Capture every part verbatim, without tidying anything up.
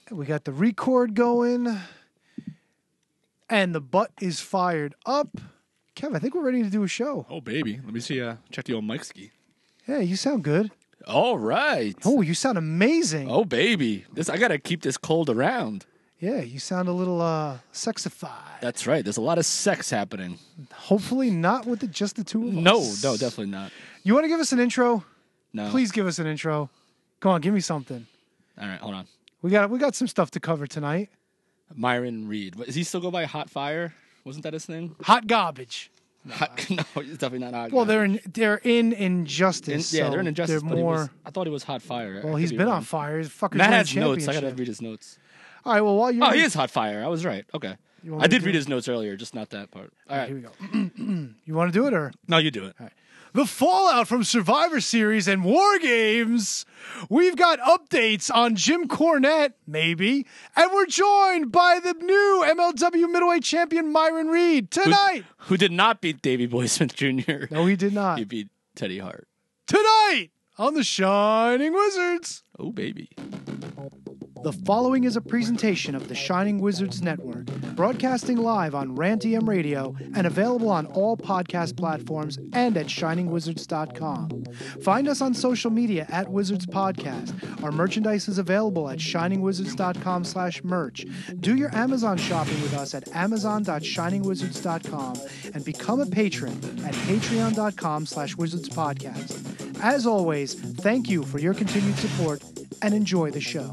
We got the record going. And the butt is fired up. Kev, I think we're ready to do a show. Oh, baby. Let me see. Uh, check the old mic ski. Yeah, you sound good. All right. Oh, you sound amazing. Oh, baby. This I got to keep this cold around. Yeah, you sound a little uh, sexified. That's right. There's a lot of sex happening. Hopefully not with the, just the two of No, us. no, definitely not. You want to give us an intro? No. Please give us an intro. Come on, give me something. All right, hold on. We got we got some stuff to cover tonight. Myron Reed. Does he still go by Hot Fire? Wasn't that his thing? Hot garbage. Hot, no, he's definitely not Hot Well, Garbage. they're in they're in Injustice. In- yeah, so they're in Injustice. They're but he more. was- I thought he was Hot Fire. I Well, could he's be been wrong. on fire. His fucking Matt won a has notes. I championship. gotta read his notes. All right. Well, while you're Oh, he is Hot Fire. I was right. Okay. You want I me to did do read it? his notes earlier, just not that part. All right. Here we go. You want to do it or? No, you do it. The fallout from Survivor Series and War Games. We've got updates on Jim Cornette, maybe, and we're joined by the new M L W middleweight champion Myron Reed tonight. Who, who did not beat Davey Boy Smith Junior No, he did not. He beat Teddy Hart. Tonight on the Shining Wizards. Oh, baby. The following is a presentation of the Shining Wizards Network, broadcasting live on Rant E M Radio and available on all podcast platforms and at shining wizards dot com. Find us on social media at Wizards Podcast. Our merchandise is available at shining wizards dot com slash merch. Do your Amazon shopping with us at amazon dot shining wizards dot com and become a patron at patreon dot com slash wizards podcast. As always, thank you for your continued support and enjoy the show.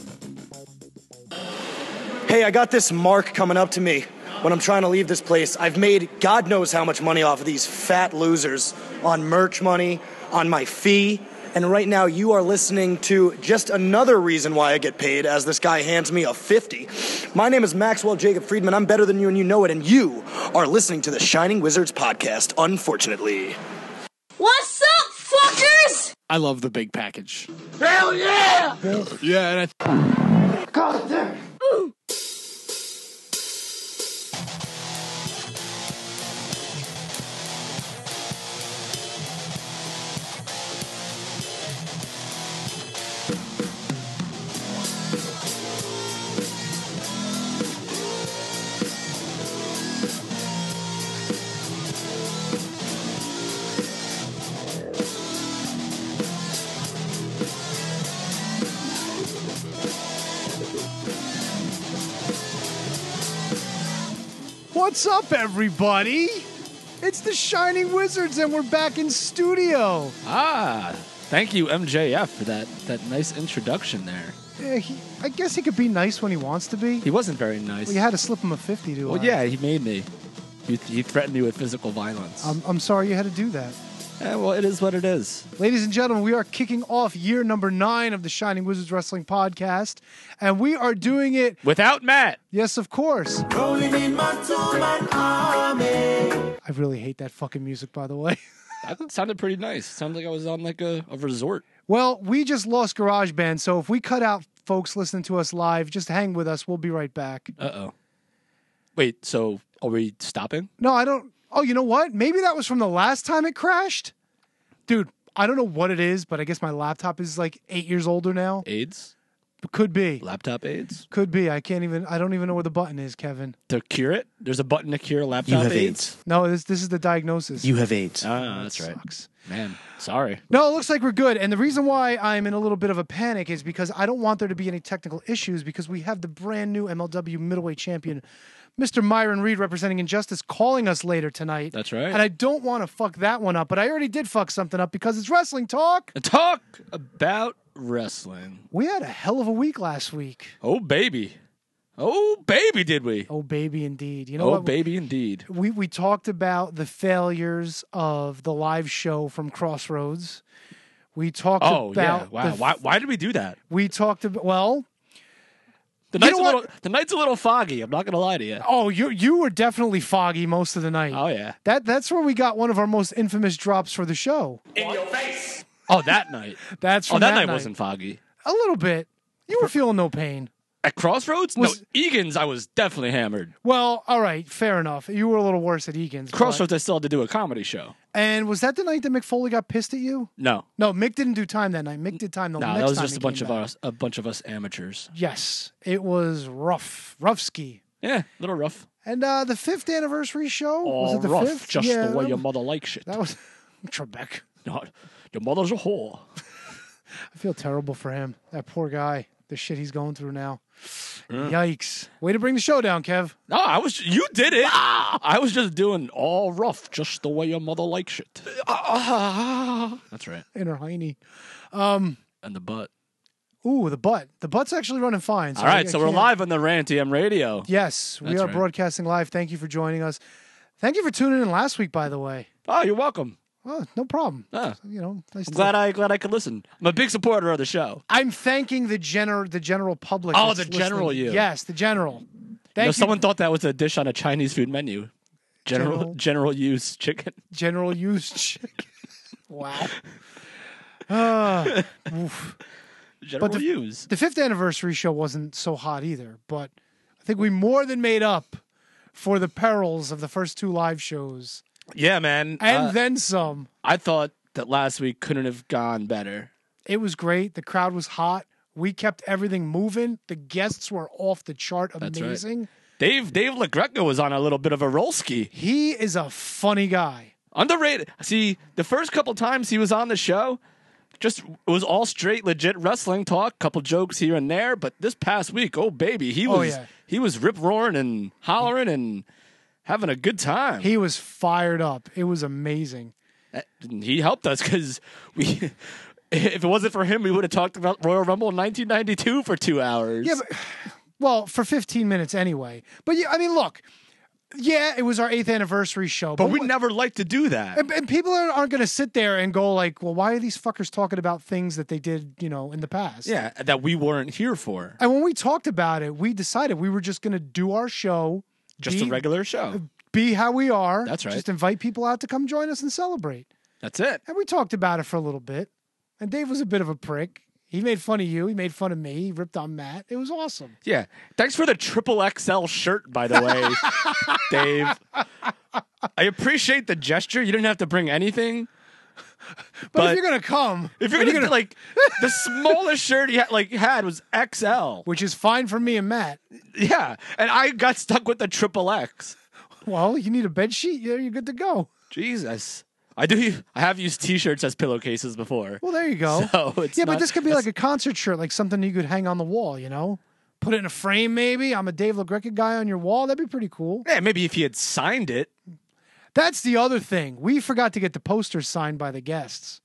Hey, I got this mark coming up to me when I'm trying to leave this place. I've made God knows how much money off of these fat losers on merch money, on my fee, and right now you are listening to just another reason why I get paid as this guy hands me a fifty. My name is Maxwell Jacob Friedman. I'm better than you and you know it, and you are listening to the Shining Wizards podcast, unfortunately. What's up, fuckers? I love the big package. Hell yeah! Yeah, and I God damn. What's up, everybody? It's the Shining Wizards, and we're back in studio. Ah, thank you, M J F, for that, that nice introduction there. Yeah, he, I guess he could be nice when he wants to be. He wasn't very nice. Well, you had to slip him a fifty to. Well, uh, yeah, he made me. He, he threatened me with physical violence. I'm, I'm sorry you had to do that. Eh, well, it is what it is. Ladies and gentlemen, we are kicking off year number nine of the Shining Wizards Wrestling Podcast, and we are doing it. Without Matt. Yes, of course. Rolling in my two-man army. I really hate that fucking music, by the way. That sounded pretty nice. Sounded like I was on like a, a resort. Well, we just lost GarageBand, so if we cut out folks listening to us live, just hang with us. We'll be right back. Uh-oh. Wait, so are we stopping? No, I don't. Oh, you know what? Maybe that was from the last time it crashed. Dude, I don't know what it is, but I guess my laptop is like eight years older now. AIDS? Could be. Laptop AIDS? Could be. I can't even. I don't even know where the button is, Kevin. To cure it? There's a button to cure laptop You have AIDS? No, this this is the diagnosis. You have AIDS. Ah, that's right. Sucks. Man, sorry. No, it looks like we're good. And the reason why I'm in a little bit of a panic is because I don't want there to be any technical issues because we have the brand new M L W middleweight champion, Mister Myron Reed, representing Injustice, calling us later tonight. That's right. And I don't want to fuck that one up, but I already did fuck something up because it's wrestling talk. Talk about wrestling. We had a hell of a week last week. Oh, baby. Oh, baby, did we? Oh, baby, indeed. You know Oh, what? baby, indeed. We we talked about the failures of the live show from Crossroads. We talked Oh, about yeah. Wow. the- Why, why did we do that? We talked about well. The You night's, a know what? little, the night's a little foggy. I'm not going to lie to you. Oh, you you were definitely foggy most of the night. Oh, yeah. That that's where we got one of our most infamous drops for the show. Oh, that night. That's Oh, from that, that night, night wasn't foggy. a little bit. You were feeling no pain. At Crossroads? Was- no, Egan's, I was definitely hammered. Well, all right, fair enough. You were a little worse at Egan's. but- Crossroads, I still had to do a comedy show. And was that the night that Mick Foley got pissed at you? No. No, Mick didn't do time that night. Mick did time the No, next that was time just he a bunch came of back. us, a bunch of us amateurs. Yes, it was rough, rough ski. Yeah, a little rough. And uh, the fifth anniversary show was Oh, it the rough, fifth? just yeah, the way that your was- mother likes it. That was Trebek. Not, your mother's a whore. I feel terrible for him. That poor guy. The shit he's going through now. Yikes! Way to bring the show down, Kev. No, I was. You did it. I was just doing all rough, just the way your mother likes it. That's right. Inner Heine. And the butt. Ooh, the butt. The butt's actually running fine. All right, I- I so we're can't- live on the Rantium Radio. Yes, we That's are right. broadcasting live. Thank you for joining us. Thank you for tuning in last week, by the way. Oh, you're welcome. Oh, no problem. Ah. You know, nice I'm to- glad I glad I could listen. I'm a big supporter of the show. I'm thanking the gener the general public. Oh, that's the general listening. you. Yes, the general. You Thank know, you, someone thought that was a dish on a Chinese food menu. General General- general use chicken. general use chicken. Wow. Uh, oof. General the- use. The fifth anniversary show wasn't so hot either, but I think we more than made up for the perils of the first two live shows, Yeah, man. and Uh, then some. I thought that last week couldn't have gone better. It was great. The crowd was hot. We kept everything moving. The guests were off the chart. That's right. Amazing. Dave Dave LaGreca was on a little bit of a roll ski. He is a funny guy. Underrated. See, the first couple times he was on the show, just it was all straight, legit wrestling talk. Couple jokes here and there. But this past week, oh baby, he was Oh, yeah. he was rip roaring and hollering and having a good time. He was fired up. It was amazing. And he helped us because we. If it wasn't for him, we would have talked about Royal Rumble in nineteen ninety-two for two hours. Yeah, but well, for fifteen minutes anyway. But yeah, I mean, look, yeah, it was our eighth anniversary show, but we what- never like to do that. And, and people aren't, aren't going to sit there and go like, "Well, why are these fuckers talking about things that they did, you know, in the past?" Yeah, that we weren't here for. And when we talked about it, we decided we were just going to do our show, Just be, a regular show. be how we are. That's right. Just invite people out to come join us and celebrate. That's it. And we talked about it for a little bit. And Dave was a bit of a prick. He made fun of you. He made fun of me. He ripped on Matt. It was awesome. Yeah. Thanks for the triple X L shirt, by the way, Dave. I appreciate the gesture. You didn't have to bring anything. But, But if you're going to come, If you're and gonna, like the smallest shirt he had, like had was X L. which is fine for me and Matt. Yeah, and I got stuck with the triple X. Well, you need a bed sheet. Yeah, you're good to go. Jesus, I do. I have used T-shirts as pillowcases before. Well, there you go. So it's yeah, not- but this could be that's- like a concert shirt, like something you could hang on the wall, you know? Put it in a frame, maybe. I'm a Dave LaGreca guy on your wall. That'd be pretty cool. Yeah, maybe if he had signed it. That's the other thing. We forgot to get the posters signed by the guests.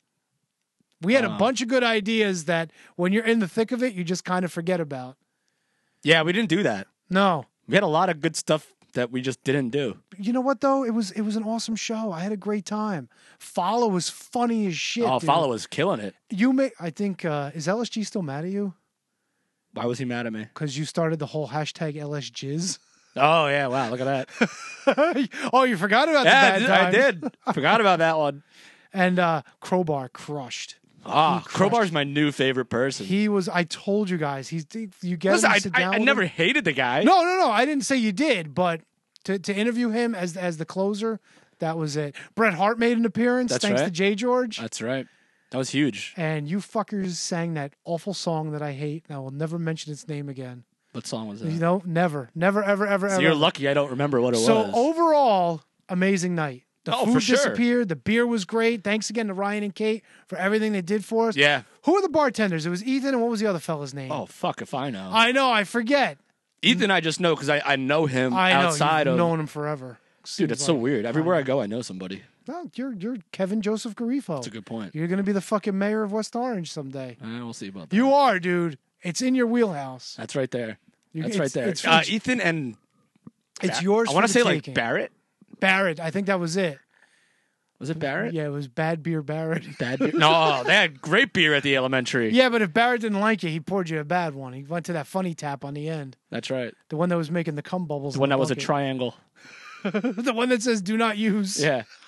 We had a Uh. bunch of good ideas that when you're in the thick of it, you just kind of forget about. Yeah, we didn't do that. No. We had a lot of good stuff that we just didn't do. You know what though? It was it was an awesome show. I had a great time. Follow was funny as shit. Oh, dude. Follow was killing it. You may I think uh is L S G still mad at you? Why was he mad at me? Because you started the whole hashtag L S Jizz. Oh yeah, wow, look at that. Oh, you forgot about Yeah, the bad I times. did. Forgot about that one. And uh, Crowbar crushed. Ah, crushed. Crowbar's my new favorite person. He was. I told you guys. He's. You get Listen, him to I, sit I, down I with never him. hated the guy. No, no, no. I didn't say you did, but to to interview him as as the closer, that was it. Bret Hart made an appearance. That's thanks right. to Jay George. That's right. That was huge. And you fuckers sang that awful song that I hate, and I will never mention its name again. What song was You that? know, never, never, ever, ever, So ever. you're lucky I don't remember what it So was. overall, amazing night. The Oh, food for sure. disappeared. The beer was great. Thanks again to Ryan and Kate for everything they did for us. Yeah. Who were the bartenders? It was Ethan, and what was the other fella's name? Oh, fuck if I know. I know. I forget. Ethan I just know because I, I know him I know. outside You've of... known him forever. Dude, Seems that's so like. weird. Everywhere I go, I know somebody. Well, you're you're Kevin Joseph Garifo. That's a good point. You're gonna be the fucking mayor of West Orange someday. Uh, we'll see about that. You are, dude. It's in your wheelhouse. That's right there. You- That's it's- right there. it's- uh, it's- Ethan and... It's Ba- yours. I want to say like Barrett. Barrett. I think that was it. Was it Barrett? Yeah, it was Bad Beer Barrett. Bad beer? No, they had great beer at the elementary. Yeah, but if Barrett didn't like you, he poured you a bad one. He went to that funny tap on the end, That's right. the one that was making the cum bubbles. The in one the that was a bucket. triangle. The one that says "Do not use." Yeah.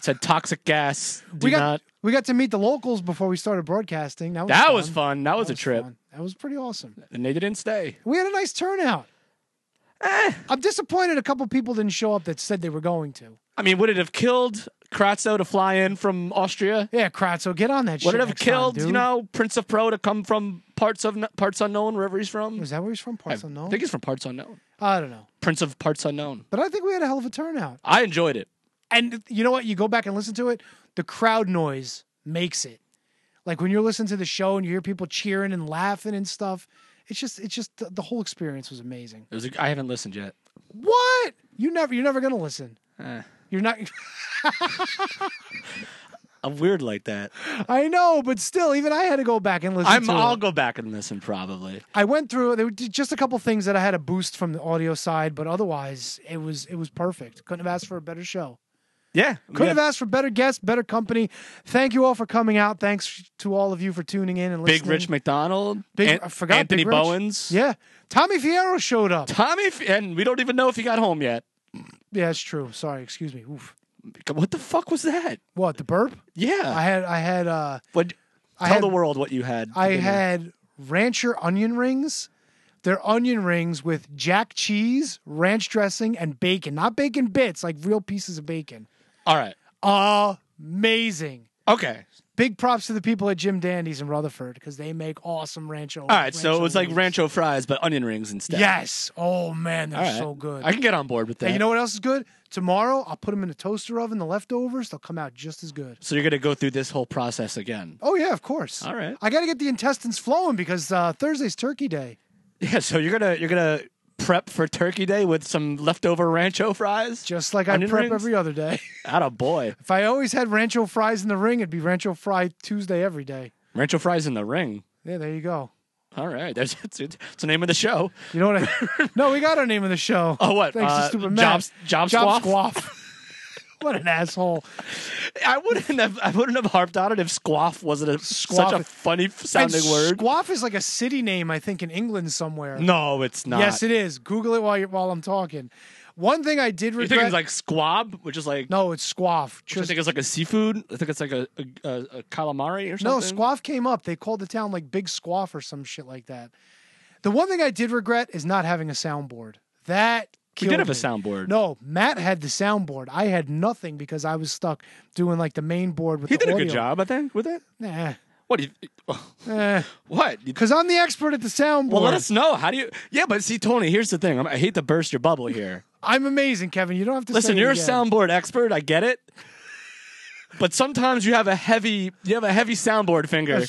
Said toxic gas. Do we got not. we got to meet the locals before we started broadcasting. That was That fun. was fun. That was That a trip. fun. That was pretty awesome. And they didn't stay. We had a nice turnout. Eh. I'm disappointed a couple people didn't show up that said they were going to. I mean, would it have killed Kratzo to fly in from Austria? Yeah, Kratzo, get on that shit. Would it have next killed, time, dude. you know, Prince of Pro to come from parts of parts unknown, wherever he's from? Is that where he's from? Parts I unknown? think he's from parts unknown. I don't know. Prince of parts unknown. But I think we had a hell of a turnout. I enjoyed it. And you know what? You go back and listen to it, the crowd noise makes it. Like when you're listening to the show and you hear people cheering and laughing and stuff, it's just, it's just the, the whole experience was amazing. It was a, I haven't listened yet. What? You never, you're never gonna listen. Eh. You're not. I'm weird like that. I know, but still, even I had to go back and listen I'm. to I'll it. go back and listen probably. I went through. There were just a couple things that I had to boost from the audio side, but otherwise, it was it was perfect. Couldn't have asked for a better show. Yeah, Couldn't yeah. have asked for better guests, better company. Thank you all for coming out. Thanks to all of you for tuning in and listening. Big Rich McDonald. Big, An- I forgot Anthony Big Rich. Bowens. Yeah, Tommy Fierro showed up. Tommy, F- and we don't even know if he got home yet. Yeah, it's true. Sorry, excuse me. Oof. What the fuck was that? What, the burp? Yeah. I had I had uh what? I Tell had, the world what you had. I for dinner. had rancher onion rings. They're onion rings with jack cheese, ranch dressing, and bacon. Not bacon bits, like real pieces of bacon. All right. Amazing. Okay. Big props to the people at Jim Dandy's in Rutherford because they make awesome rancho. All right. So it was like wings. rancho fries, but onion rings instead. Yes. Oh man, they're All right. so good. I can get on board with that. And you know what else is good? Tomorrow I'll put them in a toaster oven. The leftovers, they'll come out just as good. So you're gonna go through this whole process again. Oh yeah, of course. All right. I got to get the intestines flowing because uh, Thursday's Turkey Day. Yeah. So you're gonna you're gonna prep for Turkey Day with some leftover rancho fries. Just like I Onion prep rings? every other day. Atta boy. If I always had rancho fries in the ring, it'd be rancho fry Tuesday every day. Rancho fries in the ring. Yeah, there you go. All right. There's it's, it's the name of the show. You know what? I, no, we got our name of the show. Oh, what? Thanks Uh, to stupid Jobs- Matt. Job Job Squaff? Squaff. What an asshole. I wouldn't have I wouldn't have harped on it if squaff wasn't a, Squaff. such a funny sounding and word. Squaff is like a city name, I think, in England somewhere. No, it's not. Yes, it is. Google it while you're, while I'm talking. One thing I did You regret. think it's like squab, which is like no, it's squaff. which I think it's like a seafood. I think it's like a a, a, a calamari or No, something. squaff came up. They called the town like Big Squaff or some shit like that. The one thing I did regret is not having a soundboard. That We killed did have a me. soundboard. No, Matt had the soundboard. I had nothing because I was stuck doing like the main board with He the did a audio. good job, I think, with it. Nah. What do you? Eh. What? You- Because I'm the expert at the soundboard. well, let us know. How do you? Yeah, but see, Tony, here's the thing. I'm, I hate to burst your bubble here. I'm amazing, Kevin. You don't have to Listen, say it you're a again. soundboard expert. I get it. But sometimes you have a heavy, you have a heavy soundboard finger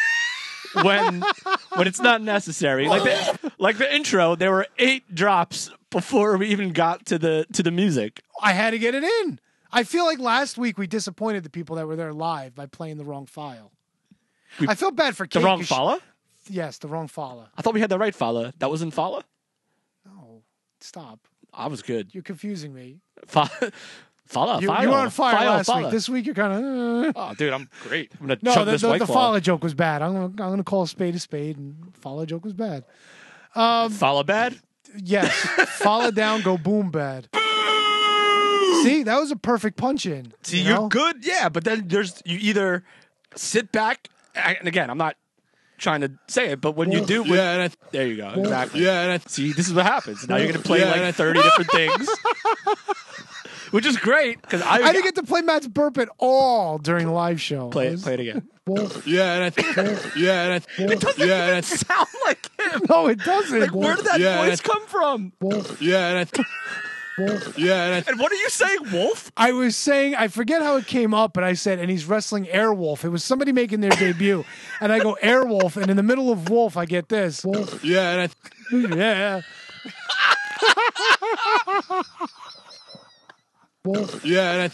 when when it's not necessary. Like the like the intro, there were eight drops before we even got to the to the music. I had to get it in. I feel like last week we disappointed the people that were there live by playing the wrong file. We- I felt bad for The Kate wrong 'cause she- follow? Yes, the wrong follow. I thought we had the right follow. That wasn't follow? No, stop. I was good. You're confusing me. Fo- follow, You, follow. you were on fire follow, last follow. week. This week you're kind of. Uh... Oh, dude, I'm great. I'm gonna No, chug the, this the, White the Claw. follow joke was bad. I'm gonna, I'm gonna call a spade a spade, and follow joke was bad. Um, Follow bad? yes, follow down, go boom bad. See, that was a perfect punch in. See, you you're know? good, yeah, but then there's you either sit back, and again, I'm not trying to say it, but when you do, when, Yeah, and I, there you go, exactly. yeah, and I, See, this is what happens. Now you're gonna play Yeah, and I- like thirty different things, which is great because I, I didn't get to play Matt's burp at all during the live show. play I it, was- play it again. yeah, and I, yeah, and I, yeah, and I, Sound like him. No, it doesn't. Like, where did that Yeah, voice and come from? yeah, and I, yeah, and I, And what are you saying, Wolf? I was saying, I forget how it came up, but I said, and he's wrestling Airwolf. It was somebody making their debut. And I go, Airwolf. And in the middle of Wolf, I get this. yeah, and I, Yeah. yeah, and I,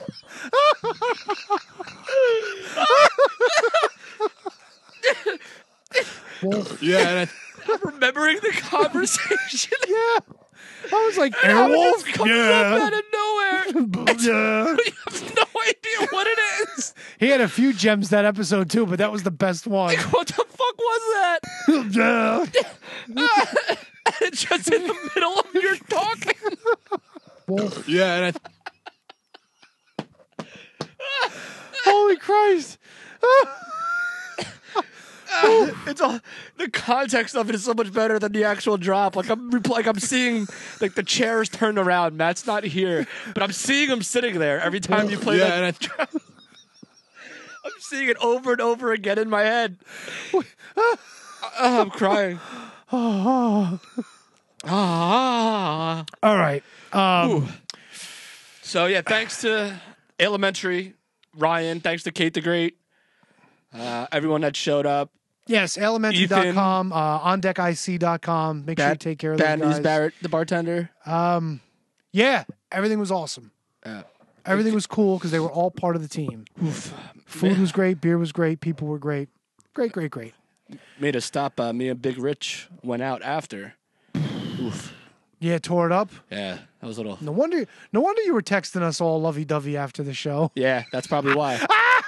yeah, and I, I'm remembering the conversation. Yeah. I was like, How it Airwolf? just comes up out of nowhere. Yeah. You have no idea what it is. He had a few gems that episode, too, but that was the best one. What the fuck was that? Yeah. It's just in the middle of your talking. yeah, and I, Holy Christ. It's all the context of it is so much better than the actual drop. Like I'm like I'm seeing like the chairs turned around. Matt's not here, but I'm seeing him sitting there every time you play Yeah, that and I- drop. I'm seeing it over and over again in my head. Oh, I'm crying. Ah. All right. Um, Ooh. So yeah, thanks to Elementary, Ryan. Thanks to Kate the Great. Uh, everyone that showed up. yes, elementary dot com, uh, on deck I C dot com. Make sure you take care of those Bad News guys. Barrett, the bartender. Yeah, everything was awesome. Uh, Everything was cool because they were all part of the team. Food was great. Beer was great. People were great. Great, great, great. made a stop. Uh, me and Big Rich went out after. Oof. Yeah, tore it up. Yeah, that was a little. No wonder. No wonder you were texting us all lovey-dovey after the show. Yeah, that's probably why.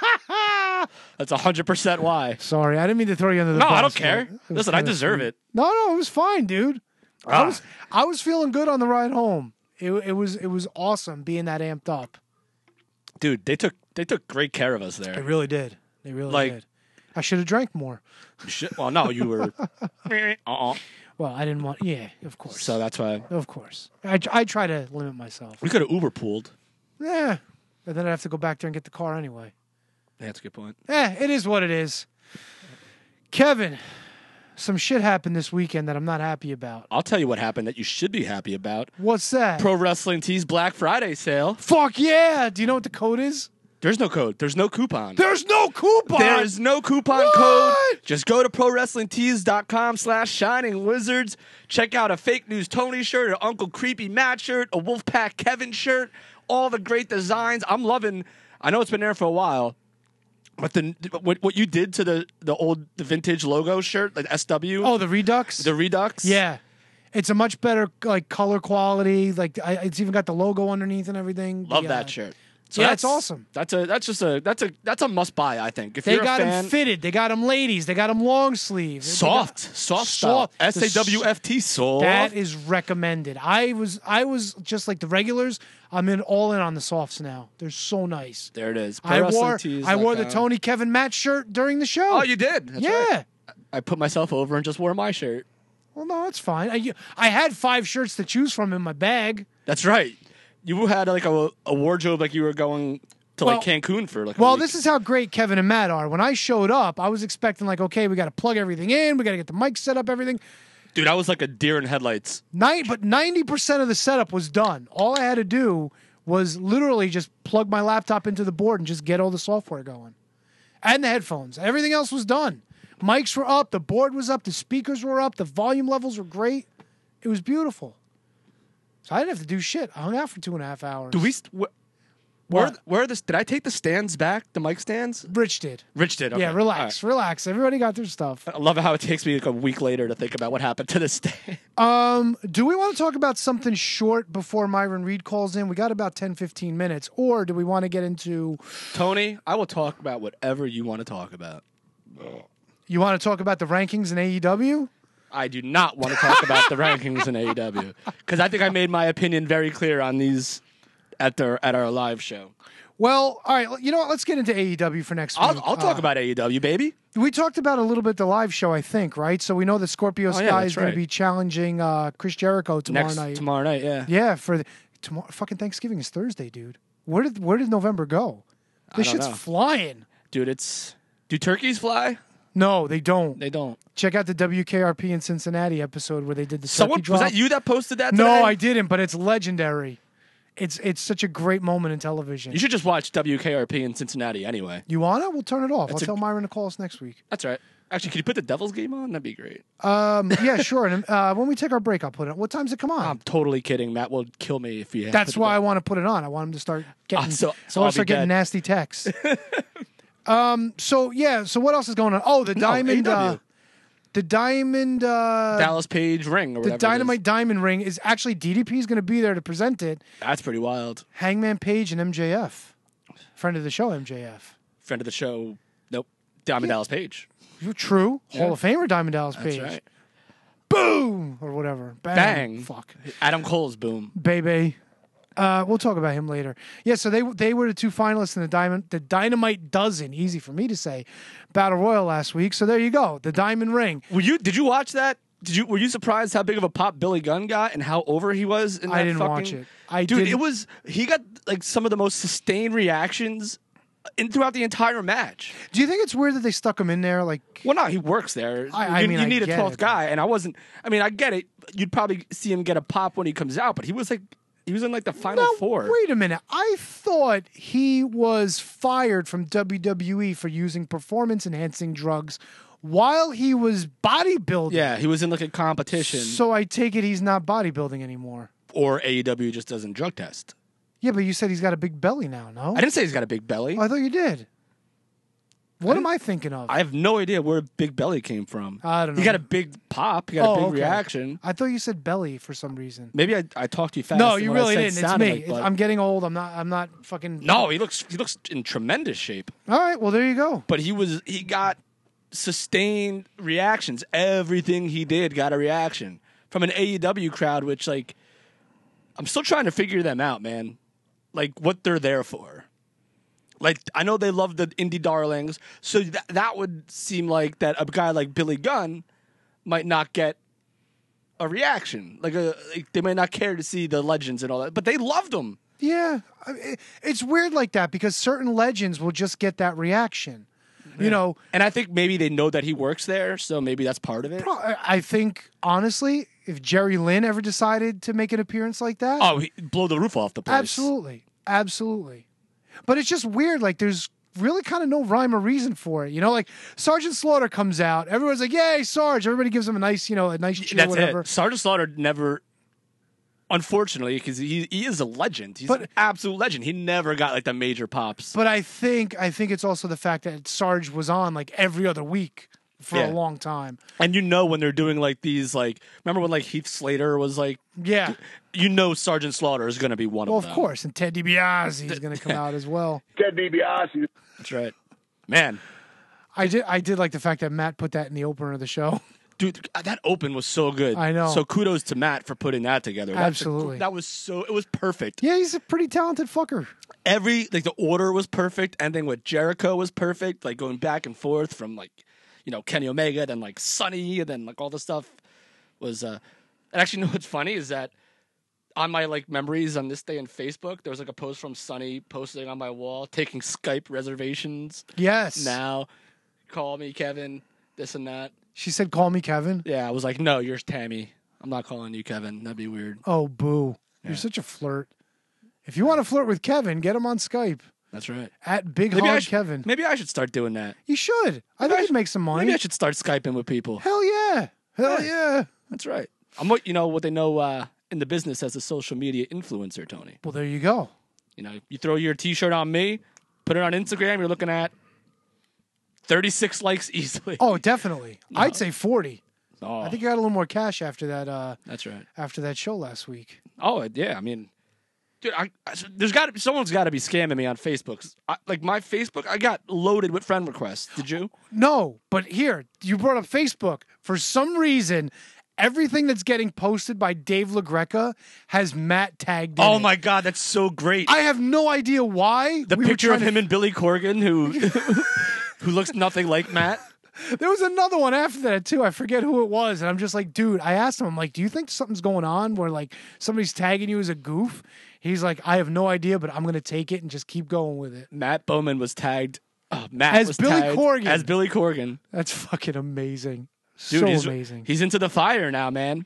That's one hundred percent why. Sorry, I didn't mean to throw you under the No, bus. I don't but care. it was Listen, I kinda deserve sweet. it. No, no, it was fine, dude. I Ah. was I was feeling good on the ride home. It it was it was awesome being that amped up. Dude, they took they took great care of us They there. really did. They really Like- did. I should have drank more. Shit. Well, no, you were. uh-uh. Well, I didn't want. Yeah, of course. So that's why Of course. I, I try to limit myself. we could have Uber pooled. Yeah. But then I'd have to go back there and get the car anyway. Yeah, that's a good point. Eh, it is what it is. Kevin, some shit happened this weekend that I'm not happy about. I'll tell you what happened that you should be happy about. What's that? Pro Wrestling Tees Black Friday sale. Fuck yeah! Do you know what the code is? There's no code. There's no coupon. There's no coupon! There is no coupon What? code. Just go to pro wrestling tees dot com slash shining wizards. Check out a fake news Tony shirt, an Uncle Creepy Matt shirt, a Wolfpack Kevin shirt, all the great designs. I'm loving, I know it's been there for a while, but the what, what you did to the, the old the vintage logo shirt, like S W, Oh, the Redux? the Redux. Yeah. It's a much better like color quality. Like I, it's even got the logo underneath and everything. Love The, that uh, shirt. So yeah, that's it's awesome. That's a that's just a that's a that's a must buy. I think if They you're got a them fan, fitted. They got them ladies. They got them long sleeve. They soft, got- soft, Soft. S A W F T soft. That is recommended. I was I was just like the regulars. I'm in all in on the softs now. They're so nice. There it is. I Pro wore Wrestling Tees I wore the dot com. Tony Kevin Matt shirt during the show. Oh, you did. That's yeah. right. I put myself over and just wore my shirt. Well, no, it's fine. I I had five shirts to choose from in my bag. That's right. You had like a, a wardrobe like you were going to like Well- Cancun for like. a Well, week. this is how great Kevin and Matt are. When I showed up, I was expecting like, okay, we got to plug everything in. We got to get the mic set up, everything. dude. I was like a deer in headlights. Nine, but ninety percent of the setup was done. All I had to do was literally just plug my laptop into the board and just get all the software going. And the headphones. Everything else was done. Mics were up, the board was up, the speakers were up, the volume levels were great. It was beautiful. So I didn't have to do shit. I hung out for two and a half hours. Do we? St- wh- where? What? Where are this? Did I take the stands back? The mic stands? Rich did. Rich did. Okay. Yeah, relax, All relax. Everybody got their stuff. right. I love how it takes me like a week later to think about what happened to the stand. Um, do we want to talk about something short before Myron Reed calls in? We got about ten, fifteen minutes. Or do we want to get into, Tony, I will talk about whatever you want to talk about. you want to talk about the rankings in A E W? I do not want to talk about the rankings in A E W because I think I made my opinion very clear on these at the at our live show. Well, all right. You know what? Let's get into A E W for next week. I'll, I'll talk Uh, about A E W, baby. We talked about a little bit the live show, I think, right? So we know that Scorpio Oh, yeah, Sky that's is going right. to be challenging uh, Chris Jericho tomorrow Next night. tomorrow night, yeah. Yeah, for the, tomorrow. Fucking Thanksgiving is Thursday, dude. Where did where did November go? This don't shit's know. flying. Dude, it's do turkeys fly? No, they don't. They don't. Check out the W K R P in Cincinnati episode where they did the Someone turkey was drop. that you that posted that? No, today? I didn't, but it's legendary. It's it's such a great moment in television. You should just watch W K R P in Cincinnati anyway. You wanna? We'll turn it off. That's I'll a- tell Myron to call us next week. That's right. Actually, can you put the Devil's game on? That'd be great. Um, yeah, sure. And uh, when we take our break, I'll put it. What time's it come on? I'm totally kidding. Matt will kill me if you. That's why I want to put it on. I want him to start getting Ah, so so, I'll I'll start be getting dead. nasty texts. um. So yeah. So what else is going on? Oh, the diamond. A E uh, W. the diamond. Uh, Dallas Page ring or the whatever. it is. Dynamite Diamond Ring is actually D D P is going to be there to present it. That's pretty wild. Hangman Page and M J F, friend of the show, M J F. Friend of the show. Nope. Diamond Dallas Page. True. Hall Yeah. of Famer Diamond Dallas That's Page. right. Boom or whatever. Bang. Bang. Fuck. Adam Cole's boom. Baby. Uh, we'll talk about him later. Yeah, so they they were the two finalists in the Diamond the Dynamite Dozen, easy for me to say, Battle Royal last week. So there you go, the Diamond Ring. Were you? Did you watch that? Did you? Were you surprised how big of a pop Billy Gunn got and how over he was? In that I didn't fucking, watch it. I dude, didn't. it was. He got like some of the most sustained reactions in throughout the entire match. Do you think it's weird that they stuck him in there? Like, Well, no, he works there. I- I you mean, you I need a get twelfth it, guy, and I wasn't. I mean, I get it. You'd probably see him get a pop when he comes out, but he was like, he was in like the final now, four. wait a minute. I thought he was fired from W W E for using performance enhancing drugs while he was bodybuilding. Yeah, he was in like a competition, So I take it he's not bodybuilding anymore. or A E W just doesn't drug test. Yeah, but you said he's got a big belly now, no? I didn't say he's got a big belly. Oh, I thought you did. What am I thinking of? I have no idea where big belly came from. I don't He know. got a big pop. He got Oh, a big okay. reaction. I thought you said belly for some reason. Maybe I, I talked to you fast. No, and you what I really said didn't. It's sounded me. like, It's- but- I'm getting old. I'm not. I'm not fucking. no, he looks he looks in tremendous shape. All right. Well, there you go. But he was he got sustained reactions. Everything he did got a reaction from an A E W crowd, which like I'm still trying to figure them out, man. Like what they're there for. Like I know they love the indie darlings, so that that would seem like that a guy like Billy Gunn might not get a reaction. Like a like they might not care to see the legends and all that, but they loved him. Yeah, I mean, it's weird like that because certain legends will just get that reaction. You know, And I think maybe they know that he works there, so maybe that's part of it. pro- I think honestly, if Jerry Lynn ever decided to make an appearance like that, Oh, he, blow the roof off the place. absolutely, absolutely. But it's just weird. Like there's really kind of no rhyme or reason for it. You know, like Sergeant Slaughter comes out, everyone's like, "Yay, Sarge!" Everybody gives him a nice, you know, a nice cheer, That's whatever. it. Sergeant Slaughter never, unfortunately, because he he is a legend. He's But- an absolute legend. He never got like the major pops. But I think I think it's also the fact that Sarge was on like every other week for Yeah. a long time. And you know when they're doing like these, like remember when like Heath Slater was like, Yeah. you know Sergeant Slaughter is going to be one Well, of of them. course, and Ted DiBiase is going to come out as well. Ted DiBiase. That's right, man. I did I did like the fact that Matt put that in the opener of the show. Dude, that open was so good. I know. So kudos to Matt for putting that together. That's a- Absolutely. that was so. It was perfect. Yeah, he's a pretty talented fucker. Every like the order was perfect. Ending with Jericho was perfect. Like going back and forth from like, you know, Kenny Omega, then like Sonny, and then like all the stuff was. uh And actually, you know what's funny is that on my like memories on this day in Facebook, there was like a post from Sonny posting on my wall, taking Skype reservations Yes. now. Call me Kevin. This and that. She said, "Call me Kevin." Yeah, I was like, no, you're Tammy. I'm not calling you Kevin. That'd be weird. Oh, boo! You're such a flirt. If you want to flirt with Kevin, get him on Skype That's right. at Big Maybe I Hog should, Kevin. Maybe I should start doing that. You should. I think I you'd should- make some money. Maybe I should start Skyping with people. Hell yeah! Hell yeah! That's right. I'm what you know what they know uh, in the business as a social media influencer, Tony. Well, there you go. You know, you throw your T-shirt on me, put it on Instagram. You're looking at thirty-six likes easily. Oh, definitely. I'd say forty. Oh, I think you got a little more cash after that. Uh, that's right. after that show last week. Oh yeah, I mean, dude, I, I- there's got to someone's got to be scamming me on Facebook. I, like my Facebook, I got loaded with friend requests. Did you? No, but here you brought up Facebook. For some reason, everything that's getting posted by Dave LaGreca has Matt tagged in Oh it. my god, that's so great. I have no idea why. the We were picture of trying to- him and Billy Corgan, who who looks nothing like Matt. There was another one after that too. I forget who it was, and I'm just like, dude. I asked him, I'm like, do you think something's going on where like somebody's tagging you as a goof? He's like, I have no idea, but I'm gonna take it and just keep going with it. Matt Bowman was tagged. Oh, Matt As was Billy tagged Corgan. As Billy Corgan. That's fucking amazing. Dude, so he's, amazing. He's into the fire now, man.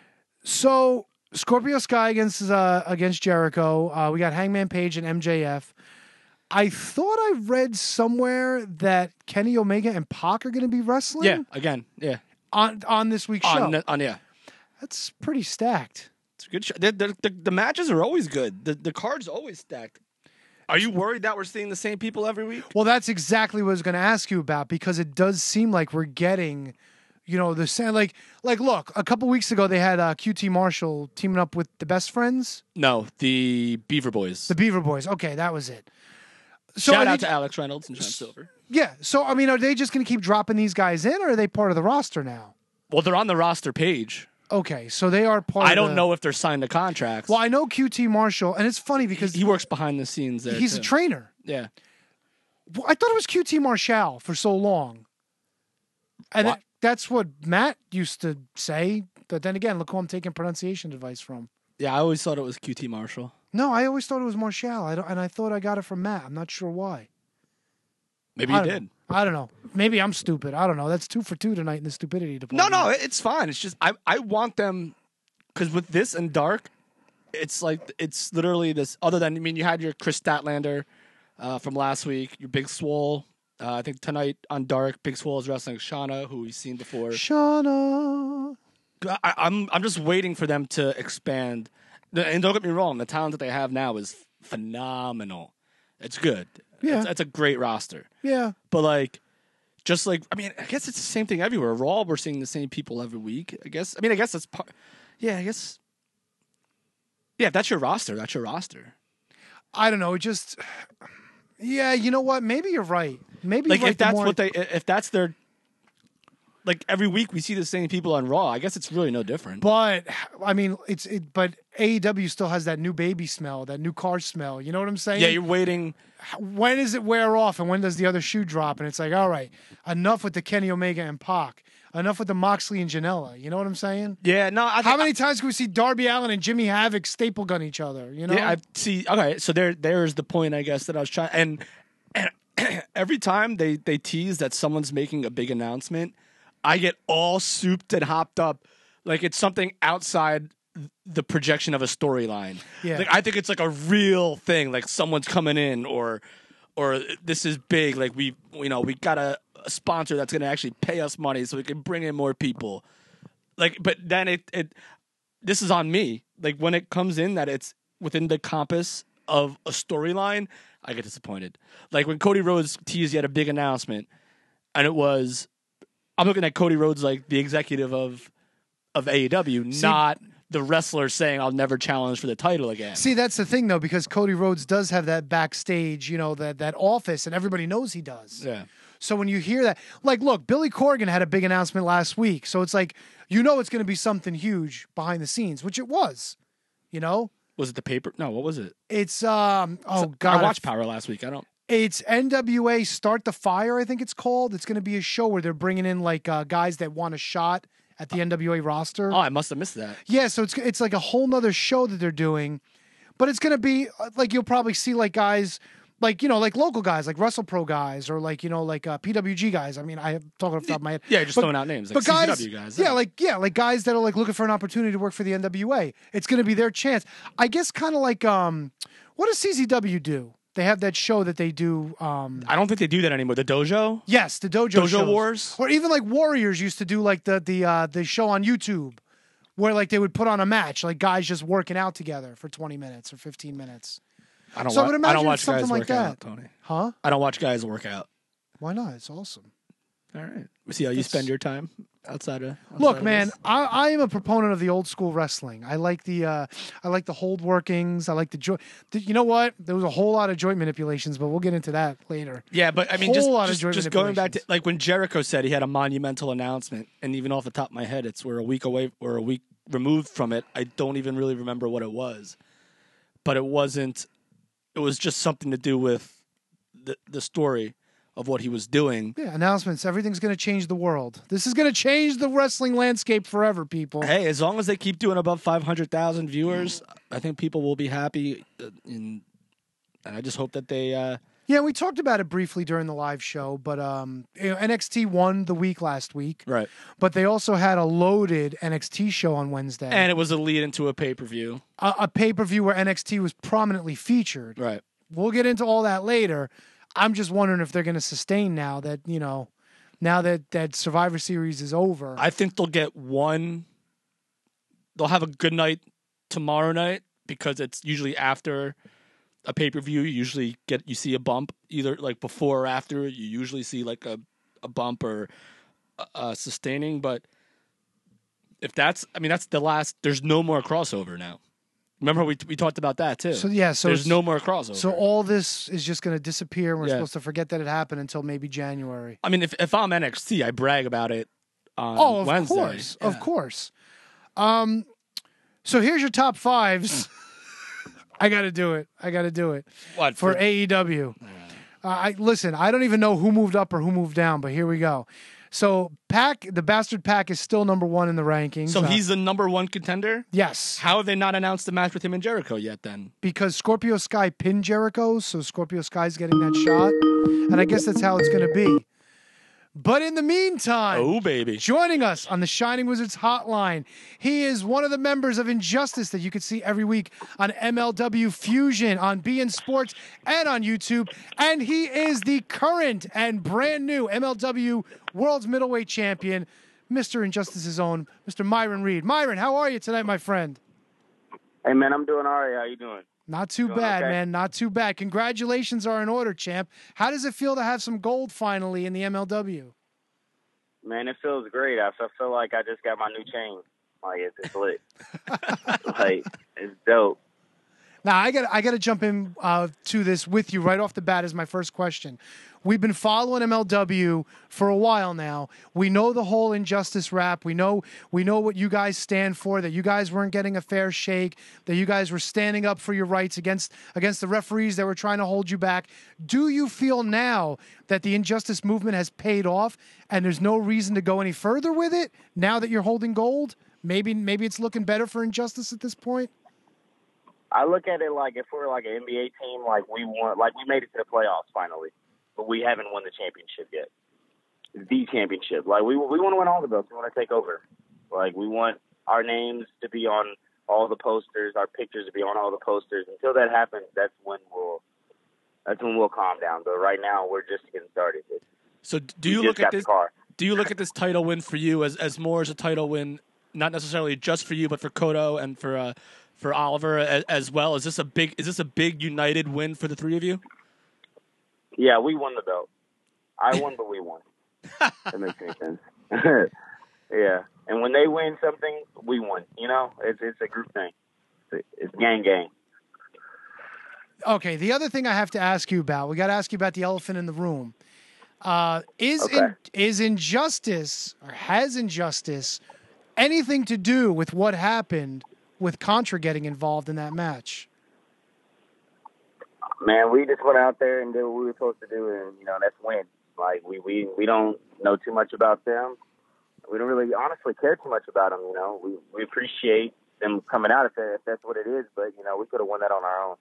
So Scorpio Sky against uh, against Jericho. Uh, we got Hangman Page and M J F. I thought I read somewhere that Kenny Omega and Pac are going to be wrestling. Yeah, again, yeah. on on this week's show. On, the- on yeah. That's pretty stacked. It's a good show. The, the, the, the matches are always good. The the card's always stacked. Are you worried that we're seeing the same people every week? Well, that's exactly what I was going to ask you about because it does seem like we're getting, you know, the same. Like, like, look, a couple weeks ago they had uh, Q T Marshall teaming up with the Best Friends, No, the Beaver Boys. the Beaver Boys. Okay, that was it. So Shout are out they- to Alex Reynolds and John Silver. yeah. So I mean, are they just going to keep dropping these guys in, or are they part of the roster now? Well, they're on the roster page. Okay, so they are part. I of don't the, know if they're signed to contracts. Well, I know Q T Marshall, and it's funny because he works behind the scenes there. he's too. a trainer. Yeah. Well, I thought it was Q T Marshall for so long, and What? it, that's what Matt used to say. But then again, look who I'm taking pronunciation advice from. Yeah, I always thought it was Q T Marshall. No, I always thought it was Marshall. I don't, and I thought I got it from Matt. I'm not sure why. Maybe I you don't did. know. I don't know. Maybe I'm stupid. I don't know. That's two for two tonight in the stupidity No, department. no, it's fine. It's just I I want them because with this and Dark, it's like it's literally this. Other than I mean, you had your Chris Statlander uh, from last week, your Big Swole. Uh, I think tonight on Dark, Big Swole is wrestling Shauna, who we've seen before. Shauna. I, I'm I'm just waiting for them to expand. And don't get me wrong, the talent that they have now is phenomenal. It's good. Yeah. it's, it's a great roster. Yeah. But like, just like I mean, I guess it's the same thing everywhere. Raw, we're seeing the same people every week. I guess. I mean, I guess that's part. Yeah, I guess. Yeah, if that's your roster, that's your roster. I don't know. It just. Yeah, you know what? Maybe you're right. Maybe Like you're right, if the that's more- what they, if that's their. Like every week we see the same people on Raw. I guess it's really no different. But I mean, it's it. But A E W still has that new baby smell, that new car smell. You know what I'm saying? Yeah, you're waiting. When does it wear off, and when does the other shoe drop? And it's like, all right, enough with the Kenny Omega and Pac, enough with the Moxley and Janela. You know what I'm saying? Yeah, no. I, How I- many times can we see Darby Allin and Jimmy Havoc staple gun each other? You know? Yeah, I see. Okay, so there, there's the point, I guess, that I was trying. And, and every time they they tease that someone's making a big announcement, I get all souped and hopped up, like it's something outside the projection of a storyline. Yeah. Like I think it's like a real thing, like someone's coming in, or or this is big. Like we, you know, we got a, a sponsor that's going to actually pay us money so we can bring in more people. Like, but then it it this is on me. Like when it comes in that it's within the compass of a storyline, I get disappointed. Like when Cody Rhodes teased he had a big announcement, and it was, I'm looking at Cody Rhodes like the executive of of A E W, not the wrestler saying I'll never challenge for the title again. See, that's the thing, though, because Cody Rhodes does have that backstage, you know, that that office, and everybody knows he does. Yeah. So when you hear that, like, look, Billy Corgan had a big announcement last week, so it's like, you know it's going to be something huge behind the scenes, which it was, you know? Was it the paper? No, what was it? It's, um, oh, God. I watched Power last week. I don't. It's N W A Start the Fire, I think it's called. It's going to be a show where they're bringing in, like, uh, guys that want a shot at the N W A roster. Oh, I must have missed that. Yeah, so it's it's like a whole nother show that they're doing, but it's gonna be uh, like you'll probably see like guys, like you know, like local guys, like WrestlePro guys, or like you know, like uh, P W G guys. I mean, I am talking off the top of my head. Yeah, just But- throwing out names. Like but guys, C C W guys. yeah, like yeah, like guys that are like looking for an opportunity to work for the N W A. It's gonna be their chance. I guess, kind of like um, what does C Z W do? They have that show that they do. Um, I don't think they do that anymore. The dojo. Yes, the dojo Dojo shows. Wars? or even like Warriors used to do like the the uh, the show on YouTube, where like they would put on a match, like guys just working out together for twenty minutes or fifteen minutes. I don't. So I wa- would I imagine don't watch it's something guys like work that. out, Tony. Huh? I don't watch guys work out. Why not? It's awesome. All right. We see how you That's- spend your time outside of. outside Look, of man, this. I, I am a proponent of the old school wrestling. I like the uh, I like the hold workings. I like the joint. You know what? There was a whole lot of joint manipulations, but we'll get into that later. Yeah, but I mean, Whole just lot of just, joint just going back to manipulations. like when Jericho said he had a monumental announcement, and even off the top of my head, it's we're a week away or a week removed from it. I don't even really remember what it was, but it wasn't. It was just something to do with the the story of what he was doing. Yeah, announcements. Everything's going to change the world. This is going to change the wrestling landscape forever, people. Hey, as long as they keep doing above five hundred thousand viewers, I think people will be happy. uh, In, and I just hope that they. Uh, Yeah, we talked about it briefly during the live show, but um, you know, N X T won the week last week. right. But they also had a loaded N X T show on Wednesday. And it was a lead into a pay per view. a, a pay-per-view where N X T was prominently featured. Right. We'll get into all that later. I'm just wondering if they're going to sustain now that, you know, now that, that Survivor Series is over. I think they'll get one. They'll have a good night tomorrow night because it's usually after a pay per view. You usually get you see a bump either like before or after. You usually see like a, a bump or a, a sustaining. But if that's, I mean, that's the last. There's no more crossover now. Remember we we talked about that too. So, yeah, so there's it's- no more crossover. So all this is just going to disappear. And we're Yeah. supposed to forget that it happened until maybe January. I mean, if if I'm N X T, I brag about it on Oh, of Wednesday. course, Yeah. of course. Um, so here's your top fives. I got to do it. I got to do it. What for, for- A E W? Uh, I listen. I don't even know who moved up or who moved down, but here we go. So Pac, the Bastard Pac, is still number one in the rankings. So Uh, he's the number one contender? yes, How have they not announced the match with him and Jericho yet then? because Scorpio Sky pinned Jericho, so Scorpio Sky's getting that shot, and I guess that's how it's going to be. But in the meantime, Oh, baby. joining us on the Shining Wizards hotline, he is one of the members of Injustice that you can see every week on M L W Fusion, on B N Sports, and on YouTube. And he is the current and brand new M L W World's Middleweight Champion, Mister Injustice's own, Mister Myron Reed. Myron, how are you tonight, my friend? Hey, man, I'm doing all right. How you doing? Not too Doing bad, okay. man. Not too bad. Congratulations are in order, champ. How does it feel to have some gold finally in the M L W? Man, it feels great. I feel, feel like I just got my new chain. Like, it's, it's lit. Like, it's dope. Now I got I got to jump in uh, to this with you right off the bat as my first question. We've been following M L W for a while now. We know the whole Injustice rap. We know we know what you guys stand for. That you guys weren't getting a fair shake. That you guys were standing up for your rights against against the referees that were trying to hold you back. Do you feel now that the Injustice movement has paid off and there's no reason to go any further with it? Now that you're holding gold, maybe maybe it's looking better for Injustice at this point. I look at it like if we're like an N B A team, like we want, like we made it to the playoffs finally, but we haven't won the championship yet. The championship. Like we we want to win all the belts. We want to take over. Like we want our names to be on all the posters, our pictures to be on all the posters. Until that happens, that's when we'll that's when we'll calm down. But right now, we're just getting started. So do We you just look at got the this? car. Do you look at this title win for you as, as more as a title win, not necessarily just for you, but for Cotto and for uh, for Oliver as, as well? Is this a big is this a big united win for the three of you? Yeah, we won the belt. I won, but we won. That makes any sense. Yeah, and when they win something, we won. You know, it's it's a group thing. It's, it's gang gang. Okay, the other thing I have to ask you about, we got to ask you about the elephant in the room. Uh, is Okay. in, is Injustice, or has Injustice, anything to do with what happened with Contra getting involved in that match? Man, we just went out there and did what we were supposed to do, and you know that's win. Like we we we don't know too much about them. We don't really honestly care too much about them. You know, we we appreciate them coming out if, that, if that's what it is, but you know we could have won that on our own.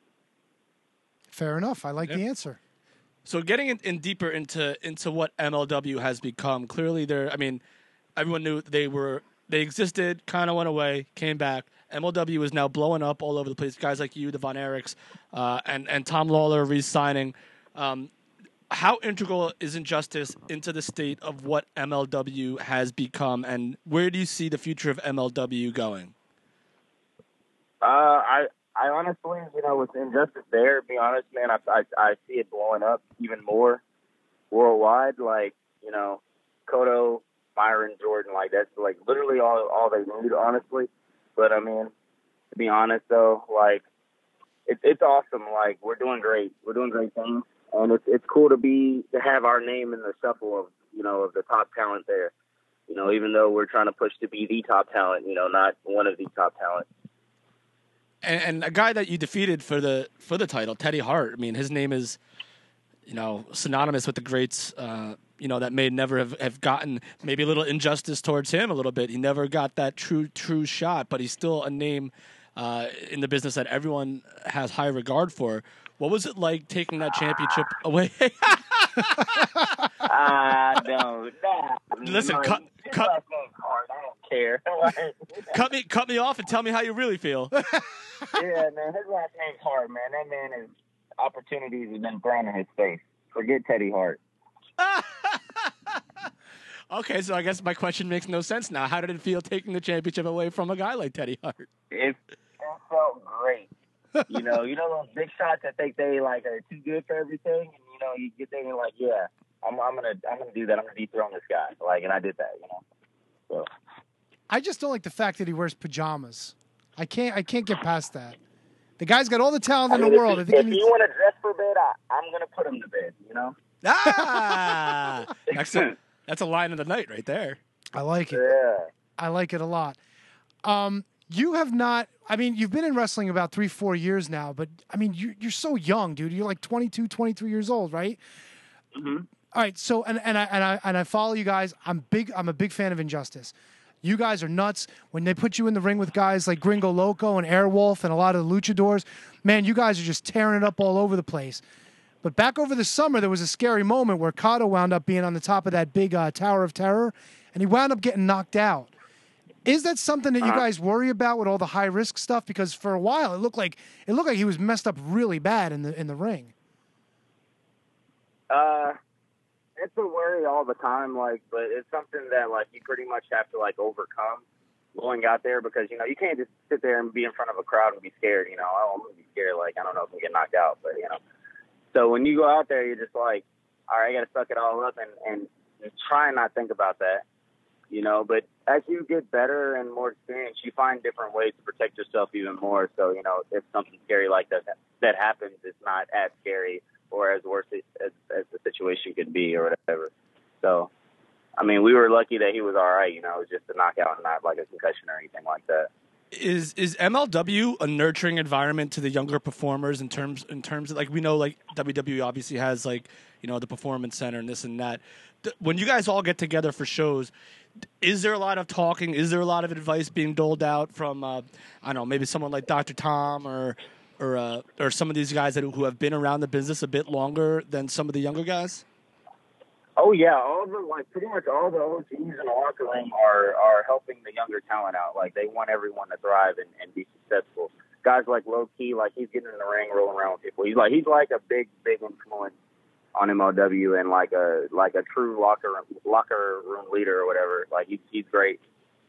Fair enough. I like Yep. the answer. So getting in, in deeper into into what M L W has become, clearly they're. I mean, everyone knew they were they existed, kind of went away, came back. M L W is now blowing up all over the place. Guys like you, the Von Erichs, uh, and and Tom Lawler re-signing. Um, how integral is Injustice into the state of what M L W has become, and where do you see the future of M L W going? Uh, I I honestly, you know, with Injustice there, to be honest, man, I, I I see it blowing up even more worldwide. Like, you know, Cotto, Myron, Jordan, like that's like literally all all they need, honestly. But I mean, to be honest though, like it's it's awesome. Like we're doing great, we're doing great things, and it's it's cool to be to have our name in the shuffle of you know of the top talent there. You know, even though we're trying to push to be the top talent, you know, not one of the top talent. And, and a guy that you defeated for the for the title, Teddy Hart. I mean, his name is, you know, synonymous with the greats. Uh, you know, that may never have, have gotten maybe a little injustice towards him a little bit. He never got that true true shot, but he's still a name uh, in the business that everyone has high regard for. What was it like taking that championship away? I don't know. Listen, Like, cut- his cut- last name's Hart. I don't care. Like, cut me cut me off and tell me how you really feel. yeah, man, his last name's Hart, man. That man is opportunities have been thrown in his face. Forget Teddy Hart. Okay, so I guess my question makes no sense now. How did it feel taking the championship away from a guy like Teddy Hart? It, it felt great. You know, you know those big shots that think they like are too good for everything, and you know you get there and you're like, yeah, I'm, I'm gonna, I'm gonna do that. I'm gonna dethrone this guy. Like, and I did that. You know, so. I just don't like the fact that he wears pajamas. I can't. I can't get past that. The guy's got all the talent in I mean, the world. I If, think if he you needs. want to dress for bed, I, I'm gonna put him to bed. You know. Ah, that's a, that's a line of the night right there. I like it. Yeah. I like it a lot. Um, you have not. I mean, you've been in wrestling about three, four years now, but I mean, you, you're so young, dude. You're like twenty-two, twenty-three years old, right? Mm-hmm. All right. So, and, and I and I and I follow you guys. I'm big. I'm a big fan of Injustice. You guys are nuts. When they put you in the ring with guys like Gringo Loco and Airwolf and a lot of the luchadors, man, you guys are just tearing it up all over the place. But back over the summer, there was a scary moment where Kato wound up being on the top of that big uh, Tower of Terror, and he wound up getting knocked out. Is that something that you guys worry about with all the high risk stuff? Because for a while, it looked like it looked like he was messed up really bad in the in the ring. Uh, it's a worry all the time, like, but it's something that like you pretty much have to like overcome going out there, because you know you can't just sit there and be in front of a crowd and be scared. You know, oh, I'm gonna be scared. Like, I don't know if I'm gonna get knocked out, but you know. So when you go out there, you're just like, all right, I got to suck it all up and, and try and not think about that, you know. But as you get better and more experienced, you find different ways to protect yourself even more. So, you know, if something scary like that that happens, it's not as scary or as worse as, as, as the situation could be or whatever. So, I mean, we were lucky that he was all right, you know. It was just a knockout and not like a concussion or anything like that. Is is M L W a nurturing environment to the younger performers in terms in terms of, like, we know like W W E obviously has like, you know, the Performance Center and this and that. When you guys all get together for shows, is there a lot of talking? Is there a lot of advice being doled out from uh, I don't know, maybe someone like Doctor Tom or or uh, or some of these guys that who have been around the business a bit longer than some of the younger guys? Oh yeah, all the like pretty much all the O Gs in the locker room are are helping the younger talent out. Like, they want everyone to thrive and, and be successful. Guys like Low Key, like, he's getting in the ring, rolling around with people. He's like he's like a big big influence on M L W and like a like a true locker room, locker room leader or whatever. Like, he's he's great.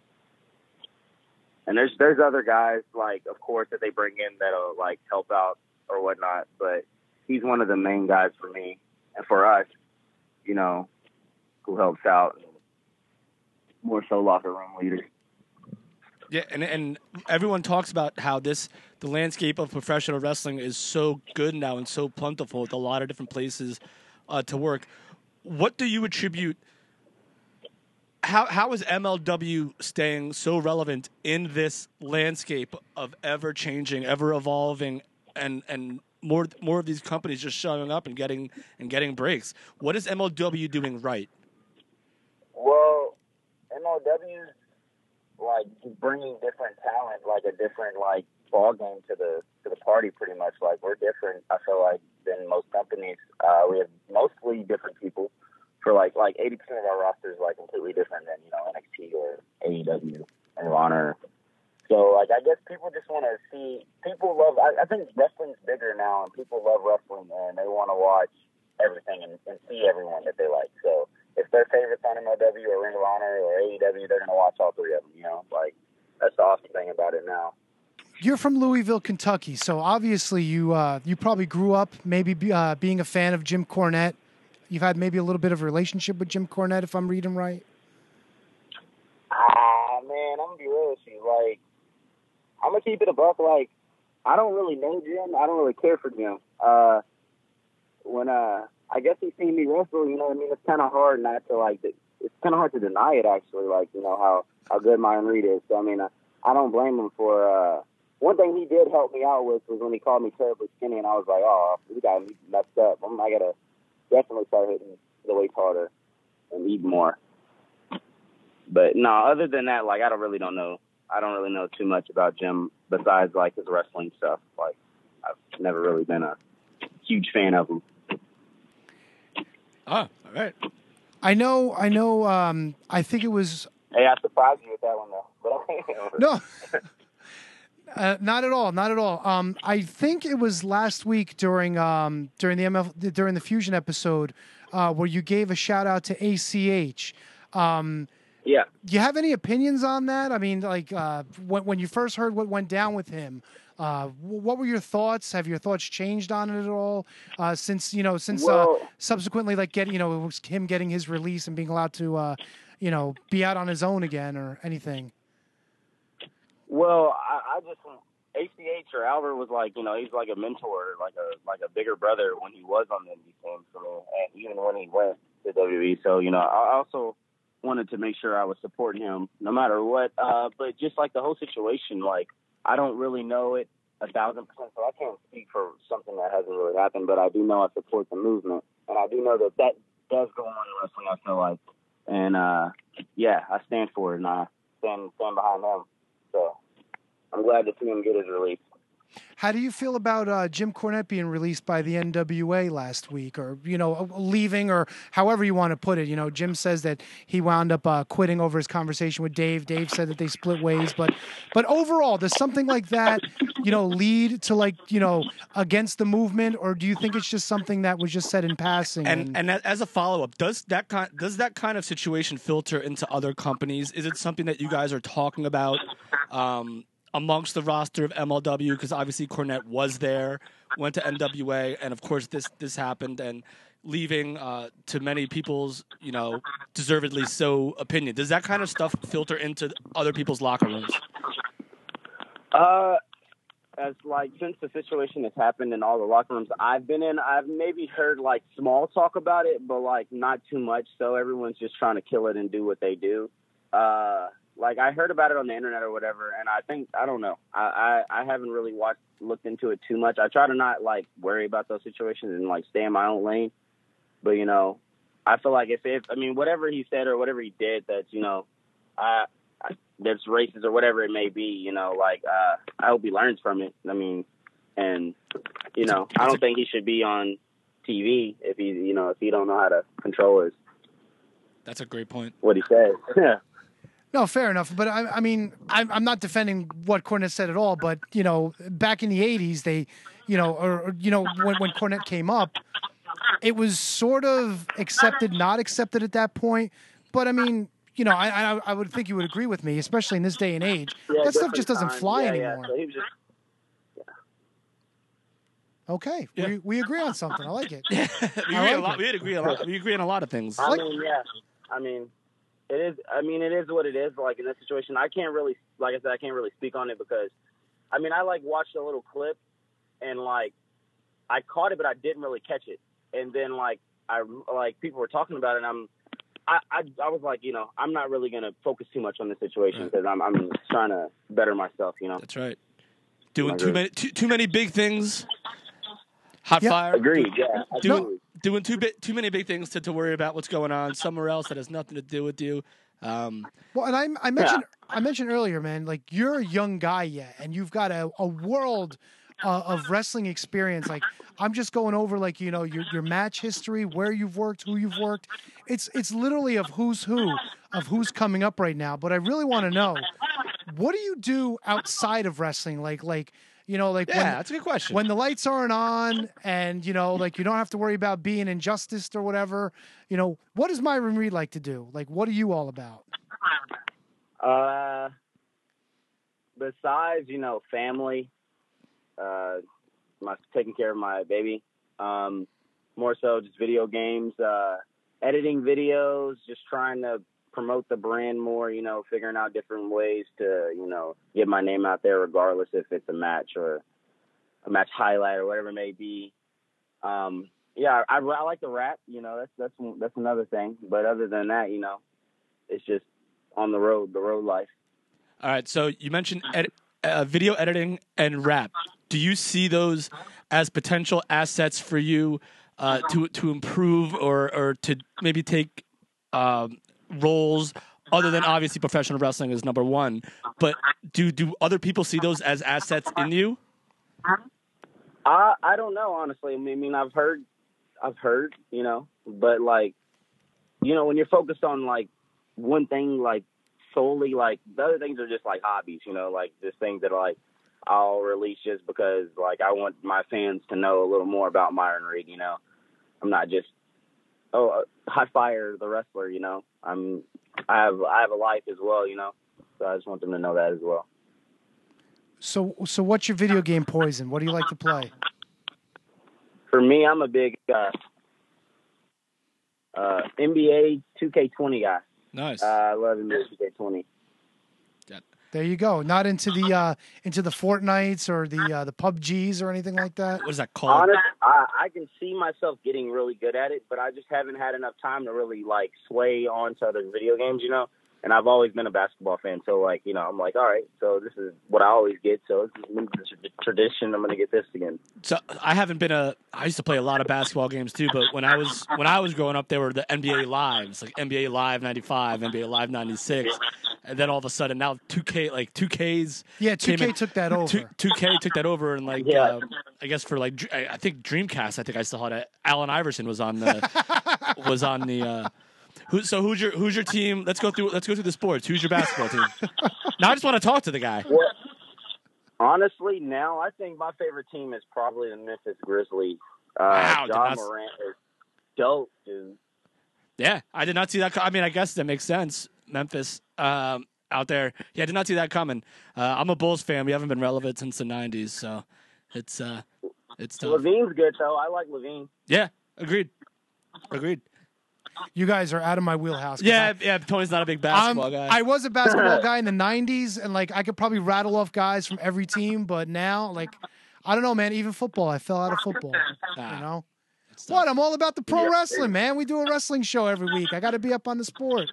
And there's there's other guys, like, of course, that they bring in that'll like help out or whatnot. But he's one of the main guys for me and for us, you know, who helps out, more so locker room leaders. Yeah, and and everyone talks about how this the landscape of professional wrestling is so good now and so plentiful with a lot of different places uh, to work. What do you attribute? How how is M L W staying so relevant in this landscape of ever changing, ever evolving, and and more more of these companies just showing up and getting and getting breaks? What is M L W doing right? Well, M L W's like bringing different talent, like a different like ball game to the to the party. Pretty much, like, we're different. I feel like than most companies. Uh, we have mostly different people. For like like eighty percent of our roster is like completely different than, you know, N X T or A E W and Honor. So, like, I guess people just want to see, people love, I, I think wrestling's bigger now, and people love wrestling, and they want to watch everything and, and see everyone that they like. So, if their favorite's on M L W or Ring of Honor or A E W, they're going to watch all three of them, you know? Like, that's the awesome thing about it now. You're from Louisville, Kentucky, so obviously you uh, you probably grew up maybe be, uh, being a fan of Jim Cornette. You've had maybe a little bit of a relationship with Jim Cornette, if I'm reading right. Ah, man, I'm going to be real with you. Like, I'm going to keep it a buck. Like, I don't really know Jim. I don't really care for Jim. Uh, when, uh, I guess he's seen me wrestle, you know what I mean? It's kind of hard not to, like, it's kind of hard to deny it, actually, like, you know, how, how good Myron Reed is. So, I mean, I, I don't blame him for, uh, one thing he did help me out with was when he called me terribly skinny, and I was like, oh, we got me messed up. I'm, I got to definitely start hitting the weights harder and eat more. But, no, other than that, like, I don't really don't know. I don't really know too much about Jim besides, like, his wrestling stuff. Like, I've never really been a huge fan of him. Oh, all right. I know, I know, um, I think it was... Hey, I surprised you with that one, though. But no, uh, not at all, not at all. Um, I think it was last week during um, during the M F, during the Fusion episode uh, where you gave a shout-out to A C H. Um, yeah. Do you have any opinions on that? I mean, like, uh, when, when you first heard what went down with him, uh, what were your thoughts? Have your thoughts changed on it at all uh, since, you know, since well, uh, subsequently, like, getting, you know, it was him getting his release and being allowed to, uh, you know, be out on his own again or anything? Well, I, I just, A C H or Albert was like, you know, he's like a mentor, like a like a bigger brother when he was on the indie team for me, and even when he went to W W E. So, you know, I also wanted to make sure I was supporting him no matter what. Uh, but just like the whole situation, like I don't really know it a thousand percent, so I can't speak for something that hasn't really happened. But I do know I support the movement, and I do know that that does go on in wrestling. I feel like, and uh, yeah, I stand for it, and I stand stand behind them. So I'm glad to see him get his release. How do you feel about uh, Jim Cornette being released by the N W A last week, or you know, leaving, or however you want to put it? You know, Jim says that he wound up uh, quitting over his conversation with Dave. Dave said that they split ways, but but overall, does something like that, you know, lead to like you know against the movement, or do you think it's just something that was just said in passing? And and, and as a follow up, does that kind does that kind of situation filter into other companies? Is it something that you guys are talking about? Um, amongst the roster of M L W, because obviously Cornette was there, went to N W A, and of course this this happened, and leaving uh, to many people's, you know, deservedly so opinion. Does that kind of stuff filter into other people's locker rooms? Uh, as like since the situation has happened in all the locker rooms I've been in, I've maybe heard like small talk about it, but like not too much. So everyone's just trying to kill it and do what they do. Uh, Like I heard about it on the internet or whatever, and I think I don't know. I, I, I haven't really watched looked into it too much. I try to not like worry about those situations and like stay in my own lane. But you know, I feel like if if I mean whatever he said or whatever he did, that's you know, I, I that's racist or whatever it may be. You know, like uh, I hope he learns from it. I mean, and you know, I don't think he should be on T V if he you know if he don't know how to control his. That's a great point. What he says. Yeah. No, fair enough. But I, I mean, I'm, I'm not defending what Cornette said at all. But you know, back in the eighties, they, you know, or, or you know, when when Cornette came up, it was sort of accepted, not accepted at that point. But I mean, you know, I I, I would think you would agree with me, especially in this day and age. Yeah, that stuff just doesn't time. fly yeah, anymore. Yeah. So he was just, Okay, Yeah. we we agree on something. I like it. we, I agree like a lot, it. we agree a lot. We agree on a lot of things. I Like- mean, yeah. I mean, it is. I mean, it is what it is. Like in this situation, I can't really, like I said, I can't really speak on it because, I mean, I like watched a little clip, and like, I caught it, but I didn't really catch it. And then like, I like people were talking about it, and I'm, I, I, I was like, you know, I'm not really gonna focus too much on the situation because I'm, I'm trying to better myself. You know. That's right. Doing I too agree. many too, too many big things. Hot Yeah. fire. Agreed. Yeah. Doing Absolutely. doing too bit too many big things to, to worry about what's going on somewhere else that has nothing to do with you. Um, Well, and I, I mentioned I mentioned earlier, man, like you're a young guy yet, and you've got a, a world uh, of wrestling experience. Like I'm just going over, like you know, your your match history, where you've worked, who you've worked. It's it's literally of who's who of who's coming up right now. But I really want to know, what do you do outside of wrestling? Like like you know, like yeah, when, that's a good question. when the lights aren't on and, you know, like you don't have to worry about being injusticed or whatever, you know, what does Myron Reed like to do? Like, what are you all about? Uh, besides, you know, family, uh, my taking care of my baby, um, more so just video games, uh, editing videos, just trying to promote the brand more, you know, figuring out different ways to, you know, get my name out there regardless if it's a match or a match highlight or whatever it may be. Um, yeah, I, I like to rap, you know, that's, that's, that's another thing. But other than that, you know, it's just on the road, the road life. All right, so you mentioned ed- uh, video editing and rap. Do you see those as potential assets for you uh, to to improve or or to maybe take um, roles other than obviously professional wrestling is number one? But do do other people see those as assets in you? I I don't know, honestly. I mean, I've heard, I've heard, you know, but like, you know, when you're focused on like one thing, like solely, like the other things are just like hobbies, you know, like just things that are like I'll release just because like I want my fans to know a little more about Myron Reed. You know, I'm not just oh uh, Hot Fire the wrestler. You know, I'm I have I have a life as well. You know, so I just want them to know that as well. So, so what's your video game poison? What do you like to play? For me, I'm a big uh, uh, N B A two K twenty guy. Nice. Uh, I love N B A two K twenty. Yeah. There you go. Not into the uh, into the Fortnites or the uh, the P U B Gs or anything like that. What is that called? Honestly, I, I can see myself getting really good at it, but I just haven't had enough time to really like sway on to other video games, you know. And I've always been a basketball fan, so like you know, I'm like, all right, so this is what I always get. So this is the tradition. I'm gonna get this again. So I haven't been a. I used to play a lot of basketball games too, but when I was when I was growing up, there were the N B A Lives, like N B A Live ninety-five, N B A Live ninety-six, and then all of a sudden now two K like two K's. Yeah, two K came in- took that over. Two, 2K took that over, and like Yeah. uh, I guess for like Dr- I I think Dreamcast, I think I still had it. Allen Iverson was on the was on the. Uh, who, so who's your who's your team? Let's go through let's go through the sports. Who's your basketball team? Now I just want to talk to the guy. Well, honestly, now I think my favorite team is probably the Memphis Grizzlies. Uh, Wow, did John not- Morant is dope, dude. Yeah, I did not see that. Co- I mean, I guess that makes sense. Memphis um, out there. Yeah, I did not see that coming. Uh, I'm a Bulls fan. We haven't been relevant since the nineties, so it's uh, it's tough. Levine's good though. I like Levine. Yeah, agreed. Agreed. You guys are out of my wheelhouse. 'cause Yeah, I- yeah. Tony's not a big Um, basketball guy. I was a basketball guy in the nineties, and like I could probably rattle off guys from every team. But now, like, I don't know, man. Even football, I fell out of football. Ah, You know it's tough. what? I'm all about the pro Yeah. wrestling, man. We do a wrestling show every week. I got to be up on the sport.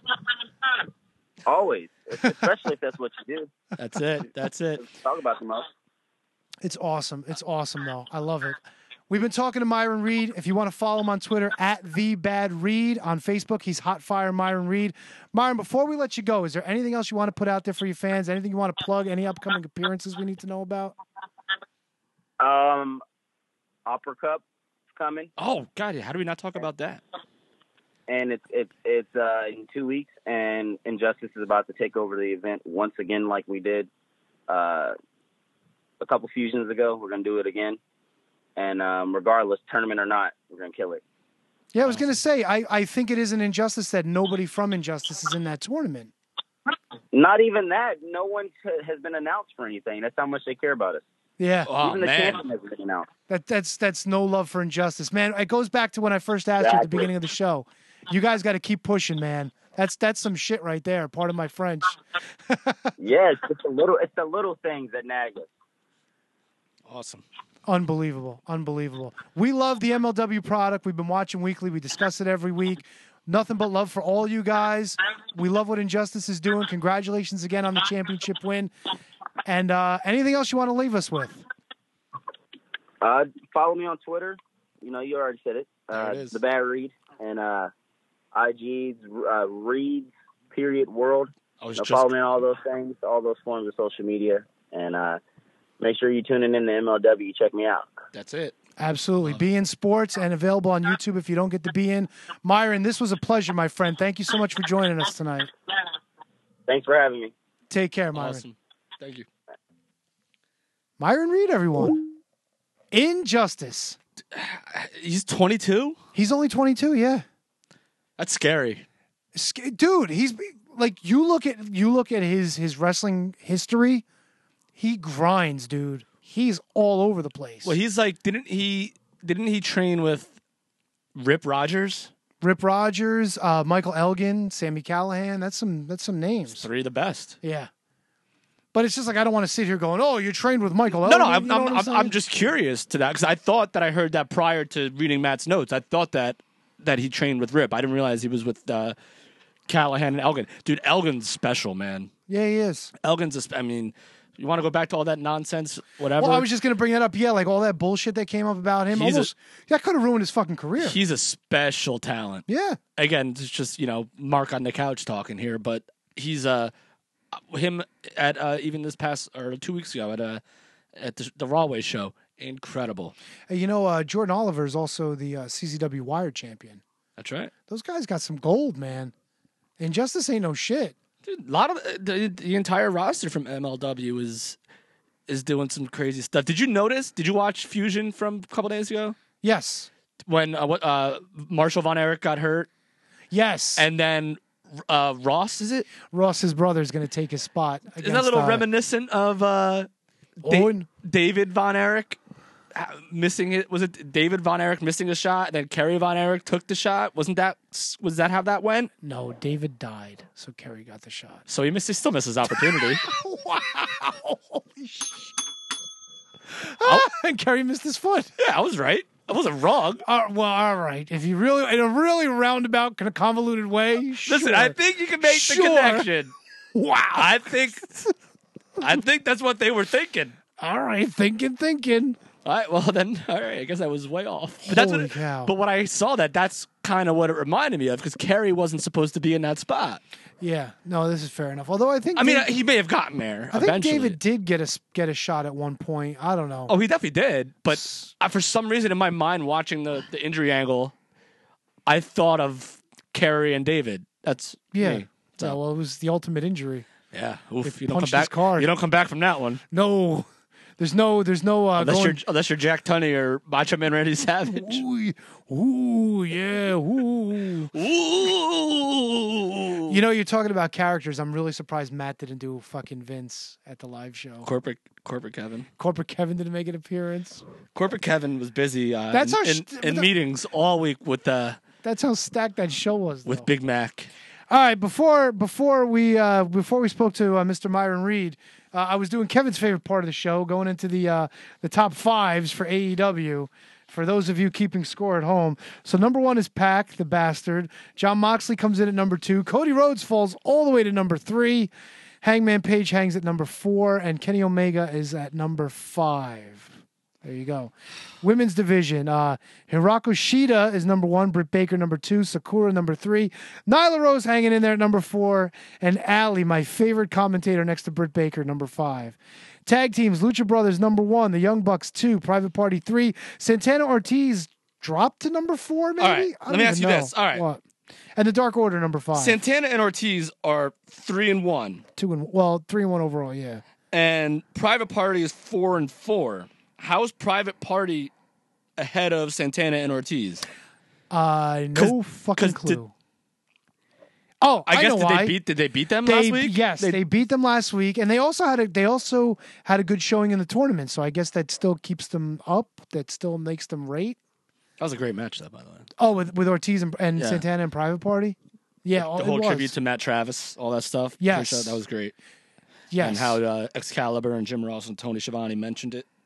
Always, especially if that's what you do. That's it. That's it. Talk about the most. It's awesome. It's awesome, though. I love it. We've been talking to Myron Reed. If you want to follow him on Twitter, at The Bad Reed. On Facebook, he's Hot Fire Myron Reed. Myron, before we let you go, is there anything else you want to put out there for your fans? Anything you want to plug? Any upcoming appearances we need to know about? Um, Opera Cup is coming, Oh God, how do we not talk about that? and it's it's it's uh, in two weeks. And Injustice is about to take over the event once again, like we did uh, a couple fusions ago. We're gonna do it again, and um, regardless, tournament or not, we're gonna kill it. Yeah, I was going to say, I, I think it is an injustice that nobody from Injustice is in that tournament. Not even that. No one t- has been announced for anything. That's how much they care about us. Yeah, Oh even the man, champion hasn't been announced. that that's that's no love for Injustice, man. It goes back to when I first asked you at the Exactly. beginning of the show. You guys got to keep pushing, man. That's that's some shit right there. Part of my French. Yeah, it's just a little. It's the little things that nag us. awesome. Unbelievable. Unbelievable. We love the M L W product. We've been watching weekly. We discuss it every week. Nothing but love for all you guys. We love what Injustice is doing. Congratulations again on the championship win. And uh, anything else you want to leave us with? Uh, follow me on Twitter. You know, you already said it. Uh, There it is. The Bad Reed, and uh, I G's uh, Reeds period world. I was You know, just follow me on all those things, all those forms of social media, and uh, make sure you tune in in the M L W. Check me out. that's it. Absolutely. Be in Sports and available on YouTube if you don't get to be in. Myron, this was a pleasure, my friend. Thank you so much for joining us tonight. Thanks for having me. Take care, Myron. Awesome. Thank you. Myron Reed, everyone. Injustice. He's twenty-two. He's only twenty-two, yeah. That's scary. Sc- Dude, he's like you look at you look at his his wrestling history, he grinds, dude. He's all over the place. Well, he's like, didn't he? Didn't he train with Rip Rogers? Rip Rogers, uh, Michael Elgin, Sammy Callahan. That's some that's some names. Three of the best. Yeah. But it's just like I don't want to sit here going, "Oh, you trained with Michael No, Elgin." no, I'm, You know I'm, what I'm, saying? I'm just curious to that because I thought that I heard that prior to reading Matt's notes. I thought that that he trained with Rip. I didn't realize he was with uh, Callahan and Elgin. Dude, Elgin's special, man. Yeah, he is. Elgin's. A, sp- I mean, you want to go back to all that nonsense, whatever. Well, I was just gonna bring that up. Yeah, like all that bullshit that came up about him. He's a- Almost that could have ruined his fucking career. He's a special talent. Yeah. Again, it's just you know Mark on the couch talking here, but he's uh him at uh, even this past or two weeks ago at uh at the, the Rawway show, incredible. Hey, you know, uh, Jordan Oliver is also the uh, C Z W Wire champion. That's right. Those guys got some gold, man. Injustice ain't no shit. Dude, a lot of the, the entire roster from M L W is is doing some crazy stuff. Did you notice? Did you watch Fusion from a couple days ago Yes. when uh, what uh, Marshall Von Erich got hurt, Yes. and then uh, Ross? Is it? Ross's brother is going to take his spot. Isn't that a little uh, reminiscent of uh, Da- Owen? David Von Erich uh, missing it? Was it David Von Erich missing a shot, and then Kerry Von Erich took the shot? Wasn't that was that how that went? No, David died, so Kerry got the shot. So he missed. He still missed his opportunity. Wow! Holy shit! Ah, and Kerry missed his foot. Yeah, I was right. I wasn't wrong. Uh, well, all right. If you really, in a really roundabout, kind of convoluted way, sure. Listen, I think you can make Sure. the connection. Wow. I think, I think that's what they were thinking. All right, thinking, thinking. All right, well then, all right. I guess I was way off. But that's Holy what. cow. But when I saw that, that's kind of what it reminded me of because Kerry wasn't supposed to be in that spot. Yeah, no, this is fair enough. Although I think I mean, Dave- he may have gotten there I think eventually. David did get a s- get a shot at one point. I don't know. Oh, he definitely did. But uh, for some reason, in my mind, watching the, the injury angle, I thought of Kerry and David. That's yeah. me. Yeah, well, it was the ultimate injury. Yeah. Oof, If you don't come punched his back. card. You don't come back from that one. No, there's no, there's no. Uh, Unless going, you're unless you're Jack Tunney or Macho Man Randy Savage. Ooh, ooh, yeah, ooh. Ooh. You know, you're talking about characters. I'm really surprised Matt didn't do fucking Vince at the live show. Corporate corporate Kevin. Corporate Kevin didn't make an appearance. Corporate Kevin was busy uh, That's in, how in, sh- in the- meetings all week with uh, That's how stacked that show was. Though. with Big Mac. All right, before before we uh, before we spoke to uh, Mister Myron Reed, uh, I was doing Kevin's favorite part of the show, going into the uh, the top fives for A E W. For those of you keeping score at home, so number one is Pac, the bastard. John Moxley comes in at number two. Cody Rhodes falls all the way to number three. Hangman Page hangs at number four, and Kenny Omega is at number five. There you go. Women's division. Uh, Hirako Shida is number one. Britt Baker number two. Sakura number three. Nyla Rose hanging in there at number four. And Allie, my favorite commentator next to Britt Baker, number five. Tag teams. Lucha Brothers number one. The Young Bucks two. Private Party three. Santana Ortiz dropped to number four, maybe? All right, I don't let me even ask you know. this. All right. What? And the Dark Order number five. Santana and Ortiz are three and one, two and well, three and one overall, yeah. and Private Party is four and four. How's Private Party ahead of Santana and Ortiz? Uh, no 'Cause- fucking 'cause clue. did- oh, I, I, guess know did why. they beat did they beat them They, last week? yes, they, beat them last week, and they also had a they also had a good showing in the tournament. So I guess that still keeps them up. That still makes them rate. That was a great match, though, by the way. Oh, with with Ortiz and, and Yeah. Santana and Private Party. Yeah, The it whole was. tribute to Matt Travis, all that stuff. Yes. Pre-show, that was great. yes, And how uh, Excalibur and Jim Ross and Tony Schiavone mentioned it.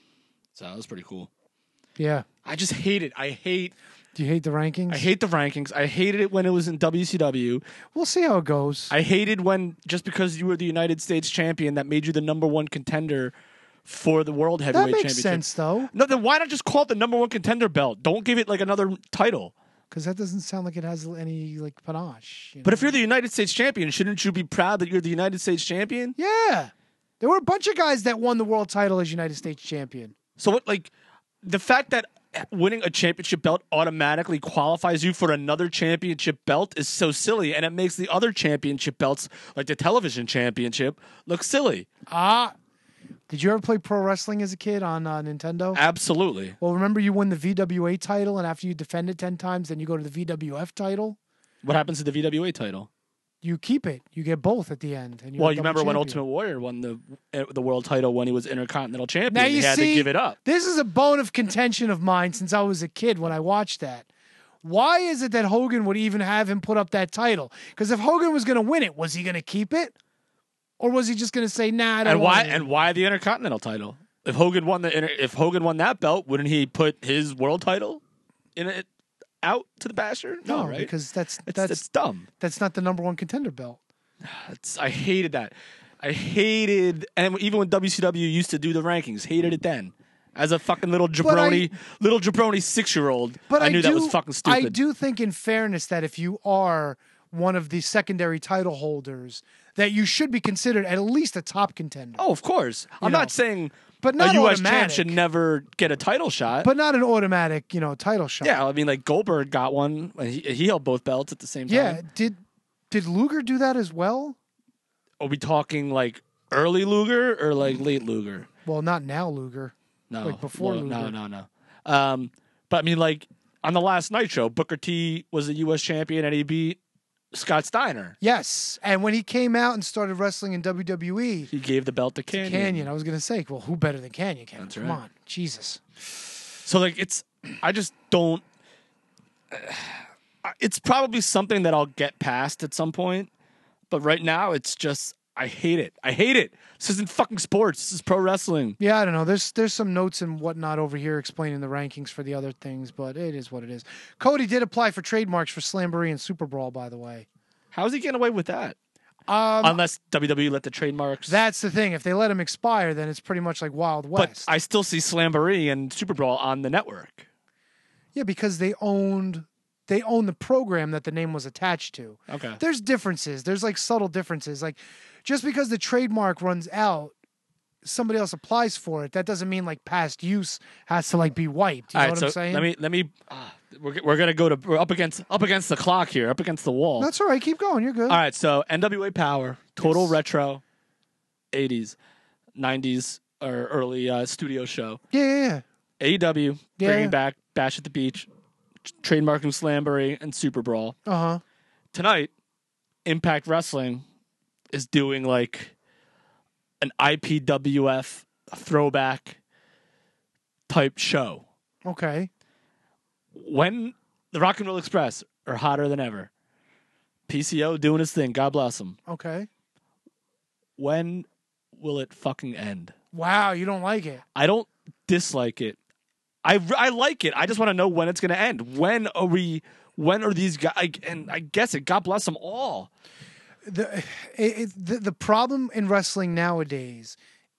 So that was pretty cool. yeah. I just hate it. I hate Do you hate the rankings? I hate the rankings. I hated it when it was in W C W. We'll see how it goes. I hated when just because you were the United States champion that made you the number one contender for the World that Heavyweight makes Championship. sense though, No, then why not just call it the number one contender belt? Don't give it like another title. because that doesn't sound like it has any like panache. you But know? if you're the United States champion, shouldn't you be proud that you're the United States champion? yeah, there were a bunch of guys that won the world title as United States champion. So what, like, the fact that winning a championship belt automatically qualifies you for another championship belt is so silly, and it makes the other championship belts, like the television championship, look silly. Ah, did you ever play pro wrestling as a kid on uh, Nintendo? Absolutely. Well, remember you win the V W A title, and after you defend it ten times, then you go to the V W F title. What happens to the V W A title? You keep it. You get both at the end. And you're Well, a you double remember when champion. Ultimate Warrior won the uh, the world title when he was Intercontinental Champion? Now you he had see, to give it up. This is a bone of contention of mine since I was a kid when I watched that. Why is it that Hogan would even have him put up that title? Because if Hogan was going to win it, was he going to keep it, or was he just going to say, "Nah"? I don't And why? want it? And why the Intercontinental title? If Hogan won the inter, if Hogan won that belt, wouldn't he put his world title in it out to the Basher? No, no, right? because that's it's, that's it's dumb. that's not the number one contender belt. It's, I hated that. I hated, and even when W C W used to do the rankings, hated it then. As a fucking little jabroni, little jabroni six year old, But I I knew do, that was fucking stupid. I do think, in fairness, that if you are one of the secondary title holders, that you should be considered at least a top contender. Oh, of course. I'm know, not saying but not a U S champ automatic. should never get a title shot. But not an automatic, you know, title shot. yeah, I mean, like Goldberg got one. He, he held both belts at the same time. Yeah. Did did Luger do that as well? Are we talking like early Luger or like late Luger? Well, not now Luger. No, Like before no, Luger. no, no, no. Um, but I mean, like on the last night show, Booker T was a U S champion and he beat Scott Steiner. Yes, and when he came out and started wrestling in W W E, He gave the belt to Canyon. Canyon. I was gonna say, well, who better than Canyon? Canyon, That's come right. on, Jesus. So like it's, I just don't. It's probably something that I'll get past at some point, but right now it's just I hate it. I hate it. This isn't fucking sports. This is pro wrestling. Yeah, I don't know. There's there's some notes and whatnot over here explaining the rankings for the other things, but it is what it is. Cody did apply for trademarks for Slamboree and Super Brawl, by the way. How's he getting away with that? Um, Unless W W E let the trademarks. That's the thing. If they let them expire, then it's pretty much like Wild but West. I still see Slamboree and Super Brawl on the network. Yeah, because they owned they own the program that the name was attached to. Okay. There's differences. There's like subtle differences. Like just because the trademark runs out, somebody else applies for it. That doesn't mean like past use has to like be wiped. You All know right, what so I'm saying? let me let me. Uh, we're we're gonna go to we're up against up against the clock here, up against the wall. That's all right. Keep going. You're good. All right, so N W A Power, total Yes. retro, eighties, nineties, or early uh, studio show. Yeah, yeah, yeah. A E W Yeah. bringing back Bash at the Beach, trademarking Slamboree and Super Brawl. Uh huh. Tonight, Impact Wrestling is doing like an I P W F throwback type show. Okay. When the Rock and Roll Express are hotter than ever, P C O doing his thing, God bless him. Okay. When will it fucking end? Wow, you don't like it. I don't dislike it. I, I like it. I just want to know when it's going to end. When are we? When are these guys? And I guess it. God bless them all. The, it, it, the the problem in wrestling nowadays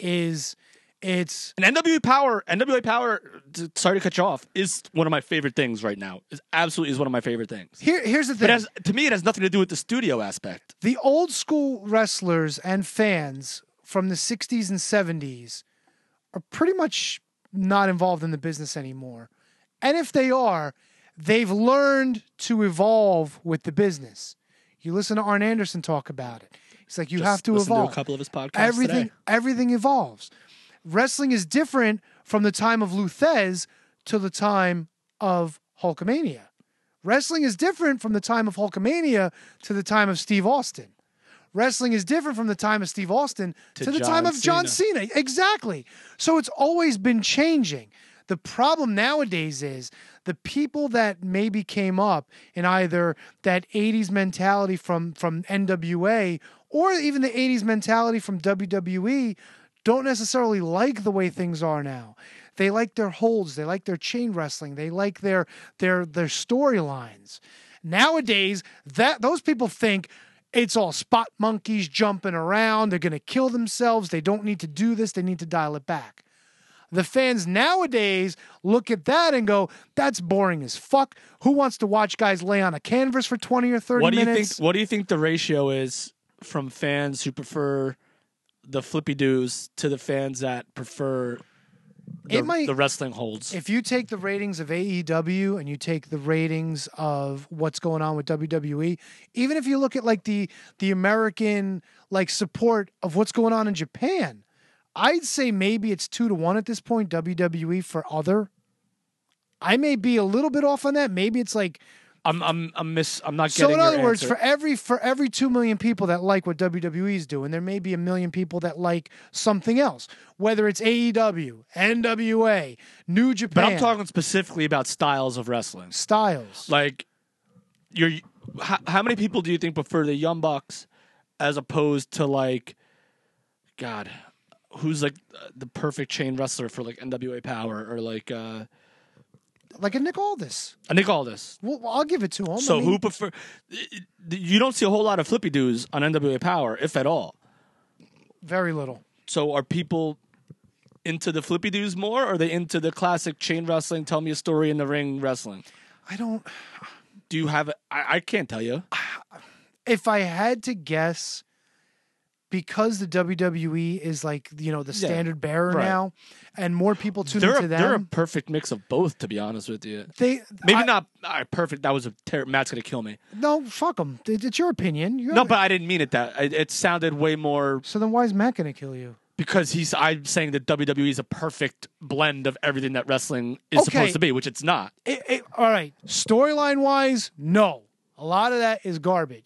is it's And N W A Power, N W A Power. t- Sorry to cut you off. Is one of my favorite things right now. Is absolutely is one of my favorite things. here. Here's the But thing. it has, to me, it has nothing to do with the studio aspect. The old school wrestlers and fans from the sixties and seventies are pretty much not involved in the business anymore. And if they are, they've learned to evolve with the business. You listen to Arn Anderson talk about it. He's like, you Just have to listen evolve. To a couple of his podcasts everything, today. everything evolves. Wrestling is different from the time of Luthez to the time of Hulkamania. Wrestling is different from the time of Hulkamania to the time of Steve Austin. Wrestling is different from the time of Steve Austin to, To the John time of John Cena. Cena. Exactly. So it's always been changing. The problem nowadays is the people that maybe came up in either that eighties mentality from, from N W A or even the eighties mentality from W W E don't necessarily like the way things are now. They like their holds. They like their chain wrestling. They like their their their storylines. Nowadays, that those people think it's all spot monkeys jumping around. They're going to kill themselves. They don't need to do this. They need to dial it back. The fans nowadays look at that and go, that's boring as fuck. Who wants to watch guys lay on a canvas for twenty or thirty What do you minutes? think? What do you think the ratio is from fans who prefer the flippy doos to the fans that prefer the, It might- the wrestling holds? If you take the ratings of A E W and you take the ratings of what's going on with W W E, even if you look at like the the American like support of what's going on in Japan, I'd say maybe it's two to one at this point, W W E for other. I may be a little bit off on that. Maybe it's like I'm I'm I'm miss. I'm not so. getting. In other your words, answer. for every for every two million people that like what W W E is doing, there may be a million people that like something else. Whether it's A E W, N W A, New Japan, but I'm talking specifically about styles of wrestling. styles. Like, you're how, how many people do you think prefer the Young Bucks as opposed to like, God, who's like the perfect chain wrestler for like N W A Power or like uh, Like a Nick Aldis. a Nick Aldis? Well, I'll give it to him. So I mean, who prefer? You don't see a whole lot of flippy doos on N W A Power, if at all. Very little. So are people into the flippy doos more, or are they into the classic chain wrestling, tell me a story in the ring wrestling? I don't. Do you have? I, I can't tell you. If I had to guess, because the W W E is like, you know, the Yeah, standard bearer right. now, and more people tune They're into a, they're a them, perfect mix of both, to be honest with you. they Maybe I- not all right, perfect. That was a ter- Matt's gonna kill me. No, fuck them. It's your opinion. You No, have- but I didn't mean it. That it, it sounded way more so then why is Matt gonna kill you? because he's. I'm saying that W W E is a perfect blend of everything that wrestling is Okay. supposed to be, which it's not. It, it, all right, storyline wise, no. A lot of that is garbage.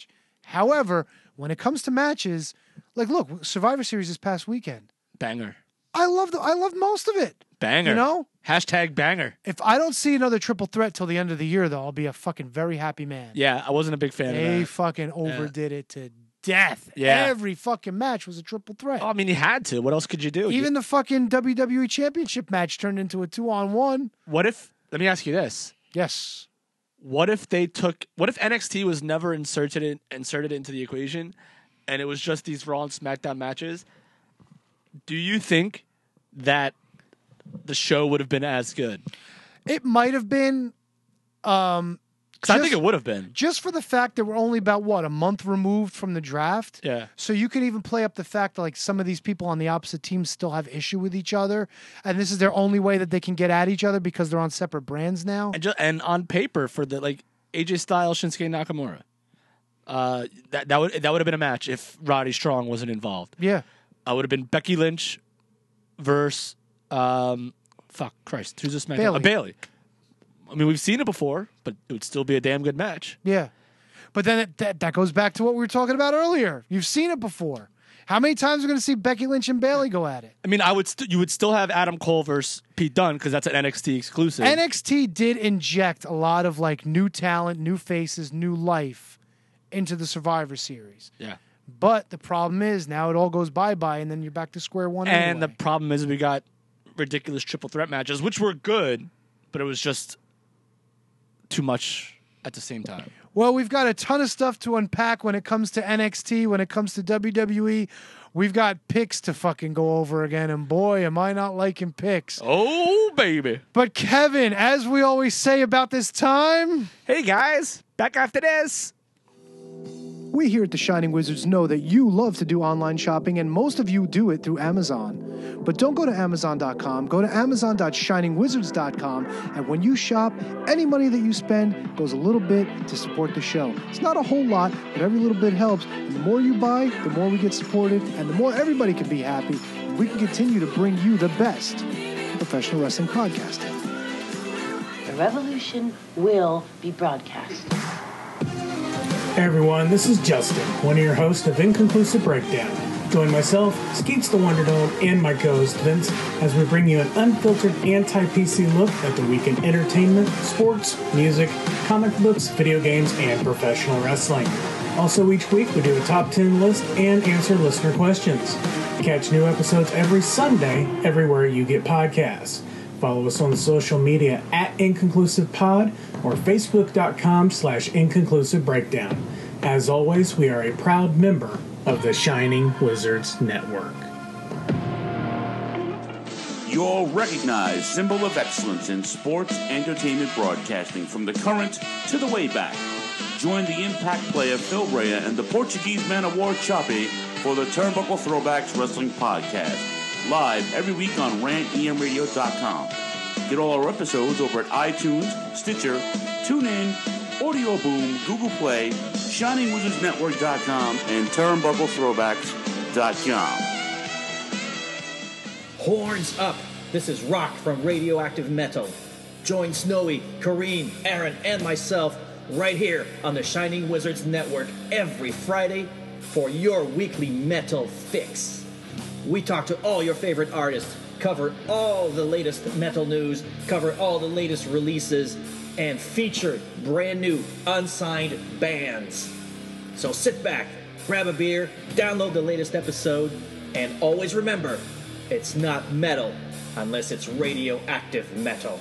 However, when it comes to matches, like, look, Survivor Series this past weekend. Banger. I loved I loved most of it. Banger. You know? Hashtag banger. If I don't see another triple threat till the end of the year, though, I'll be a fucking very happy man. Yeah, I wasn't a big fan They of that. fucking overdid yeah. it to death. Yeah. Every fucking match was a triple threat. Oh, I mean, you had to. What else could you do? Even you... the fucking W W E Championship match turned into a two-on-one. What if, let me ask you this. Yes. What if they took, what if N X T was never inserted in, inserted into the equation and it was just these Raw and SmackDown matches? Do you think that the show would have been as good? It might have been. Um, Because I think it would have been. Just for the fact that we're only about, what, a month removed from the draft? Yeah. So you can even play up the fact that, like, some of these people on the opposite teams still have issue with each other, and this is their only way that they can get at each other because they're on separate brands now. And, just, and on paper, for the, like, A J Styles, Shinsuke Nakamura, uh, that, that would that would have been a match if Roddy Strong wasn't involved. Yeah. I would have been Becky Lynch versus, um, fuck, Christ, who's this match? Bayley. Uh, Bayley. I mean, we've seen it before, but it would still be a damn good match. Yeah. But then it, that, that goes back to what we were talking about earlier. You've seen it before. How many times are we going to see Becky Lynch and Bayley go at it? I mean, I would st- you would still have Adam Cole versus Pete Dunne because that's an N X T exclusive. N X T did inject a lot of, like, new talent, new faces, new life into the Survivor Series. Yeah. But the problem is now it all goes bye-bye, and then you're back to square one And anyway. the problem is we got ridiculous triple threat matches, which were good, but it was just too much at the same time. Well, we've got a ton of stuff to unpack when it comes to N X T, when it comes to W W E. We've got picks to fucking go over again, and boy, am I not liking picks. Oh, baby. But Kevin, as we always say about this time... Hey, guys. Back after this. We here at the Shining Wizards know that you love to do online shopping, and most of you do it through Amazon. But don't go to Amazon dot com. Go to Amazon dot shining wizards dot com, and when you shop, any money that you spend goes a little bit to support the show. It's not a whole lot, but every little bit helps. And the more you buy, the more we get supported, and the more everybody can be happy, and we can continue to bring you the best professional wrestling podcasting. The revolution will be broadcast. Hey everyone, this is Justin, one of your hosts of Inconclusive Breakdown. Join myself, Skeets the Wonder Dome, and my co-host Vince as we bring you an unfiltered anti-P C look at the week in entertainment, sports, music, comic books, video games, and professional wrestling. Also, each week we do a top ten list and answer listener questions. Catch new episodes every Sunday everywhere you get podcasts. Follow us on the social media at InconclusivePod or Facebook.com slash Inconclusive Breakdown. As always, we are a proud member of the Shining Wizards Network. Your recognized symbol of excellence in sports entertainment broadcasting from the current to the way back. Join the impact player Phil Brea and the Portuguese man Award Choppy for the Turnbuckle Throwbacks Wrestling Podcast. Live every week on rant e m radio dot com. Get all our episodes over at iTunes, Stitcher, TuneIn, Audio Boom, Google Play, shining wizards network dot com, and turnbuckle throwbacks dot com. Horns up! This is Rock from Radioactive Metal. Join Snowy, Kareem, Aaron, and myself right here on the Shining Wizards Network every Friday for your weekly metal fix. We talk to all your favorite artists, cover all the latest metal news, cover all the latest releases, and feature brand new unsigned bands. So sit back, grab a beer, download the latest episode, and always remember, it's not metal unless it's radioactive metal.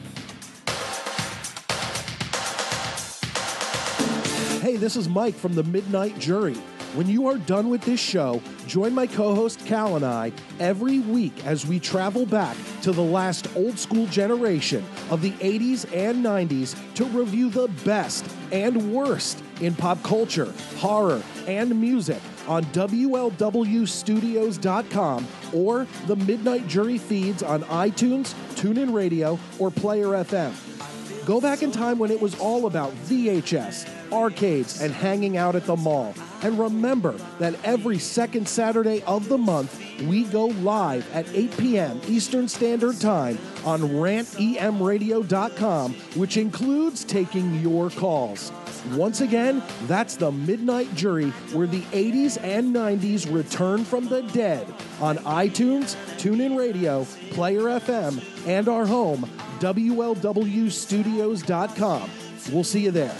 Hey, this is Mike from the Midnight Jury. When you are done with this show, join my co-host Cal and I every week as we travel back to the last old school generation of the eighties and nineties to review the best and worst in pop culture, horror, and music on W L W studios dot com or the Midnight Jury feeds on iTunes, TuneIn Radio, or Player F M. Go back in time when it was all about V H S, arcades, and hanging out at the mall. And remember that every second Saturday of the month, we go live at eight p.m. Eastern Standard Time on rant e m radio dot com, which includes taking your calls. Once again, that's The Midnight Jury, where the eighties and nineties return from the dead on iTunes, TuneIn Radio, Player F M, and our home, W L W studios dot com. We'll see you there.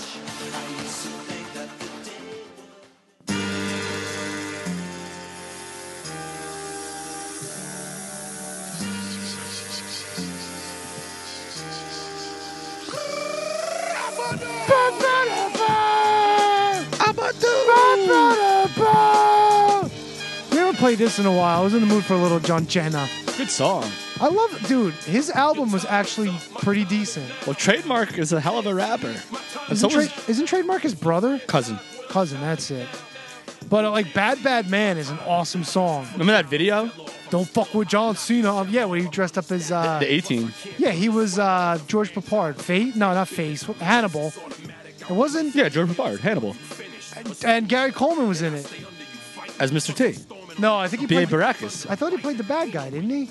We haven't played this in a while. I was in the mood for a little John Cena. Good song. I love it. Dude, his album was actually pretty decent. Well, Trademark is a hell of a rapper. And Isn't, so was Tra- isn't Trademark his brother? Cousin. Cousin, that's it. But uh, like Bad Bad Man is an awesome song. Remember that video? Don't fuck with John Cena. Um, yeah, when he dressed up as... Uh, The eighteen. Yeah, he was uh, George Papard. Fate? No, not Face. Hannibal. It wasn't... Yeah, George Papard. Hannibal. And Gary Coleman was in it. As Mister T. No, I think he B A played... Baracus. I thought he played the bad guy, didn't he?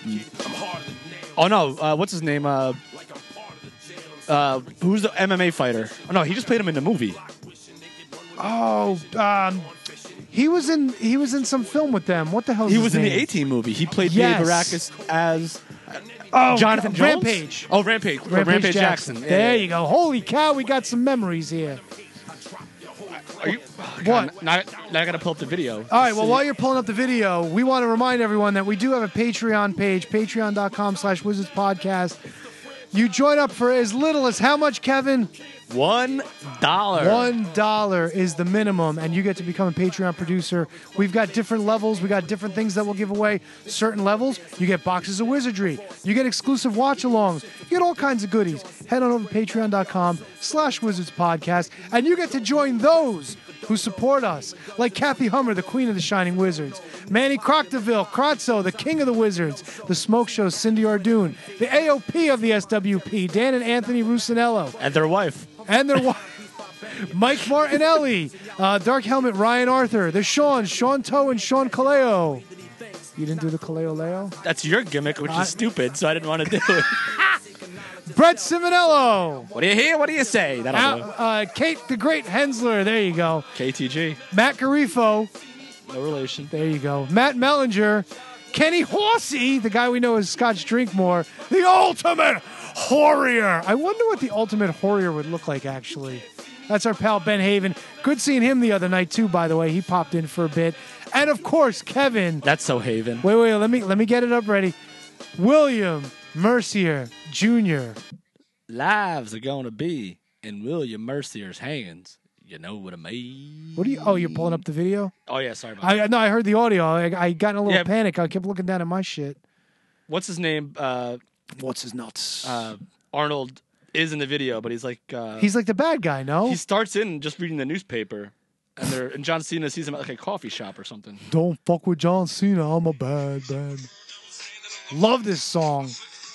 Oh, no. Uh, what's his name? Uh, uh, who's the M M A fighter? Oh, no, he just played him in the movie. Oh, um... He was in he was in some film with them. What the hell is He his was in the name? eighteen movie. He played Yes. B A Baracus as Oh, Jonathan Jones? Rampage. Oh, Rampage. Rampage, Rampage Jackson. Jackson. Yeah, There yeah, you go. Holy cow, we got some memories here. Are you, What? Now, now I got to pull up the video. All right, well, while you're pulling up the video, we want to remind everyone that we do have a Patreon page, patreon.com slash Wizards Podcast. You join up for as little as how much, Kevin? One dollar. One dollar is the minimum, and you get to become a Patreon producer. We've got different levels. We got different things that we'll give away. Certain levels, you get boxes of wizardry. You get exclusive watch-alongs. You get all kinds of goodies. Head on over to patreon.com slash Wizards Podcast, and you get to join those who support us, like Kathy Hummer, the queen of the Shining Wizards, Manny Crocteville, Crotzo, the king of the Wizards, the Smoke Show, Cindy Ardoon, the A O P of the S W P, Dan and Anthony Rusinello, And their wife. and their wife, Mike Martinelli, uh, Dark Helmet, Ryan Arthur, the Sean, Sean Toe, and Sean Kaleo. You didn't do the Kaleo Leo? That's your gimmick, which I- is stupid, so I didn't want to do it. Brett Simonello. What do you hear? What do you say? That'll Al- do. uh, Kate the Great Hensler. There you go. K T G. Matt Garifo. No relation. There you go. Matt Mellinger. Kenny Horsey, the guy we know as Scotch Drinkmore. The Ultimate Horrier. I wonder what the Ultimate Horrier would look like, actually. That's our pal Ben Haven. Good seeing him the other night, too, by the way. He popped in for a bit. And, of course, Kevin. That's so Haven. Wait, wait, let me let me get it up ready. William Mercier Junior Lives are going to be in William Mercier's hands. You know what I mean? What are you? Oh, you're pulling up the video? Oh, yeah, sorry about I that. no, I heard the audio. I, I got in a little Yeah. panic. I kept looking down at my shit. What's his name? Uh, What's his nuts? uh, Arnold is in the video, but he's like... Uh, He's like the bad guy, no? He starts in just reading the newspaper, and they're and John Cena sees him at like a coffee shop or something. Don't fuck with John Cena. I'm a bad, bad. Love this song.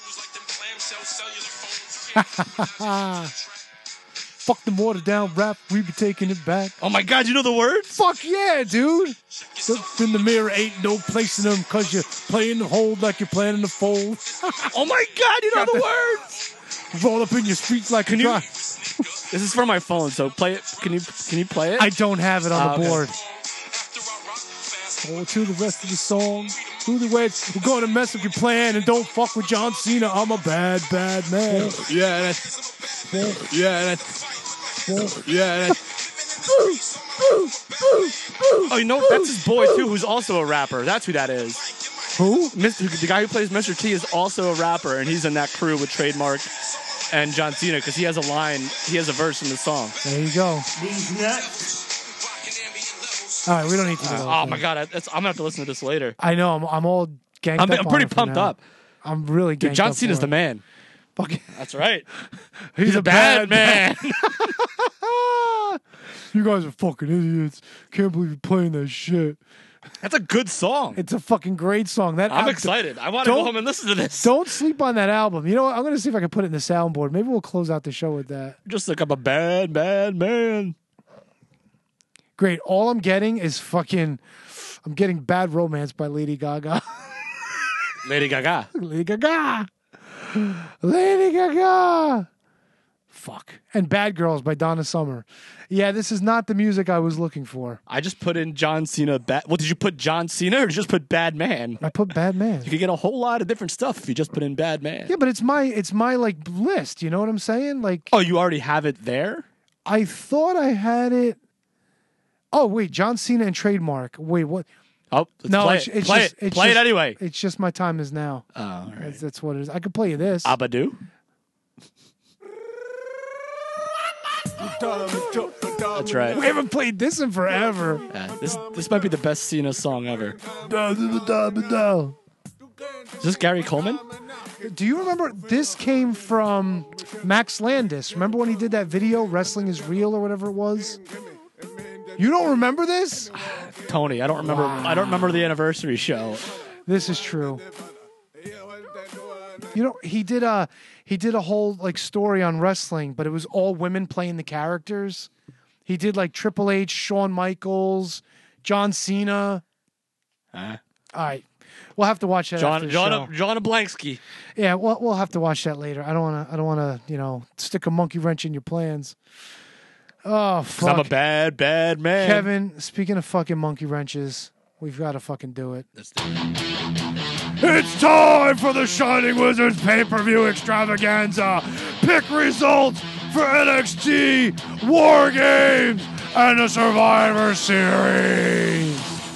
Fuck the watered down rap. We be taking it back. Oh my God, you know the words? Fuck yeah, dude. Look in the mirror, ain't no place in them, cause you're playing the hold like you're playing in the fold. Oh my God, you know Got the that- words? Roll up in your streets like Can a you? dry- This is for my phone, so play it. Can you? Can you play it? I don't have it on Ah, the okay. board. Oh, to the rest of the song. To the words. We're going to mess up your plan and don't fuck with John Cena. I'm a bad, bad man. Yeah, that's. Yeah, that's. Yeah, that's. Oh, you know what? That's his boy too, who's also a rapper. That's who that is. Who? Mister The guy who plays Mister T is also a rapper, and he's in that crew with Trademark and John Cena because he has a line, he has a verse in the song. There you go. These nuts. All right, we don't need to do that. Uh, oh my God, I- that's, I'm gonna have to listen to this later. I know. I'm, I'm all ganked I'm, up I'm on pretty it for pumped now. up. I'm really ganked Dude, John up Cena's for the it. man. Fuck. That's right. He's, He's a, a bad, bad, man. You guys are fucking idiots. Can't believe you're playing that shit. That's a good song. It's a fucking great song. That I'm al- excited. I want to go Don't- home and listen to this. Don't sleep on that album. You know what? I'm going to see if I can put it in the soundboard. Maybe we'll close out the show with that. Just like I'm a bad, bad man. Great. All I'm getting is fucking. I'm getting Bad Romance by Lady Gaga. Lady Gaga. Lady Gaga. Lady Gaga. Fuck. And Bad Girls by Donna Summer. Yeah, this is not the music I was looking for. I just put in John Cena. Bad. Well, did you put John Cena or did you just put Bad Man? I put Bad Man. You could get a whole lot of different stuff if you just put in Bad Man. Yeah, but it's my it's my like list. You know what I'm saying? Like, oh, you already have it there? I thought I had it. Oh wait, John Cena and Trademark. Wait, what? Oh, let's no, play it's, it. it's play just, it. It's play just, it anyway. It's just my time is now. Oh, all right. That's, that's what it is. I could play you this. Abadoo. That's right. We haven't played this in forever. Yeah, this this might be the best Cena song ever. Do Is this Gary Coleman? you remember this came from Max Landis? Remember when he did that video, Wrestling is Real or whatever it was? You don't remember this? Tony, I don't remember. Wow. I don't remember the anniversary show. This is true. You know, he did a he did a whole like story on wrestling, but it was all women playing the characters. He did like Triple H, Shawn Michaels, John Cena. Huh? All right, we'll have to watch that. John after the John show. John Blansky. Yeah, we'll we'll have to watch that later. I don't want to. I don't want to. You know, stick a monkey wrench in your plans. Oh Because fuck! I'm a bad, bad man. Kevin, speaking of fucking monkey wrenches, we've got to fucking do it. Let's do it. It's time for the Shining Wizards pay-per-view extravaganza. Pick results for N X T, War Games, and the Survivor Series.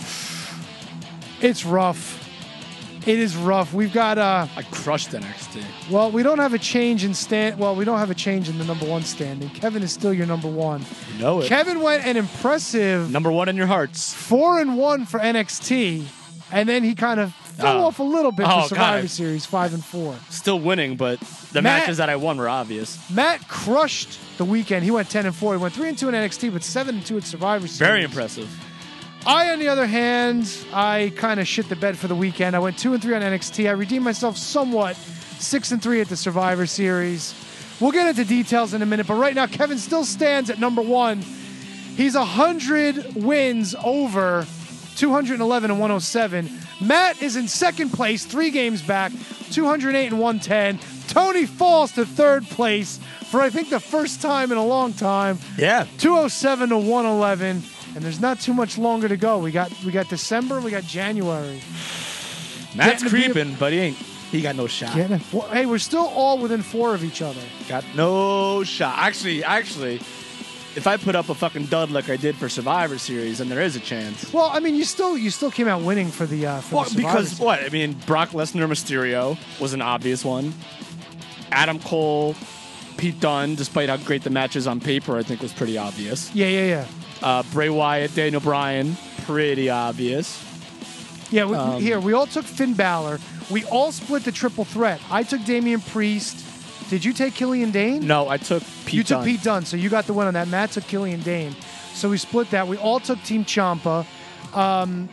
It's rough. It is rough. We've got uh I crushed N X T. well, we don't have a change in stand. Well, we don't have a change in the number one standing. Kevin is still your number one. You know it. Kevin went an impressive Number one in your hearts. four and one for N X T, and then he kind of fell Oh. off a little bit Oh, for Survivor God. Series, five and four. Still winning, but the Matt- matches that I won were obvious. Matt crushed the weekend. He went ten and four. He went three and two in N X T, but seven and two at Survivor Series. Very impressive. I, on the other hand, I kind of shit the bed for the weekend. I went two and three on N X T. I redeemed myself somewhat, six and three at the Survivor Series. We'll get into details in a minute, but right now Kevin still stands at number one. He's one hundred wins over two hundred eleven and one oh seven. Matt is in second place, three games back, two hundred eight and one ten. Tony falls to third place for I think the first time in a long time. Yeah. two oh seven to one eleven. And there's not too much longer to go. We got we got December, we got January. Matt's Getting to be a- creeping, but he ain't. He got no shot. Getting- well, hey, we're still all within four of each other. Got no shot. Actually, actually, if I put up a fucking dud like I did for Survivor Series, then there is a chance. Well, I mean, you still you still came out winning for the uh, for Well, the Survivor because Series. what? I mean, Brock Lesnar Mysterio was an obvious one. Adam Cole, Pete Dunne, despite how great the match is on paper, I think was pretty obvious. Yeah, yeah, yeah. Uh, Bray Wyatt, Daniel Bryan, pretty obvious. Yeah, we, Um, here, we all took Finn Balor. We all split the triple threat. I took Damian Priest. Did you take Killian Dane? No, I took Pete You took Dunne. Pete Dunne, so you got the win on that. Matt took Killian Dane. So we split that. We all took Team Ciampa. Um,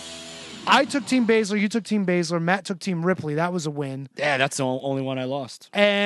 I took Team Baszler. You took Team Baszler. Matt took Team Ripley. That was a win. Yeah, that's the only one I lost.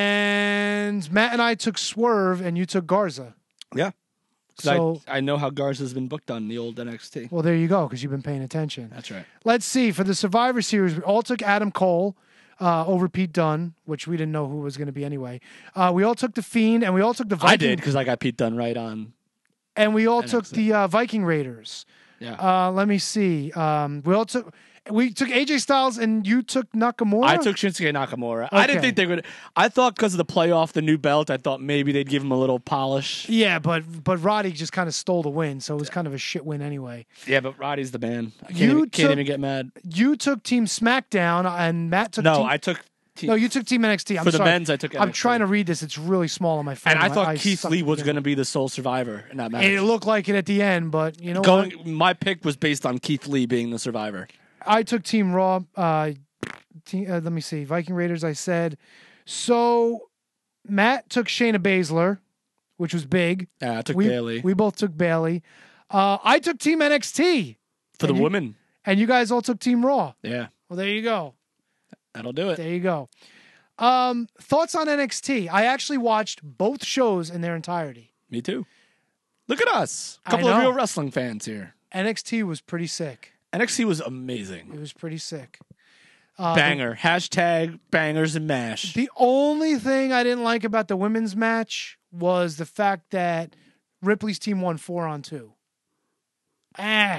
And Matt and I took Swerve, and you took Garza. Yeah. So- I, I know how Garza's been booked on the old N X T. Well, there you go, because you've been paying attention. That's right. Let's see. For the Survivor Series, we all took Adam Cole uh, over Pete Dunne, which we didn't know who was going to be anyway. Uh, we all took The Fiend, and we all took the Viking. I did, because I got Pete Dunne right on. And we all N X took T. the uh, Viking Raiders. Yeah. Uh, let me see. Um, we all took. We took A J Styles, and you took Nakamura. I took Shinsuke Nakamura. I didn't Okay. think they would. I thought because of the playoff, the new belt, I thought maybe they'd give him a little polish. Yeah, but but Roddy just kind of stole the win, so it was kind of a shit win anyway. Yeah, but Roddy's the man. I can't, You even, can't took- even get mad. You took Team SmackDown, and Matt took. No, team, I took. Team, No, you took Team N X T. I'm For the sorry. men's, I took I'm N X T. trying to read this. It's really small on my phone. and I My thought eyes Keith suck Lee to was begin going to with. be the sole survivor in that match. And it looked like it at the end, but you know Going, what? my pick was based on Keith Lee being the survivor. I took Team Raw. Uh, team, uh, let me see. Viking Raiders, I said. So Matt took Shayna Baszler, which was big. Yeah, I took we, Bailey. We both took Bailey. Uh, I took Team N X T. For the And you- women. And you guys all took Team Raw. Yeah, Well, there you go. that'll do it. There you go. Um, thoughts on N X T? I actually watched both shows in their entirety. Me too. Look at us. A I couple of know. real wrestling fans here. N X T was pretty sick. N X T was amazing. It was pretty sick. Uh, Banger. Hashtag bangers and mash. The only thing I didn't like about the women's match was the fact that Ripley's team won four on two. Ah.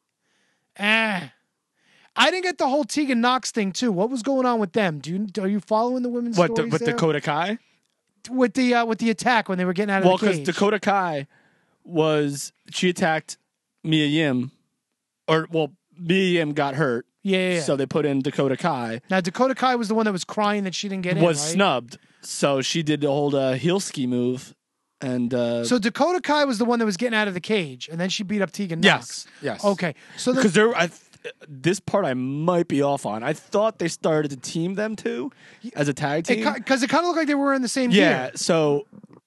Ah. I didn't get the whole Tegan Knox thing too. What was going on with them? Do you are you following the women's What the, stories with there? Dakota Kai? With the uh, with the attack when they were getting out of Well, the because cage. Dakota Kai was she attacked Mia Yim, or well, Mia Yim got hurt. Yeah, yeah, yeah. So they put in Dakota Kai. Now Dakota Kai was the one that was crying that she didn't get in. Was right? snubbed, so she did the whole uh, heel ski move, and uh, So Dakota Kai was the one that was getting out of the cage, and then she beat up Tegan Knox. yes, yes. Okay, so the, because there, I, this part I might be off on. I thought they started to team them two as a tag team. because it, it kind of looked like they were in the same Yeah, gear. so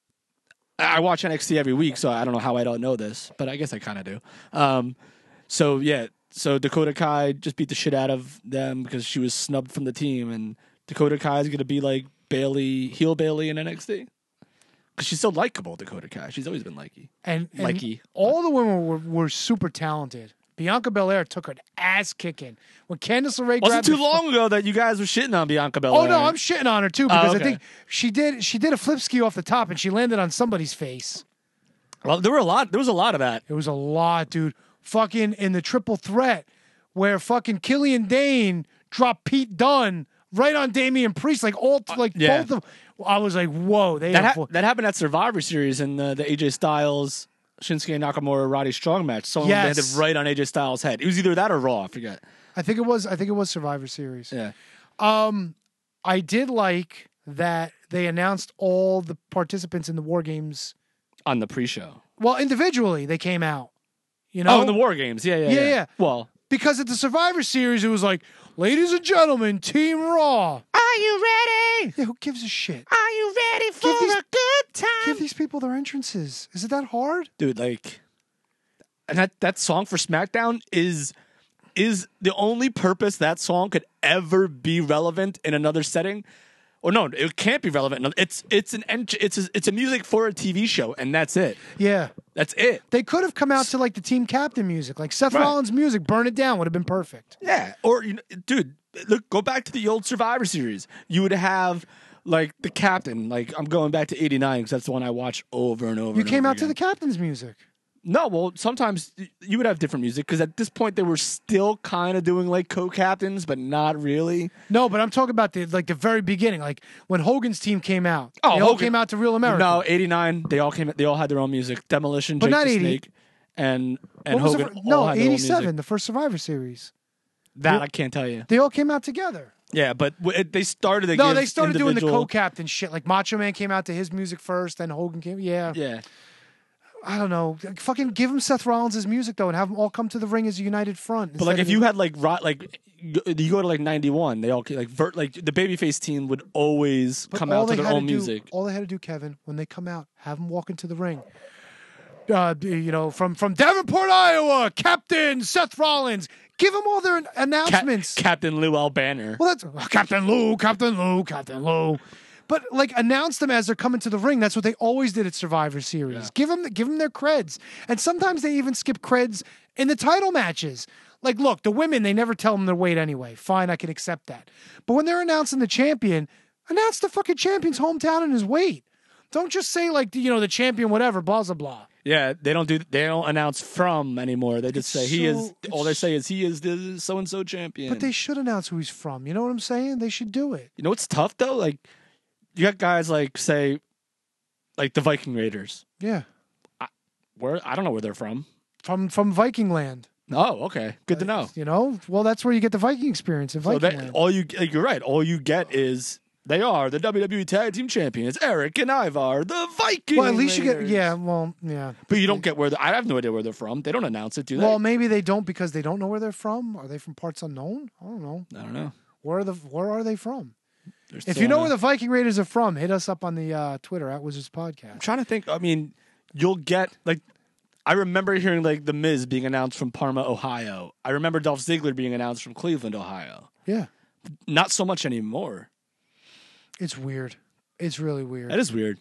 I watch N X T every week, so I don't know how I don't know this, but I guess I kind of do. Um, so yeah, so Dakota Kai just beat the shit out of them because she was snubbed from the team, and Dakota Kai is going to be like Bailey, heel Bailey in N X T. Because she's so likable, Dakota Kai. She's always been likey. And, and likey. all the women were, were super talented. Bianca Belair took an ass kicking when Candice LeRae Wasn't grabbed too the- long ago that you guys were shitting on Bianca Belair. Oh no, I'm shitting on her too because Oh, I okay. think she did she did a flip ski off the top and she landed on somebody's face. Well, there were a lot. There was a lot of that. It was a lot, dude. Fucking in the triple threat where fucking Killian Dane dropped Pete Dunne right on Damian Priest, like all like yeah. both of. I was like, whoa, they That, have ha- that happened at Survivor Series in the, the A J Styles, Shinsuke Nakamura, Roddy Strong match. Someone Yes. landed right on A J Styles' head. It was either that or Raw. I forget. I think it was. I think it was Survivor Series. Yeah. Um, I did like that they announced all the participants in the War Games. On the pre-show. Well, individually they came out. You know, Oh, in the War Games. Yeah, yeah, yeah, yeah. yeah. Well, because at the Survivor Series it was like, ladies and gentlemen, Team Raw. Are you ready? Yeah, who gives a shit? Are you ready for Give these- a good time? Give these people their entrances. Is it that hard? Dude, like, and that, that song for SmackDown is is the only purpose that song could ever be relevant in another setting. Or no, it can't be relevant. It's it's an ent- it's a, it's a music for a T V show, and that's it. Yeah. That's it. They could have come out to like the Team Captain music, like Seth Right. Rollins' music, Burn It Down would have been perfect. Yeah, or you know, dude, look, go back to the old Survivor Series. You would have like the captain. Like I'm going back to eighty-nine because that's the one I watched over and over. You and came over out to again. the Captain's music. No, well, sometimes y- you would have different music because at this point they were still kind of doing like co-captains, but not really. No, but I'm talking about the like the very beginning, like when Hogan's team came out. Oh, they all Hogan- came out to Real America. No, eighty-nine. They all came. They all had their own music. Demolition, But Jake not the eighty. Snake, and and What was Hogan. the, all no, had their own eighty-seven, music. the first Survivor Series. That I can't tell you. They all came out together. Yeah, but w- it, they started. To no, give they started doing the individual- co-captain shit. Like Macho Man came out to his music first, then Hogan came. Yeah, Yeah. I don't know. Fucking give him Seth Rollins' music though, and have them all come to the ring as a united front. But like, instead if of- you had like ro- like you you go to like ninety-one, they all like vert like the babyface team would always But come all out to they their had own do- music. All they had to do, Kevin, when they come out, have them walk into the ring. Uh, you know, from from Davenport, Iowa, Captain Seth Rollins. Give them all their an- announcements. Captain Lou Albbanner. Well, that's oh, Captain Lou, Captain Lou, Captain Lou. But like, announce them as they're coming to the ring. That's what they always did at Survivor Series. Give them, give them their creds. And sometimes they even skip creds in the title matches. Like, look, the women, they never tell them their weight anyway. Fine, I can accept that. But when they're announcing the champion, announce the fucking champion's hometown and his weight. Don't just say like, you know, the champion, whatever, blah blah blah. Yeah, they don't do. They don't announce from anymore. They just say It's he is. so- All they say is he is the so and so champion. But they should announce who he's from. You know what I'm saying? They should do it. You know what's tough though? Like you got guys like say, like the Viking Raiders. Yeah, Where I don't know where they're from. from from Viking Land. Oh, okay, good to know. You know, well, that's where you get the Viking experience in So Viking that, Land. all you like, you're right. All you get is they are the W W E Tag Team Champions, Eric and Ivar, the Viking. Well, at least you get, Raiders. yeah, well, yeah. But you don't get where the, I have no idea where they're from. They don't announce it, do they? Well, maybe they don't because they don't know where they're from. Are they from parts unknown? I don't know. I don't know. Where are the Where are they from? They're If still you know on where a- the Viking Raiders are from, hit us up on the uh, Twitter at Wizards Podcast. I'm trying to think. I mean, you'll get like. I remember hearing like the Miz being announced from Parma, Ohio. I remember Dolph Ziggler being announced from Cleveland, Ohio. Yeah, Not so much anymore. it's weird. It's really weird. That is weird.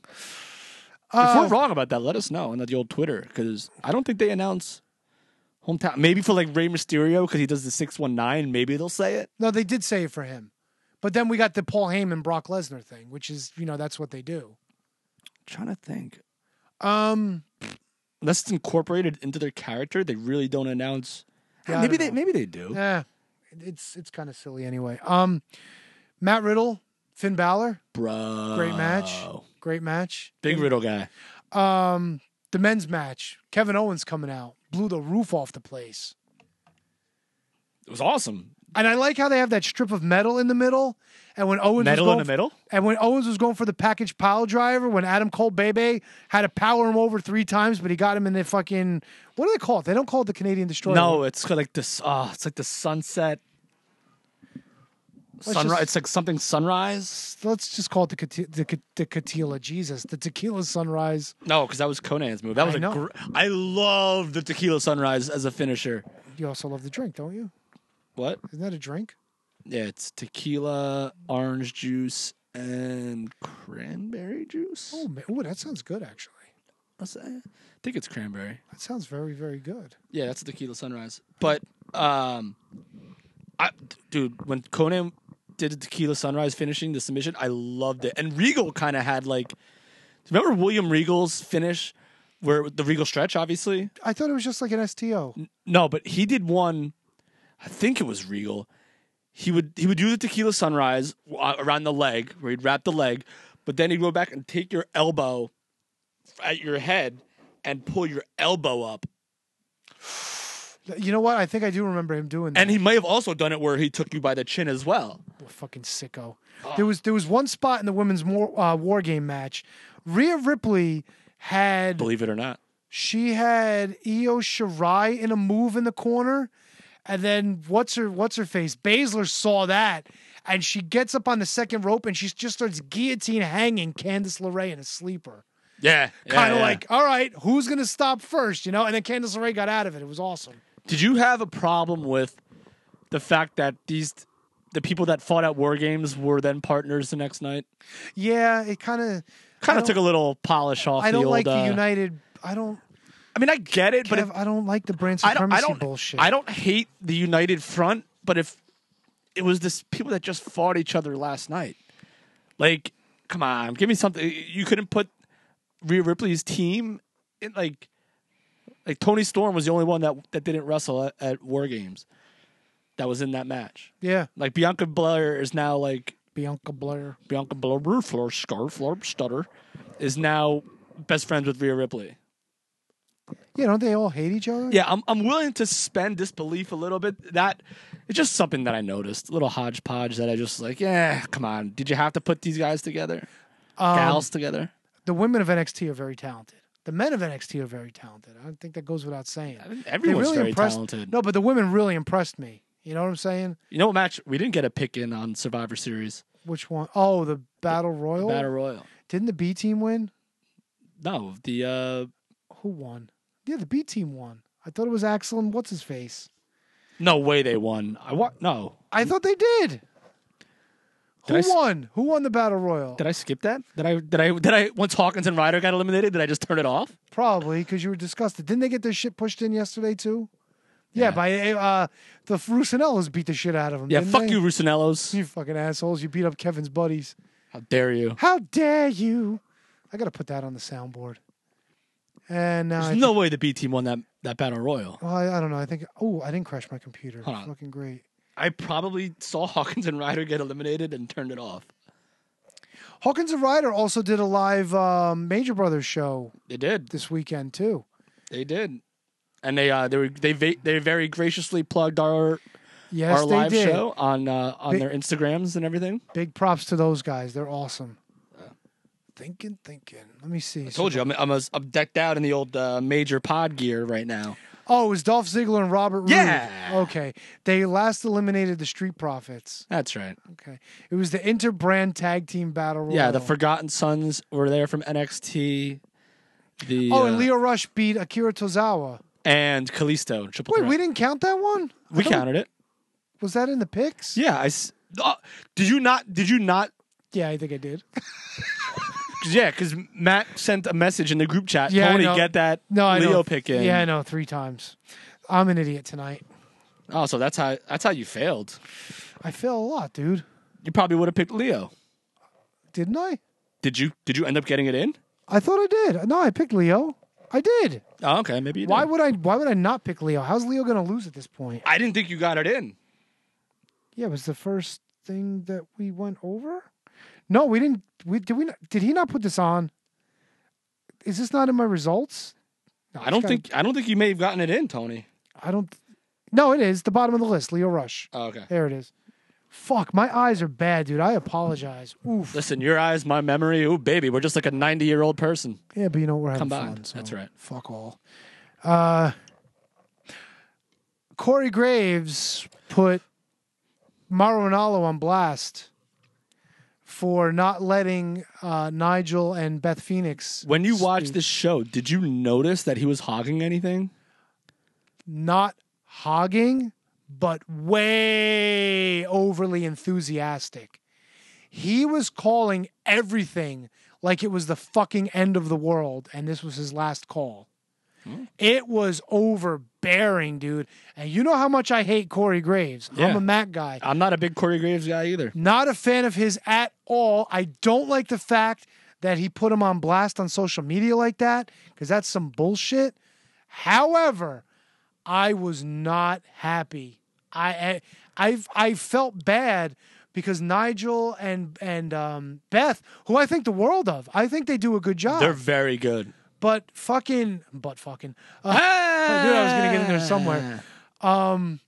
Uh, if we're wrong about that, let us know on the old Twitter because I don't think they announce hometown. Maybe for like Rey Mysterio because he does the six one nine. Maybe they'll say it. No, they did say it for him, but then we got the Paul Heyman Brock Lesnar thing, which is you know that's what they do. trying to think. Um, Unless it's incorporated into their character, they really don't announce. Yeah, I maybe don't they know. maybe they do. Yeah, it's it's kind of silly anyway. Um, Matt Riddle, Finn Balor, Bro. great match, great match. Big Riddle guy. Um, the men's match, Kevin Owens coming out, blew the roof off the place. It was awesome. And I like how they have that strip of metal in the middle. And when Owens Metal was in going the middle? And when Owens was going for the package pile driver, when Adam Cole Bebe had to power him over three times, but he got him in the fucking, what do they call it? They don't call it the Canadian Destroyer. No, it's called like this. Oh, it's like the sunset. Let's Sunrise. just- It's like something sunrise. Let's just call it the Cate- the, Ca- the Catila. Jesus, the Tequila Sunrise. No, because that was Conan's move. That was I a know. gr- I love the tequila sunrise as a finisher. You also love the drink, don't you? What? Isn't that a drink? Yeah, it's tequila, orange juice, and cranberry juice. Oh, man. Ooh, that sounds good, actually. What's that? I think it's cranberry. That sounds very, very good. Yeah, that's a tequila sunrise. But, um, I, dude, when Conan did the tequila sunrise finishing the submission, I loved it. And Regal kind of had like, remember William Regal's finish, where the Regal stretch, obviously. I thought it was just like an S T O. No, but he did one. I think it was Regal. He would he would do the tequila sunrise uh, around the leg, where he'd wrap the leg, but then he'd go back and take your elbow at your head and pull your elbow up. You know what? I think I do remember him doing that. And he may have also done it where he took you by the chin as well. Fucking sicko. There was there was one spot in the women's war, uh, war game match. Rhea Ripley had, Believe it or not. she had Io Shirai in a move in the corner, and then what's her what's her face? Baszler saw that, and she gets up on the second rope and she just starts guillotine hanging Candice LeRae in a sleeper. Yeah. Kind of yeah, yeah. like, all right, who's gonna stop first? You know? And then Candice LeRae got out of it. It was awesome. Did you have a problem with the fact that these the people that fought at War Games were then partners the next night? Yeah, it kind of Kind of took a little polish off. I don't the old, like the uh, United. I don't. I mean, I get it, but Kev, if, I don't like the brand I don't, supremacy I don't, bullshit. I don't hate the United Front, but if it was this people that just fought each other last night, like, come on, give me something. You couldn't put Rhea Ripley's team in like, like Tony Storm was the only one that that didn't wrestle at, at War Games. That was in that match. Yeah, Like Bianca Blair is now like Bianca Blair. Bianca Blair, Floor Scarf, Floor Stutter, is now best friends with Rhea Ripley. Yeah, don't they all hate each other? Yeah, I'm I'm willing to suspend disbelief a little bit. That it's just something that I noticed, a little hodgepodge that I just like. Yeah, come on. Did you have to put these guys together, Um, gals together? The women of N X T are very talented. The men of N X T are very talented. I think that goes without saying. They Everyone's really very impressed- talented. No, but the women really impressed me. You know what I'm saying? You know what match we didn't get a pick in on Survivor Series? Which one? Oh, the Battle Royal. Battle Royal. Didn't the B team win? No, the uh, Who won? Yeah, the B team won. I thought it was Axel and what's his face. no way they won. I wa- no. I thought they did. Did Who I s- won? Who won the Battle Royal? Did I skip that? Did I did I did I once Hawkins and Ryder got eliminated? Did I just turn it off? Probably because you were disgusted. Didn't they get their shit pushed in yesterday too? Yeah, by uh, the Rusinellos beat the shit out of them. Yeah, didn't fuck they? you, Rusinellos. You fucking assholes! You beat up Kevin's buddies. How dare you? How dare you? I gotta put that on the soundboard. And now There's I no think- way the B team won that that battle royal. Well, I, I don't know. I think. Oh, I didn't crash my computer. Hold on. Fucking great. I probably saw Hawkins and Ryder get eliminated and turned it off. Hawkins and Ryder also did a live um, Major Brothers show. They did this weekend too. They did, and they uh they were they va- they very graciously plugged our Yes, our they live did. show on uh, on Big- their Instagrams and everything. Big props to those guys. They're awesome. Thinking, thinking. Let me see. I told you I'm I'm, a, I'm decked out in the old uh, Major pod gear right now. Oh, it was Dolph Ziggler and Robert Roode. Yeah. Okay. They last eliminated the Street Profits. That's right. Okay. It was the Interbrand Tag Team Battle Royal. Yeah, the Forgotten Sons were there from N X T. The Oh, uh, and Leo Rush beat Akira Tozawa. and Kalisto triple Wait, threat. we didn't count that one? I We thought counted it. Was that in the picks? Yeah, I. s- Uh, did you not? Did you not? Yeah, I think I did. Yeah, because Matt sent a message in the group chat. Yeah, I Tony, know. get that No, I Leo know. pick in. Yeah, I know. Three times. I'm an idiot tonight. Oh, so that's how that's how you failed. I fail a lot, dude. You probably would have picked Leo. Didn't I? Did you? Did you end up getting it in? I thought I did. No, I picked Leo. I did. Oh, okay, maybe you did. Why would I? Why would I not pick Leo? How's Leo going to lose at this point? I didn't think you got it in. Yeah, it was the first thing that we went over. No, we didn't. We did we? Not, did he not put this on? Is this not in my results? No, I don't gotta, think. I don't think you may have gotten it in, Tony. I don't. No, it is the bottom of the list. Leo Rush. Oh, okay. There it is. Fuck, my eyes are bad, dude. I apologize. Oof. Listen, your eyes, my memory. Ooh, baby, we're just like a ninety-year-old person. Yeah, but you know we're having Combined. fun. So That's right. Fuck all. Uh, Corey Graves put Mauro Ranallo on blast for not letting uh, Nigel and Beth Phoenix. When you speak. watched this show, did you notice that he was hogging anything? Not hogging, but way overly enthusiastic. He was calling everything like it was the fucking end of the world, and this was his last call. Hmm. It was overbearing, dude. And you know how much I hate Corey Graves. Yeah. I'm a Mac guy. I'm not a big Corey Graves guy either. Not a fan of his at all. I don't like the fact that he put him on blast on social media like that, because that's some bullshit. However, I was not happy. I I I felt bad because Nigel and and um, Beth, who I think the world of, I think they do a good job. They're very good. But fucking, but fucking, uh, I knew I was gonna get in there somewhere. Um,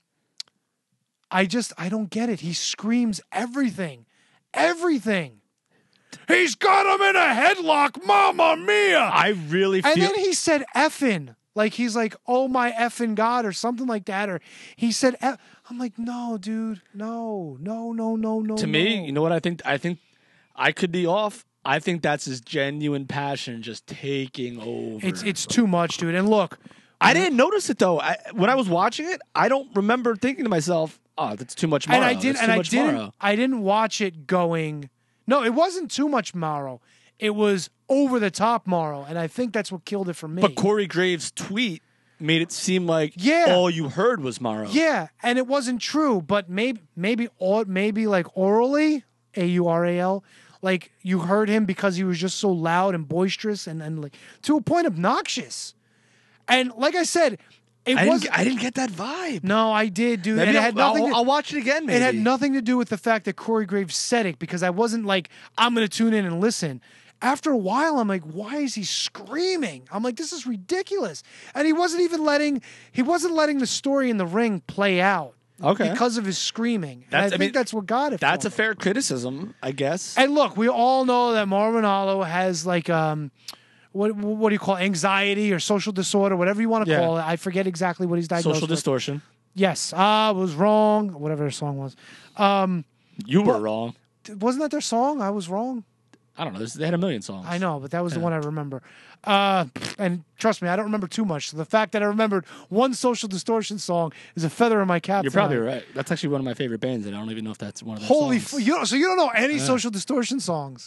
I just I don't get it. He screams everything, everything. He's got him in a headlock, Mamma Mia! I really feel. And then he said effing. Like, he's like, oh, my effing God, or something like that. Or he said, F-. I'm like, no, dude, no, no, no, no, no. To no. me, you know what I think? I think I could be off. I think that's his genuine passion just taking over. It's it's too much, dude. And look. I didn't notice it, though. I, when I was watching it, I don't remember thinking to myself, oh, that's too much Morrow. And I, did, that's and too I much didn't Morrow. I didn't watch it going, no, it wasn't too much Morrow. It was over the top Morrow. And I think that's what killed it for me. But Corey Graves' tweet made it seem like yeah. all you heard was Morrow. Yeah, and it wasn't true, but maybe maybe or maybe like orally, A U R A L, like you heard him because he was just so loud and boisterous and, and like to a point obnoxious. And like I said, it I was didn't, I didn't get that vibe. No, I did, dude. Maybe and it I'll, had nothing I'll, to, I'll watch it again, maybe. It had nothing to do with the fact that Corey Graves said it, because I wasn't like, I'm going to tune in and listen. After a while, I'm like, why is he screaming? I'm like, this is ridiculous. And he wasn't even letting he wasn't letting the story in the ring play out. Okay. Because of his screaming. That's, and I, I think mean, that's what got it. That's for a fair criticism, I guess. And look, we all know that Mauro Ranallo has like um what what do you call it? Anxiety or social disorder, whatever you want to Yeah. call it. I forget exactly what he's diagnosed Social with. distortion. Yes, I was wrong. Whatever their song was. Um, You were but- wrong. Wasn't that their song? I was wrong. I don't know. There's- They had a million songs. I know, but that was the Yeah. one I remember. Uh, and trust me, I don't remember too much. So the fact that I remembered one Social Distortion song is a feather in my cap. You're probably tonight. right. That's actually one of my favorite bands, and I don't even know if that's one of their Holy, songs. f- you don't, so you don't know any Yeah. Social Distortion songs?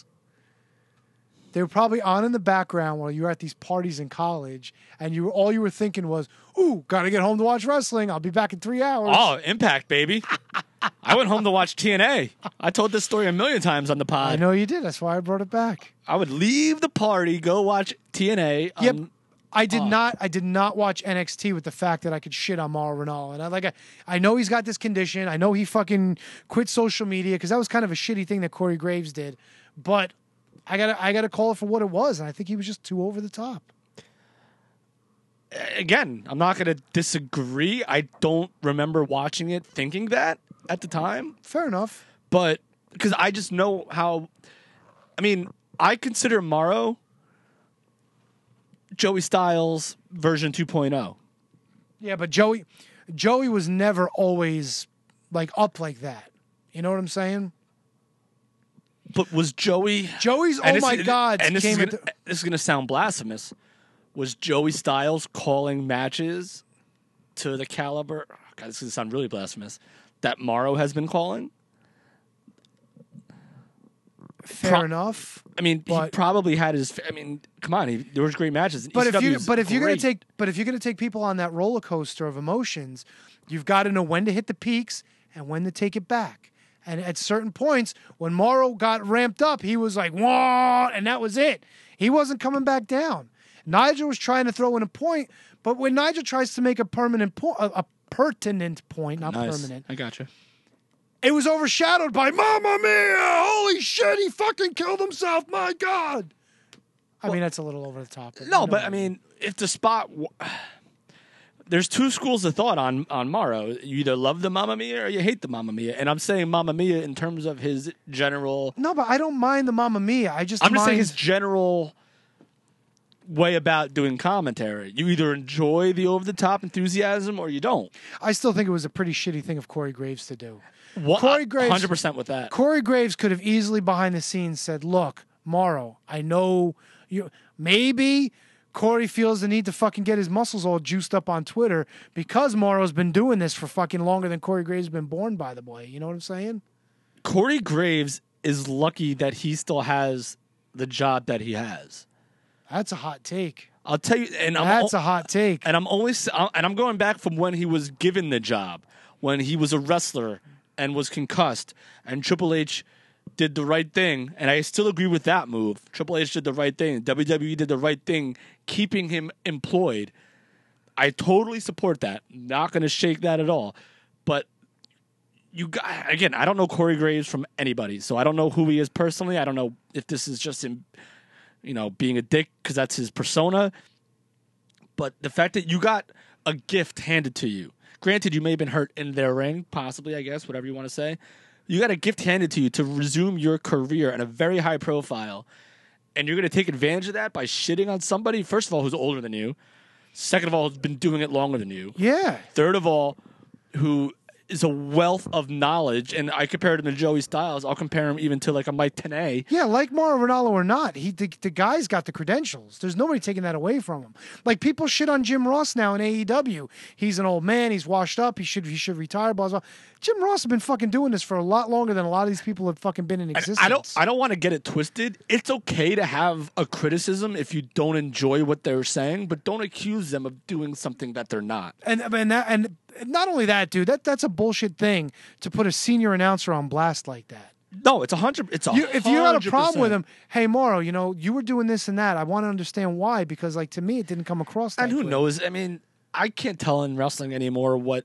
They were probably on in the background while you were at these parties in college, and you were, all you were thinking was, "Ooh, gotta get home to watch wrestling. I'll be back in three hours." Oh, Impact, baby. I went home to watch T N A. I told this story a million times on the pod. I know you did. That's why I brought it back. I would leave the party, go watch T N A. Yep. um, I did oh. not. I did not watch N X T with the fact that I could shit on Mauro Ranallo, and I like. I, I know he's got this condition. I know he fucking quit social media because that was kind of a shitty thing that Corey Graves did. But I gotta, I gotta call it for what it was, and I think he was just too over the top. Again, I'm not going to disagree. I don't remember watching it thinking that at the time. Fair enough. But because I just know how. I mean, I consider Morrow Joey Styles version two point oh. Yeah, but Joey, Joey was never always like up like that. You know what I'm saying? But was Joey Joey's and oh this- my god And this came is, at gonna, the- this is gonna sound blasphemous. Was Joey Styles calling matches to the caliber? Oh God, this is gonna sound really blasphemous. That Morrow has been calling. fair Pro- enough. I mean, he But- probably had his. I mean, come on, he, there was great matches. But E C if W you is but if you're gonna great. take but if you're gonna take people on that roller coaster of emotions, you've got to know when to hit the peaks and when to take it back. And at certain points, when Morrow got ramped up, he was like, "Whoa!" and that was it. He wasn't coming back down. Nigel was trying to throw in a point, but when Nigel tries to make a permanent point, a, a pertinent point, not Nice. permanent, I got you. it was overshadowed by Mamma Mia! Holy shit, he fucking killed himself, my God! I mean, that's a little over the top. But No, you know but what I I mean, if the spot, w- there's two schools of thought on on Morrow. You either love the Mamma Mia or you hate the Mamma Mia, and I'm saying Mamma Mia in terms of his general. No, but I don't mind the Mamma Mia. I just I'm just mind... saying his general way about doing commentary. You either enjoy the over the top enthusiasm or you don't. I still think it was a pretty shitty thing of Corey Graves to do. What, Corey Graves, one hundred percent with that. Corey Graves could have easily behind the scenes said, "Look, Morrow, I know you. Maybe Corey feels the need to fucking get his muscles all juiced up on Twitter because Morrow's been doing this for fucking longer than Corey Graves has been born. By the way, you know what I'm saying? Corey Graves is lucky that he still has the job that he has. That's a hot take. I'll tell you, and I'm That's o- a hot take. And I'm only, s- and I'm going back from when he was given the job, when he was a wrestler and was concussed, and Triple H did the right thing, and I still agree with that move. Triple H did the right thing. W W E did the right thing, keeping him employed. I totally support that. Not going to shake that at all. But you got, again, I don't know Corey Graves from anybody, so I don't know who he is personally. I don't know if this is just him, you know, being a dick because that's his persona. But the fact that you got a gift handed to you, granted, you may have been hurt in their ring, possibly, I guess, whatever you want to say. You got a gift handed to you to resume your career at a very high profile, and you're going to take advantage of that by shitting on somebody, first of all, who's older than you, second of all, who's been doing it longer than you, Yeah. third of all, who is a wealth of knowledge, and I compared him to Joey Styles. I'll compare him even to like a Mike Tenay. Yeah, like Mauro Ranallo or not, he the, the guy's got the credentials. There's nobody taking that away from him. Like people shit on Jim Ross now in A E W. He's an old man. He's washed up. He should he should retire. Blah blah. Jim Ross has been fucking doing this for a lot longer than a lot of these people have fucking been in existence. I don't. I don't want to get it twisted. It's okay to have a criticism if you don't enjoy what they're saying, but don't accuse them of doing something that they're not. And and that, and not only that, dude. That that's a bullshit thing to put a senior announcer on blast like that. No, it's a hundred. It's a You, if you had a problem percent. with him, hey Mauro, you know you were doing this and that. I want to understand why because, like, to me, it didn't come across. That And who clear. knows? I mean, I can't tell in wrestling anymore what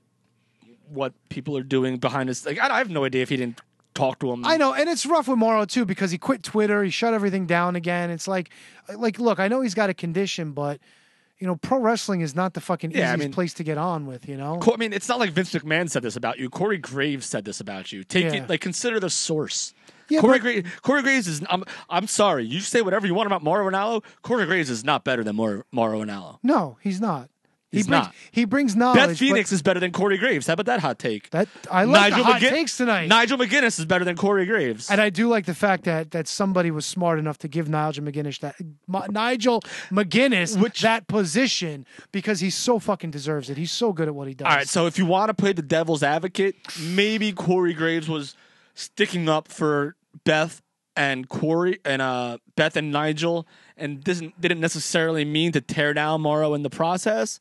what people are doing behind us. Like, I, I have no idea if he didn't talk to him. I know, and it's rough with Mauro too because he quit Twitter. He shut everything down again. It's like, like, look, I know he's got a condition, but you know, pro wrestling is not the fucking Yeah, I easiest mean- place to get on with. You know, Co- I mean, it's not like Vince McMahon said this about you. Corey Graves said this about you. Take Yeah. it, like, consider the source. Yeah, Corey, but- Graves, Corey Graves is. I'm. I'm sorry. You say whatever you want about Mauro Ranallo. Corey Graves is not better than Mauro, Mauro Ranallo. no, he's not. He's he brings, not. He brings knowledge. Beth Phoenix is better than Corey Graves. How about that hot take? That I like Nigel the hot McGin- takes tonight. Nigel McGuinness is better than Corey Graves. And I do like the fact that that somebody was smart enough to give Nigel McGuinness that Ma- Nigel McGuinness that position because he so fucking deserves it. He's so good at what he does. All right, so if you want to play the devil's advocate, maybe Corey Graves was sticking up for Beth and Corey and uh, Beth and Nigel, and didn't didn't necessarily mean to tear down Mauro in the process.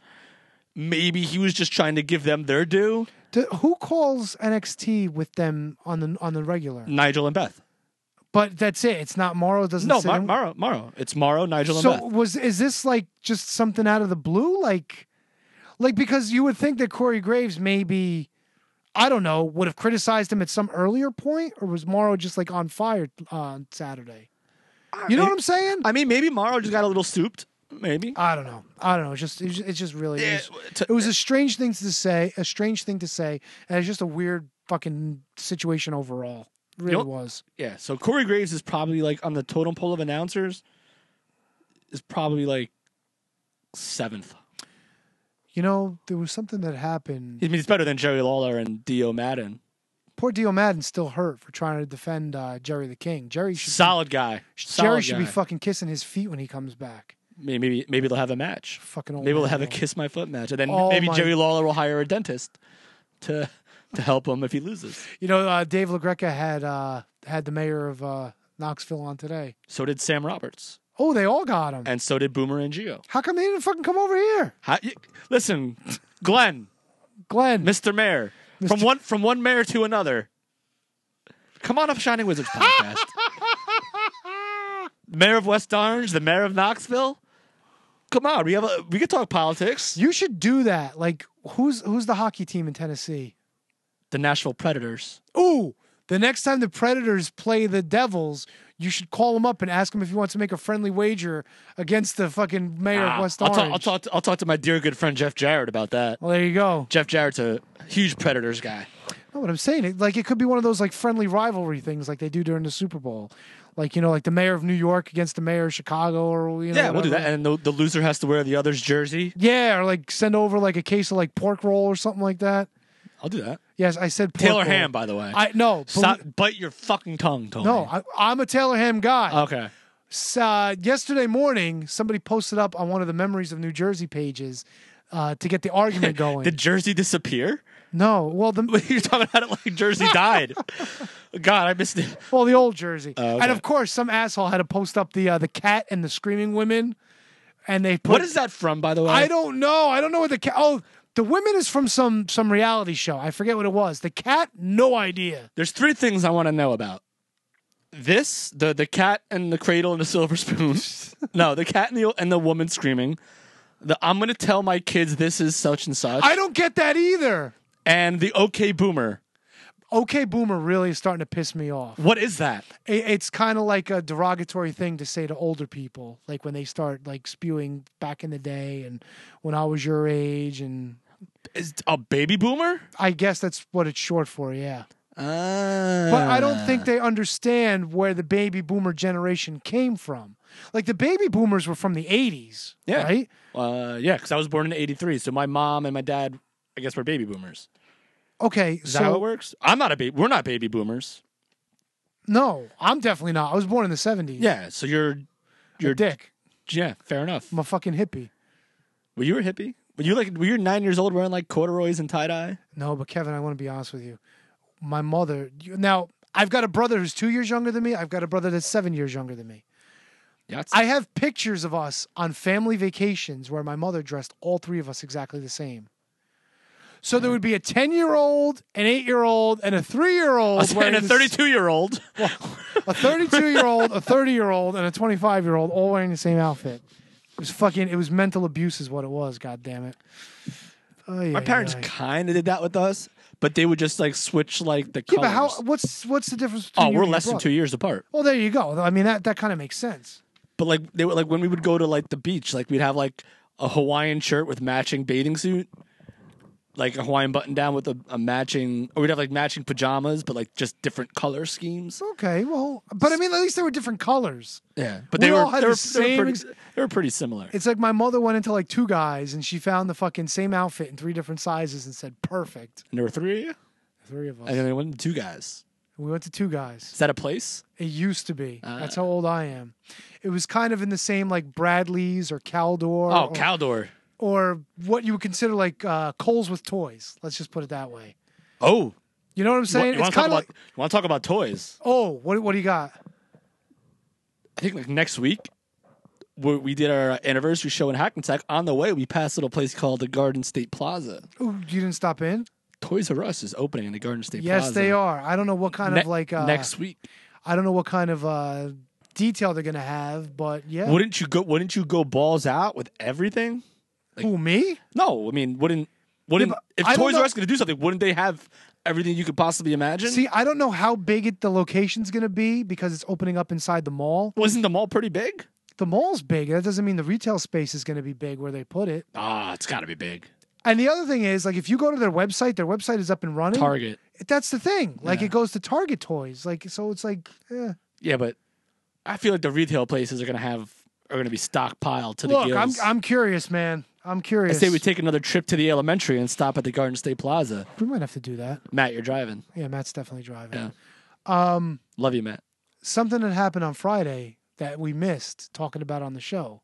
Maybe he was just trying to give them their due. Do, who calls N X T with them on the on the regular? Nigel and Beth. But that's it. It's not Mauro. Doesn't No, sit Mar- in- Mauro. Mauro. It's Mauro, Nigel, and So Beth. was is this like just something out of the blue? Like, like because you would think that Corey Graves maybe, I don't know, would have criticized him at some earlier point, or was Mauro just like on fire uh, on Saturday? You know what I'm saying? I mean, maybe Mauro just got a little souped. Maybe. I don't know. I don't know. It's just it's just, it's just really it was, it was a strange thing to say, a strange thing to say, and it's just a weird fucking situation overall. It really You know- was. Yeah, so Corey Graves is probably like on the totem pole of announcers, is probably like seventh. You know, there was something that happened. I mean, he's better than Jerry Lawler and Dio Madden. Poor Dio Madden's still hurt for trying to defend uh, Jerry the King. Jerry should Solid guy. Jerry Solid should be guy. fucking kissing his feet when he comes back. Maybe, maybe maybe they'll have a match. Fucking old maybe they'll man, have a though. kiss my foot match, and then Oh, maybe my- Jerry Lawler will hire a dentist to to help him if he loses. You know, uh, Dave LaGreca had uh, had the mayor of uh, Knoxville on today. So did Sam Roberts, Oh, they all got him. and so did Boomer and Gio. How come they didn't fucking come over here? How, you, listen, Glenn, Glenn, Mister Mayor, from one from one mayor to another. Come on up, Shining Wizards podcast. mayor of West Orange, the mayor of Knoxville. Come on, we have a, we could talk politics. You should do that. Like, who's who's the hockey team in Tennessee? The Nashville Predators. Ooh, the next time the Predators play the Devils, you should call him up and ask him if he wants to make a friendly wager against the fucking mayor Ah, of West I'll Orange. talk, I'll talk. To, I'll talk to my dear good friend Jeff Jarrett about that. Well, there you go. Jeff Jarrett's a huge Predators guy. No, what I'm saying, it, like it could be one of those like friendly rivalry things, like they do during the Super Bowl, like you know, like the mayor of New York against the mayor of Chicago, or you know, Yeah, we'll do whatever. that. And the, the loser has to wear the other's jersey. Yeah, or like send over like a case of like pork roll or something like that. I'll do that. Yes, I said pork Taylor roll. Ham, by the way. I no, Stop, bite your fucking tongue, Tony. no, I, I'm a Taylor Ham guy. Okay. So, uh, yesterday morning, somebody posted up on one of the Memories of New Jersey pages uh, to get the argument going. Did Jersey disappear? No, well, the You're talking about it like Jersey died. God, I missed it. well, the old Jersey, Oh, okay. and of course, some asshole had to post up the uh, the cat and the screaming women, and they put. What is that from, by the way? I don't know. I don't know what the cat. Oh, the women is from some some reality show. I forget what it was. The cat, no idea. There's three things I want to know about. This, the the cat and the cradle and the silver spoon. No, the cat and the and the woman screaming. The I'm gonna tell my kids this is such and such. I don't get that either. And the OK Boomer. Okay, Boomer really is starting to piss me off. What is that? It, it's kind of like a derogatory thing to say to older people, like when they start like spewing back in the day and when I was your age, and Is a baby boomer? I guess that's what it's short for. Yeah. Uh, But I don't think they understand where the baby boomer generation came from. Like the baby boomers were from the eighties, Yeah. right? Uh, yeah, because I was born in eighty-three, so my mom and my dad, I guess, were baby boomers. Okay, Is so that how it works? I'm not a baby. We're not baby boomers. no, I'm definitely not. I was born in the seventies. Yeah, so you're, You're you're a dick. Yeah, fair enough. I'm a fucking hippie. Were you a hippie? Were you like? Were you nine years old wearing like corduroys and tie dye? No, but Kevin, I want to be honest with you. My mother. You, now, I've got a brother who's two years younger than me. I've got a brother that's seven years younger than me. Yeah, I have pictures of us on family vacations where my mother dressed all three of us exactly the same. So there would be a ten-year-old, an eight-year-old, and a three-year-old. and a thirty-two-year-old. Well, a thirty-two-year-old, a thirty-year-old, and a twenty-five-year-old all wearing the same outfit. It was fucking. It was mental abuse, is what it was. God damn it. Oh, yeah, My parents yeah. kind of did that with us, but they would just like switch like the Yeah, colors. but how? What's what's the difference? Between oh, you we're and your less than brother? two years apart. Well, there you go. I mean, that that kind of makes sense. But like they were like when we would go to like the beach, like we'd have like a Hawaiian shirt with matching bathing suit, like a Hawaiian button down with a, a matching, or we'd have like matching pajamas, but like just different color schemes. Okay, well, but I mean, at least they were different colors. Yeah, but We they were all had they the were, they same were ex- pretty, they were pretty similar. It's like my mother went into like two guys and she found the fucking same outfit in three different sizes and said, perfect. And there were three of you, Three of us. and then they went to two guys. We went to two guys. Is that a place? It used to be. Ah. That's how old I am. It was kind of in the same like Bradley's or Caldor. Oh, or, Caldor. Or what you would consider like uh, Kohl's with toys. Let's just put it that way. Oh, You know what I'm you saying? want It's to talk kind of about? like, You want to talk about toys? oh, what what do you got? I think like next week, we, we did our anniversary show in Hackensack. On the way, we passed a little place called the Garden State Plaza. Ooh, you didn't stop in? Toys R Us is opening in the Garden State Yes, Plaza. they are. I don't know what kind Ne- of like uh, next week. I don't know what kind of uh, detail they're gonna have, but yeah. Wouldn't you go? Wouldn't you go balls out with everything? Like, Who, me? No, I mean, wouldn't wouldn't but if I don't Toys know- R Us going to do something? Wouldn't they have everything you could possibly imagine? See, I don't know how big it, the location's gonna be because it's opening up inside the mall. Wasn't the mall pretty big? The mall's big. That doesn't mean the retail space is gonna be big where they put it. Ah, it's got to be big. And the other thing is, like, if you go to their website, their website is up and running. Target. That's the thing. Like, Yeah. it goes to Target toys. Like, so it's like, eh. Yeah, but I feel like the retail places are going to have are going to be stockpiled to the Look, I'm gills. I'm curious, man. I'm I curious. say we take another trip to the elementary and stop at the Garden State Plaza. We might have to do that. Matt, you're driving. Yeah, Matt's definitely driving. Yeah. Um, Love you, Matt. something that happened on Friday that we missed talking about on the show.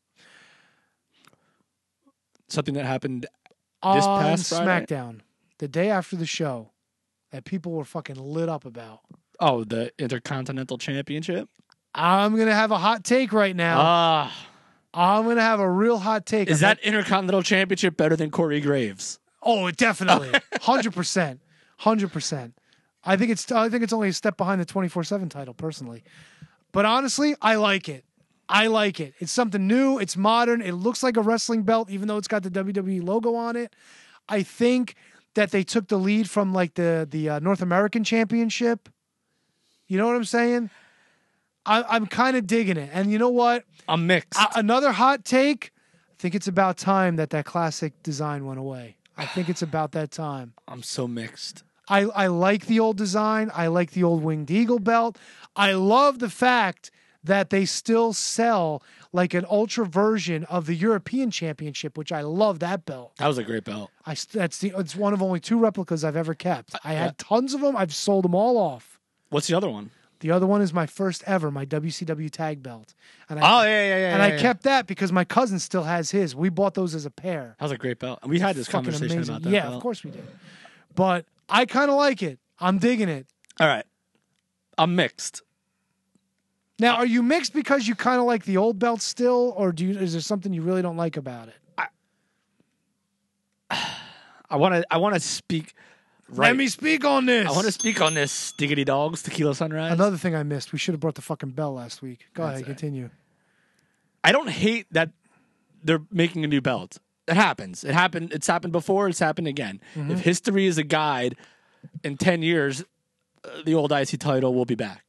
Something that happened On this past Friday. SmackDown, the day after the show, that people were fucking lit up about. Oh, the Intercontinental Championship. I'm gonna have a hot take right now. Ah, I'm gonna have a real hot take. is on that Intercontinental Championship better than Corey Graves? Oh, it definitely, hundred percent, hundred percent. I think it's I think it's only a step behind the twenty-four seven title, personally. But honestly, I like it. I like it. It's something new. It's modern. It looks like a wrestling belt, even though it's got the W W E logo on it. I think that they took the lead from like the the uh, North American Championship. You know what I'm saying? I, I'm kind of digging it. And you know what? I'm mixed. A- another hot take. I think it's about time that that classic design went away. I think it's about that time. I'm so mixed. I, I like the old design. I like the old Winged Eagle belt. I love the fact that they still sell like an ultra version of the European Championship, which I love that belt. That was a great belt. I that's the it's one of only two replicas I've ever kept. I had tons of them. I've sold them all off. What's the other one? The other one is my first ever, my W C W tag belt. And I, oh yeah, yeah, yeah. And yeah, I yeah. kept that because my cousin still has his. We bought those as a pair. That was a great belt. And we had this Fucking conversation amazing. about that Yeah, belt. of course we did. But I kind of like it. I'm digging it. All right. I'm mixed. Now, are you mixed because you kind of like the old belt still, or do you, is there something you really don't like about it? I want to I want to speak right. Let me speak on this. I want to speak on this Diggity Dogs Tequila Sunrise. Another thing I missed. We should have brought the fucking bell last week. Go That's ahead, it. continue. I don't hate that they're making a new belt. It happens. It happened. It's happened before. It's happened again. Mhm. If history is a guide, in ten years, uh, the old I C title will be back.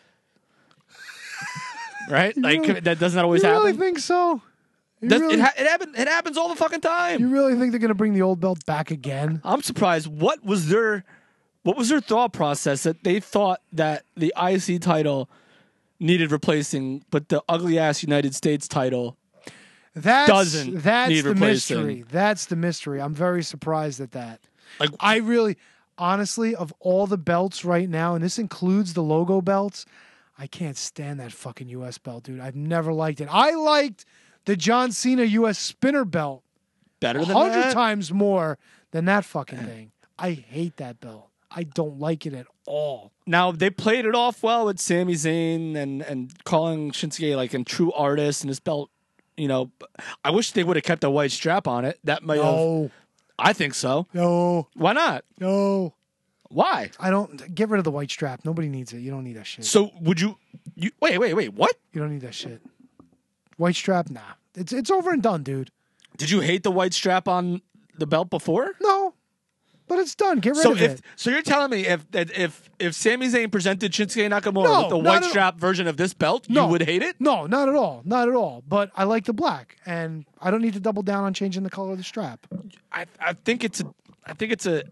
Right? Like really- that doesn't always you happen. really think so? You Does- really, it, ha- it, happen- it happens all the fucking time. you really think they're going to bring the old belt back again? I'm surprised. What was their what was their thought process that they thought that the I C title needed replacing, but the ugly ass United States title That's, doesn't that's need the replacing? mystery. That's the mystery. I'm very surprised at that. Like I really, honestly, of all the belts right now, and this includes the logo belts, I can't stand that fucking U S belt, dude. I've never liked it. I liked the John Cena U S spinner belt better a than hundred that. times more than that fucking thing. I hate that belt. I don't like it at all. Now they played it off well with Sami Zayn and and calling Shinsuke like a true artist, and his belt. You know, I wish they would have kept a white strap on it. That might have. No, I think so. no, Why not? no. Why? I don't get rid of the white strap. Nobody needs it. You don't need that shit. So would you? You wait, wait, wait. What? You don't need that shit. White strap, nah. It's it's over and done, dude. Did you hate the white strap on the belt before? No, but it's done. Get rid So of if it. so, you're telling me if that if if Sami Zayn presented Shinsuke Nakamura No, with the not white at- strap version of this belt, No. you would hate it? No, not at all. Not at all. But I like the black, and I don't need to double down on changing the color of the strap. I I think it's a I think it's a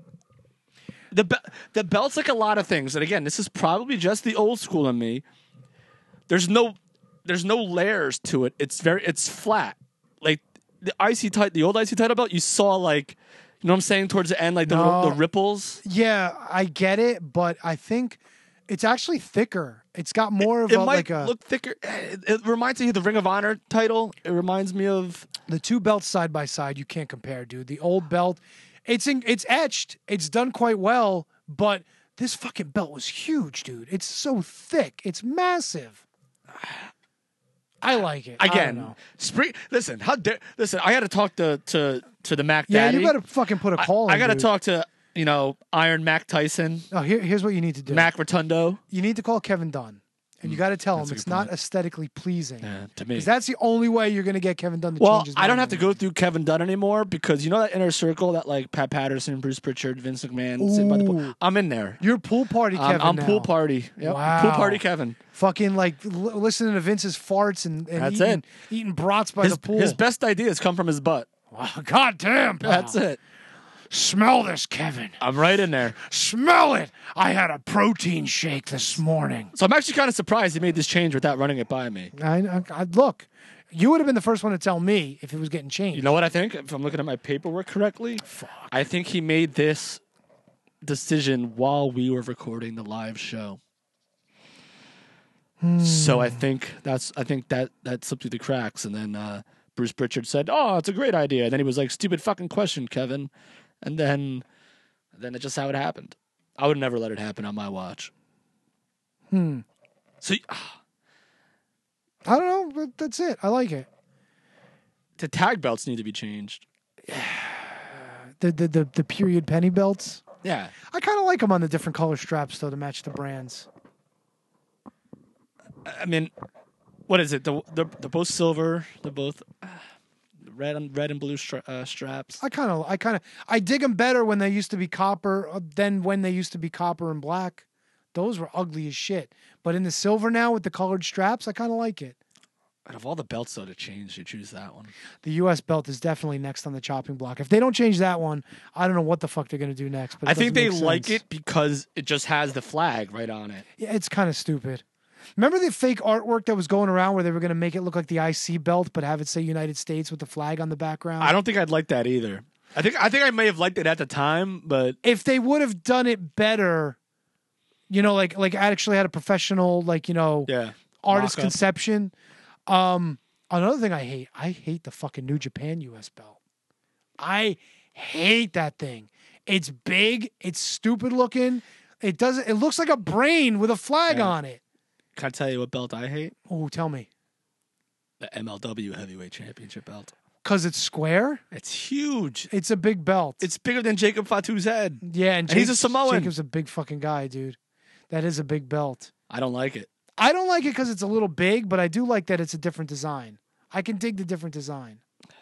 the be- the belt's like a lot of things, and again, this is probably just the old school in me. There's no there's no layers to it. It's very it's flat. Like the I C title, the old I C title belt, you saw like you know what I'm saying towards the end, like the little, No. the ripples. Yeah, I get it, but I think it's actually thicker. It's got more of It a, might like a look thicker. It, it reminds me of the Ring of Honor title. It reminds me of the two belts side by side. You can't compare, dude. The old belt, it's in, it's etched. It's done quite well, but this fucking belt was huge, dude. It's so thick. It's massive. I like it. I don't again. know. Spring. Listen, how dare listen? I got to talk to to to the Mac Yeah, Daddy. you better fucking put a call. I, in, got to dude. talk to you know Iron Mac Tyson, Oh, here, here's what you need to do. Mac Rotundo. You need to call Kevin Dunn, and you got to tell him a it's good not point. aesthetically pleasing. Yeah, to me. Because that's the only way you're going to get Kevin Dunn to Well, change his I don't mind have to on go it. through Kevin Dunn anymore because you know that inner circle that like Pat Patterson, Bruce Pritchard, Vince McMahon. sit by the pool? Ooh. I'm in there. You're pool party I'm, Kevin I'm now. pool party. Yep. Wow. Pool party Kevin. Fucking like l- listening to Vince's farts and, and That's eating, it. eating brats by His, the pool. his best ideas come from his butt. Wow, God damn, pal. That's it. Smell this, Kevin. I'm right in there. Smell it. I had a protein shake this morning. So I'm actually kind of surprised he made this change without running it by me. I, I, I look. You would have been the first one to tell me if it was getting changed. You know what I think? If I'm looking at my paperwork correctly, Fuck. I think he made this decision while we were recording the live show. So I think that's I think that that slipped through the cracks, and then uh, Bruce Pritchard said, "Oh, it's a great idea." And then he was like, "Stupid fucking question, Kevin," and then then it's just how it happened. I would never let it happen on my watch. Hmm. So I don't know, but that's it. I like it. the tag belts need to be changed. The the the, the period penny belts. Yeah, I kind of like them on the different color straps though to match the brands. I mean, What is it? The the the both silver. The both uh, red and red and blue stra- uh, straps. I kind of, I kind of, I dig them better when they used to be copper uh, than when they used to be copper and black. Those were ugly as shit. But in the silver now with the colored straps, I kind of like it. Out of all the belts though to change, you choose that one. The U S belt is definitely next on the chopping block. If they don't change that one, I don't know what the fuck they're gonna do next. But it I think they doesn't make like sense. it because it just has the flag right on it. Yeah, it's kind of stupid. Remember the fake artwork that was going around where they were going to make it look like the I C belt, but have it say United States with the flag on the background? I don't think I'd like that either. I think I think I may have liked it at the time, but if they would have done it better, you know, like like actually had a professional, like, you know, yeah, artist mock-up. conception. Um, another thing I hate, I hate the fucking New Japan U S belt. I hate that thing. It's big. It's stupid looking. It doesn't. It looks like a brain with a flag Yeah. on it. Can I tell you what belt I hate? Oh, tell me. The M L W Heavyweight Championship belt. Because it's square? It's huge. It's a big belt. It's bigger than Jacob Fatu's head. Yeah, and, And he's a Jake- Samoan. Jacob's a big fucking guy, dude. That is a big belt. I don't like it. I don't like it because it's a little big, but I do like that it's a different design. I can dig the different design.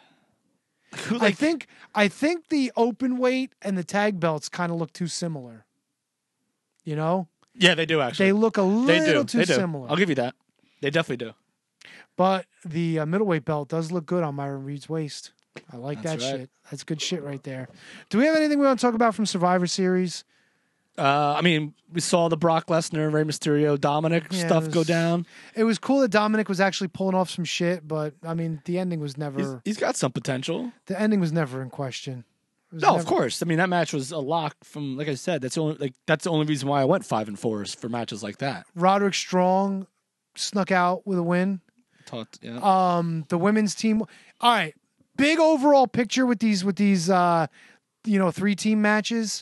I think I think the open weight and the tag belts kind of look too similar. You know? Yeah, they do actually. They look a They little do. too They do. similar. I'll give you that. They definitely do. But the uh, middleweight belt does look good on Myron Reed's waist. I like That's that right. shit. That's good shit right there. Do we have anything we want to talk about from Survivor Series? Uh, I mean, we saw the Brock Lesnar, Rey Mysterio, Dominic Yeah, it stuff was- go down. It was cool that Dominic was actually pulling off some shit, but I mean, the ending was never. He's, he's got some potential. The ending was never in question. It was No, never- of course. I mean, that match was a lock from, like I said, that's the only like that's the only reason why I went five and four is for matches like that. Roderick Strong snuck out with a win. Talked, yeah. Um, the women's team. All right, big overall picture with these with these uh, you know, three team matches.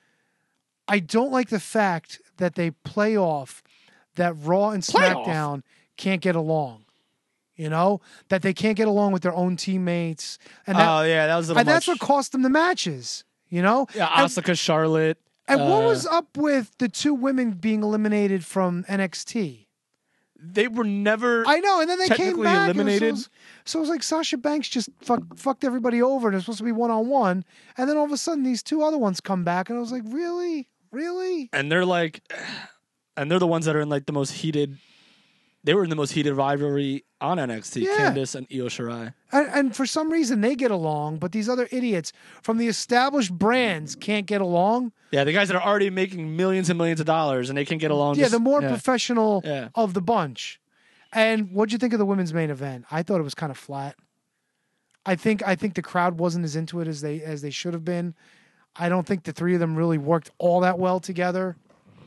I don't like the fact that they play off that Raw and Play off? SmackDown can't get along. You know, that they can't get along with their own teammates, and that, Oh, yeah, that was a little and that's much. what cost them the matches. You know, Yeah, And- Asuka, Charlotte. And what uh, was up with the two women being eliminated from N X T? They were never. I know, and then they came technically back. and eliminated. So it, was, so it was like Sasha Banks just fuck, fucked everybody over, and it was supposed to be one on one. And then all of a sudden, these two other ones come back, and I was like, really, really? And they're like, and they're the ones that are in like the most heated. They were in the most heated rivalry on N X T. Yeah. Candice and Io Shirai. And, and for some reason, they get along, but these other idiots from the established brands can't get along. Yeah, the guys that are already making millions and millions of dollars and they can get along. Yeah, just- the more yeah. professional Yeah. of the bunch. And what'd you think of the women's main event? I thought it was kind of flat. I think I think the crowd wasn't as into it as they as they should have been. I don't think the three of them really worked all that well together.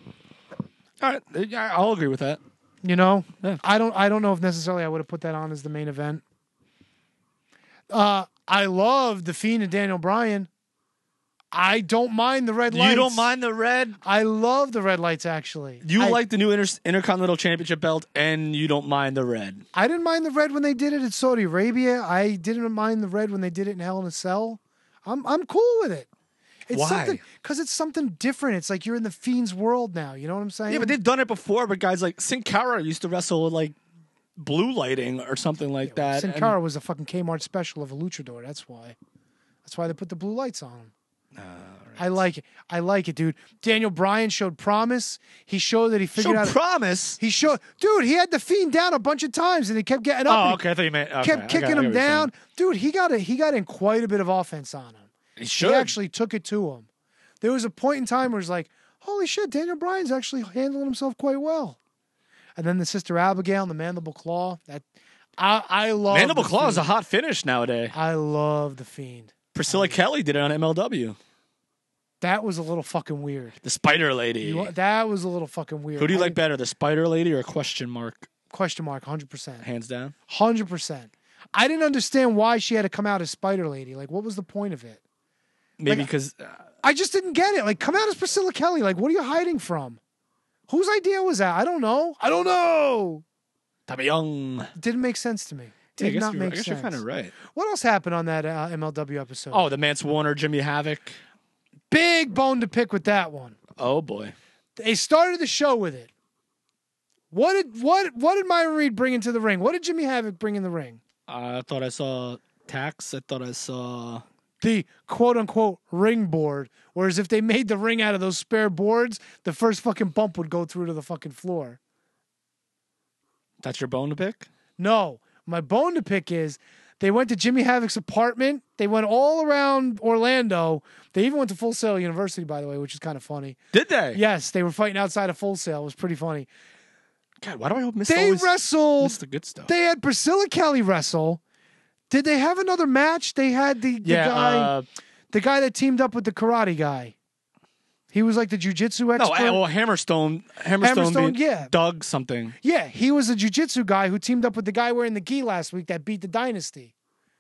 All right, yeah, I'll agree with that. You know, Yeah. I don't I don't know if necessarily I would have put that on as the main event. Uh, I love the Fiend and Daniel Bryan. I don't mind the red lights. You don't mind the red? I love the red lights. Actually, You I, like the new Inter- Intercontinental Championship belt, and you don't mind the red. I didn't mind the red when they did it in Saudi Arabia. I didn't mind the red when they did it in Hell in a Cell. I'm I'm cool with it. It's Why? something because it's something different. It's like you're in the Fiend's world now. You know what I'm saying? Yeah, but they've done it before. But guys like Sin Cara used to wrestle with like blue lighting or something like that. Sin and- Cara was a fucking Kmart special of a luchador. That's why. That's why they put the blue lights on him. I like it. I like it, dude. Daniel Bryan showed promise. He showed that he figured Showed out. promise? He showed, dude. He had the Fiend down a bunch of times, and he kept getting up. Oh, and he okay. I thought you meant okay, I kept got- kicking I get him what you're down, dude. He got a, He got in quite a bit of offense on him. He should. He actually took it to him. There was a point in time where it's like, holy shit, Daniel Bryan's actually handling himself quite well. And then the Sister Abigail and the Mandible Claw. That I I love. Mandible the Claw is a Fiend. hot finish nowadays. I love the Fiend. Priscilla Kelly did it on M L W. That was a little fucking weird. The Spider Lady. You- that was a little fucking weird. Who do you I- like better, the Spider Lady or question mark? Question mark, one hundred percent. Hands down. one hundred percent. I didn't understand why she had to come out as Spider Lady. Like, what was the point of it? Maybe Like, because I just didn't get it. Like, come out as Priscilla Kelly. Like, what are you hiding from? Whose idea was that? I don't know. I don't know. Tommy Young. It didn't make sense to me. Yeah, I Did guess not you're, make I guess sense. you're kind of right. What else happened on that uh, M L W episode? Oh, the Mance Warner, Jimmy Havoc. Big bone to pick with that one. Oh boy. They started the show with it. What did what what did Myron Reed bring into the ring? What did Jimmy Havoc bring in the ring? I thought I saw tax. I thought I saw the quote unquote ring board. Whereas if they made the ring out of those spare boards, the first fucking bump would go through to the fucking floor. That's your bone to pick? No. My bone to pick is they went to Jimmy Havoc's apartment. They went all around Orlando. They even went to Full Sail University, by the way, which is kind of funny. Did they? Yes, they were fighting outside of Full Sail. It was pretty funny. God, why do I miss They always wrestled. miss the good stuff? They had Priscilla Kelly wrestle. Did they have another match? They had the, the Yeah, guy, uh, the guy that teamed up with the karate guy. He was like the jujitsu expert. No, well, Hammerstone, Hammerstone, Hammerstone, being yeah. Doug something. Yeah, he was a jiu-jitsu guy who teamed up with the guy wearing the gi last week that beat the Dynasty.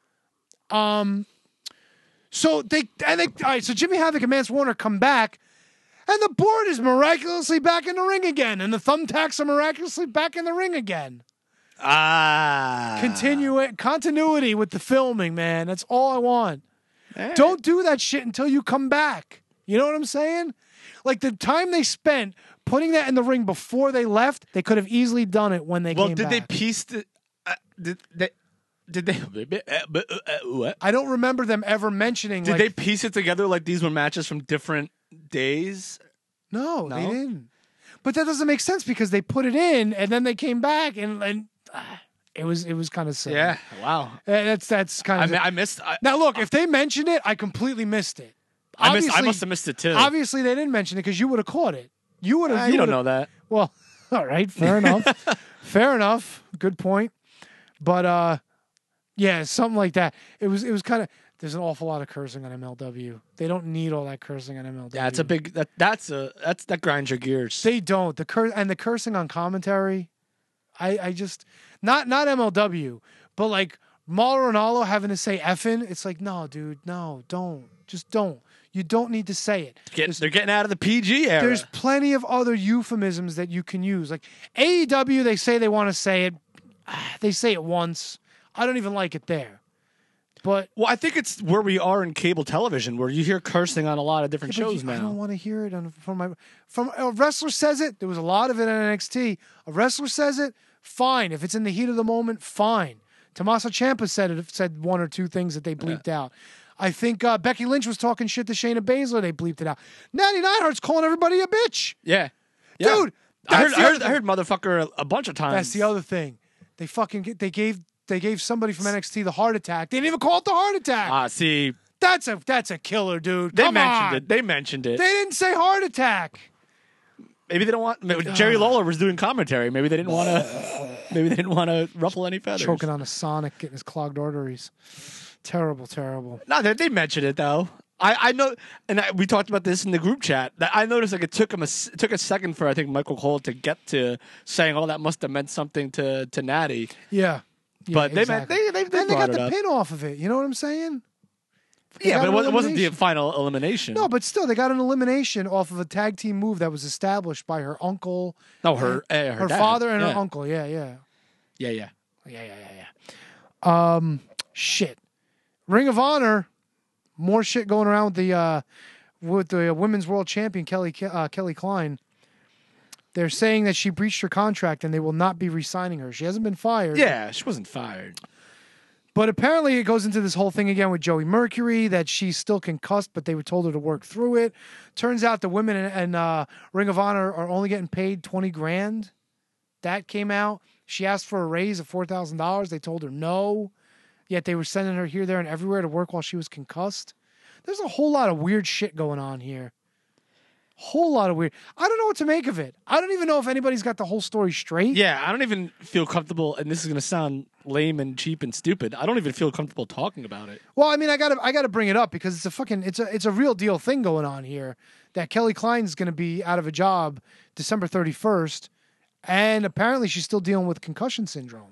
Um, so they and they all right. So Jimmy Havoc and Mance Warner come back, and the board is miraculously back in the ring again, and the thumbtacks are miraculously back in the ring again. Ah, Continue continuity with the filming, man. That's all I want. Hey. Don't do that shit until you come back. You know what I'm saying? Like the time they spent putting that in the ring before they left, they could have easily done it when they well, came did back. they piece the? Uh, did they? Did they? What? I don't remember them ever mentioning. Did like, they piece it together like these were matches from different days? No, No? they didn't. But that doesn't make sense because they put it in and then they came back and and ah, it was it was kind of silly. Yeah. Wow. Uh, That's that's kind I, of. mi- I missed. I, now look, if they mentioned it, I completely missed it. I missed. I Obviously- must have missed it too. Obviously, they didn't mention it because you would have caught it. You would have. Ah, you don't know that. Well, all right, fair enough. Fair enough. Good point. But uh, yeah, something like that. It was. It was kind of. There's an awful lot of cursing on M L W. They don't need all that cursing on M L W. Yeah, it's a big. That, that's a. That's that grinds your gears. They don't. The cur and the cursing on commentary. I I just not not M L W, but like Mauro Ranallo having to say effing. It's like no, dude, no, don't. Just don't. You don't need to say it. Get, they're getting out of the P G era. There's plenty of other euphemisms that you can use. Like A E W, they say they want to say it. They say it once. I don't even like it there. But well, I think it's where we are in cable television, where you hear cursing on a lot of different yeah, but shows you- I now. don't want to hear it on, from my from a wrestler says it. There was a lot of it on N X T. A wrestler says it. Fine. If it's in the heat of the moment, fine. Tommaso Ciampa said it. Said one or two things that they bleeped out. I think uh, Becky Lynch was talking shit to Shayna Baszler. They bleeped it out. Natty Neidhart's calling everybody a bitch. Yeah, yeah. Dude, I heard, that's I the heard, other I heard motherfucker a, a bunch of times. That's the other thing. They fucking get, they gave they gave somebody from N X T the heart attack. They didn't even call it the heart attack. Ah, see, that's a that's a killer, dude. they Come mentioned on. it. They mentioned it. They didn't say heart attack. Maybe they don't want. Maybe Jerry Lawler was doing commentary. Maybe they didn't want to. Maybe they didn't want to ruffle any feathers. Choking on a Sonic, getting his clogged arteries. Terrible, terrible. No, they, they mentioned it though. I, I know, and I, we talked about this in the group chat. That I noticed like it took him a s- it took a second for I think Michael Cole to get to saying, "Oh, that must have meant something to to Natty." Yeah, yeah But they exactly. meant they they, they and they brought got it the up. pin off of it. You know what I'm saying? They Yeah, got but it an wasn't, it wasn't the elimination. final elimination. No, but still, they got an elimination off of a tag team move that was established by her uncle. No, her- and- uh, her dad. father and Yeah. her uncle. Yeah, yeah, yeah, yeah. yeah, yeah, yeah, yeah. Um, shit. Ring of Honor, more shit going around with the uh, with the women's world champion Kelly uh, Kelly Klein. They're saying that she breached her contract and they will not be re-signing her. She hasn't been fired. Yeah, she wasn't fired. But apparently it goes into this whole thing again with Joey Mercury that she's still concussed, but they were told her to work through it. Turns out the women in, in uh, Ring of Honor are only getting paid twenty grand. That came out. She asked for a raise of four thousand dollars. They told her no. Yet they were sending her here, there, and everywhere to work while she was concussed. There's a whole lot of weird shit going on here. Whole lot of weird. I don't know what to make of it. I don't even know if anybody's got the whole story straight. Yeah, I don't even feel comfortable, and this is going to sound lame and cheap and stupid. I don't even feel comfortable talking about it. Well, I mean, I gotta, I gotta bring it up because it's a fucking, it's a, it's a real deal thing going on here. That Kelly Klein's going to be out of a job December thirty-first, and apparently she's still dealing with concussion syndrome,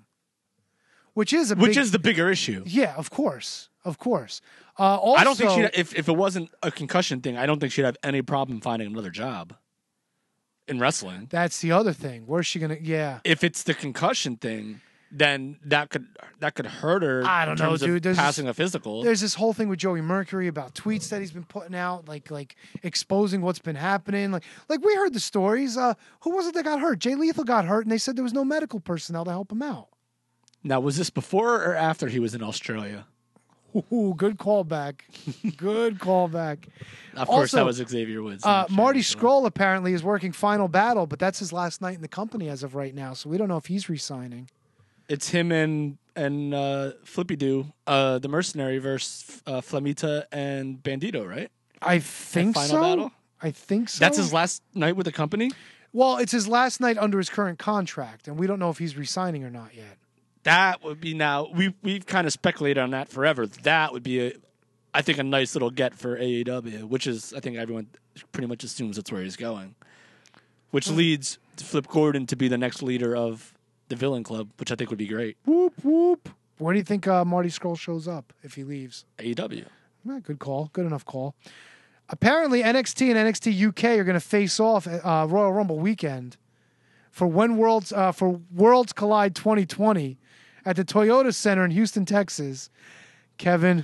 which is a, Which big, is the bigger issue. yeah, of course, of course. Uh, also, I don't think she'd, if if it wasn't a concussion thing, I don't think she'd have any problem finding another job in wrestling. That's the other thing. Where's she gonna? Yeah, If it's the concussion thing, then that could that could hurt her. I don't in know, terms of dude. There's passing this, a physical. There's this whole thing with Joey Mercury about tweets that he's been putting out, like like exposing what's been happening. Like like we heard the stories. Uh, who was it that got hurt? Jay Lethal got hurt, and they said there was no medical personnel to help him out. Now, was this before or after he was in Australia? Ooh, good callback. Good callback. Of course, Also, that was Xavier Woods. Uh, Marty Scurll apparently is working Final Battle, but that's his last night in the company as of right now, so we don't know if he's re-signing. It's him and and uh, Flippy Doo, uh, the mercenary versus uh, Flamita and Bandito, right? I think Final so. Battle? I think so. That's his last night with the company? Well, it's his last night under his current contract, and we don't know if he's re-signing or not yet. That would be now. We we've kind of speculated on that forever. That would be a, I think, a nice little get for A E W, which is I think everyone pretty much assumes that's where he's going, which leads to Flip Gordon to be the next leader of the Villain Club, which I think would be great. Whoop whoop. Where do you think uh, Marty Scurll shows up if he leaves? A E W. Eh, good call. Good enough call. Apparently, N X T and N X T U K are going to face off at uh, Royal Rumble weekend for when Worlds uh, for Worlds Collide twenty twenty. At the Toyota Center in Houston, Texas. Kevin,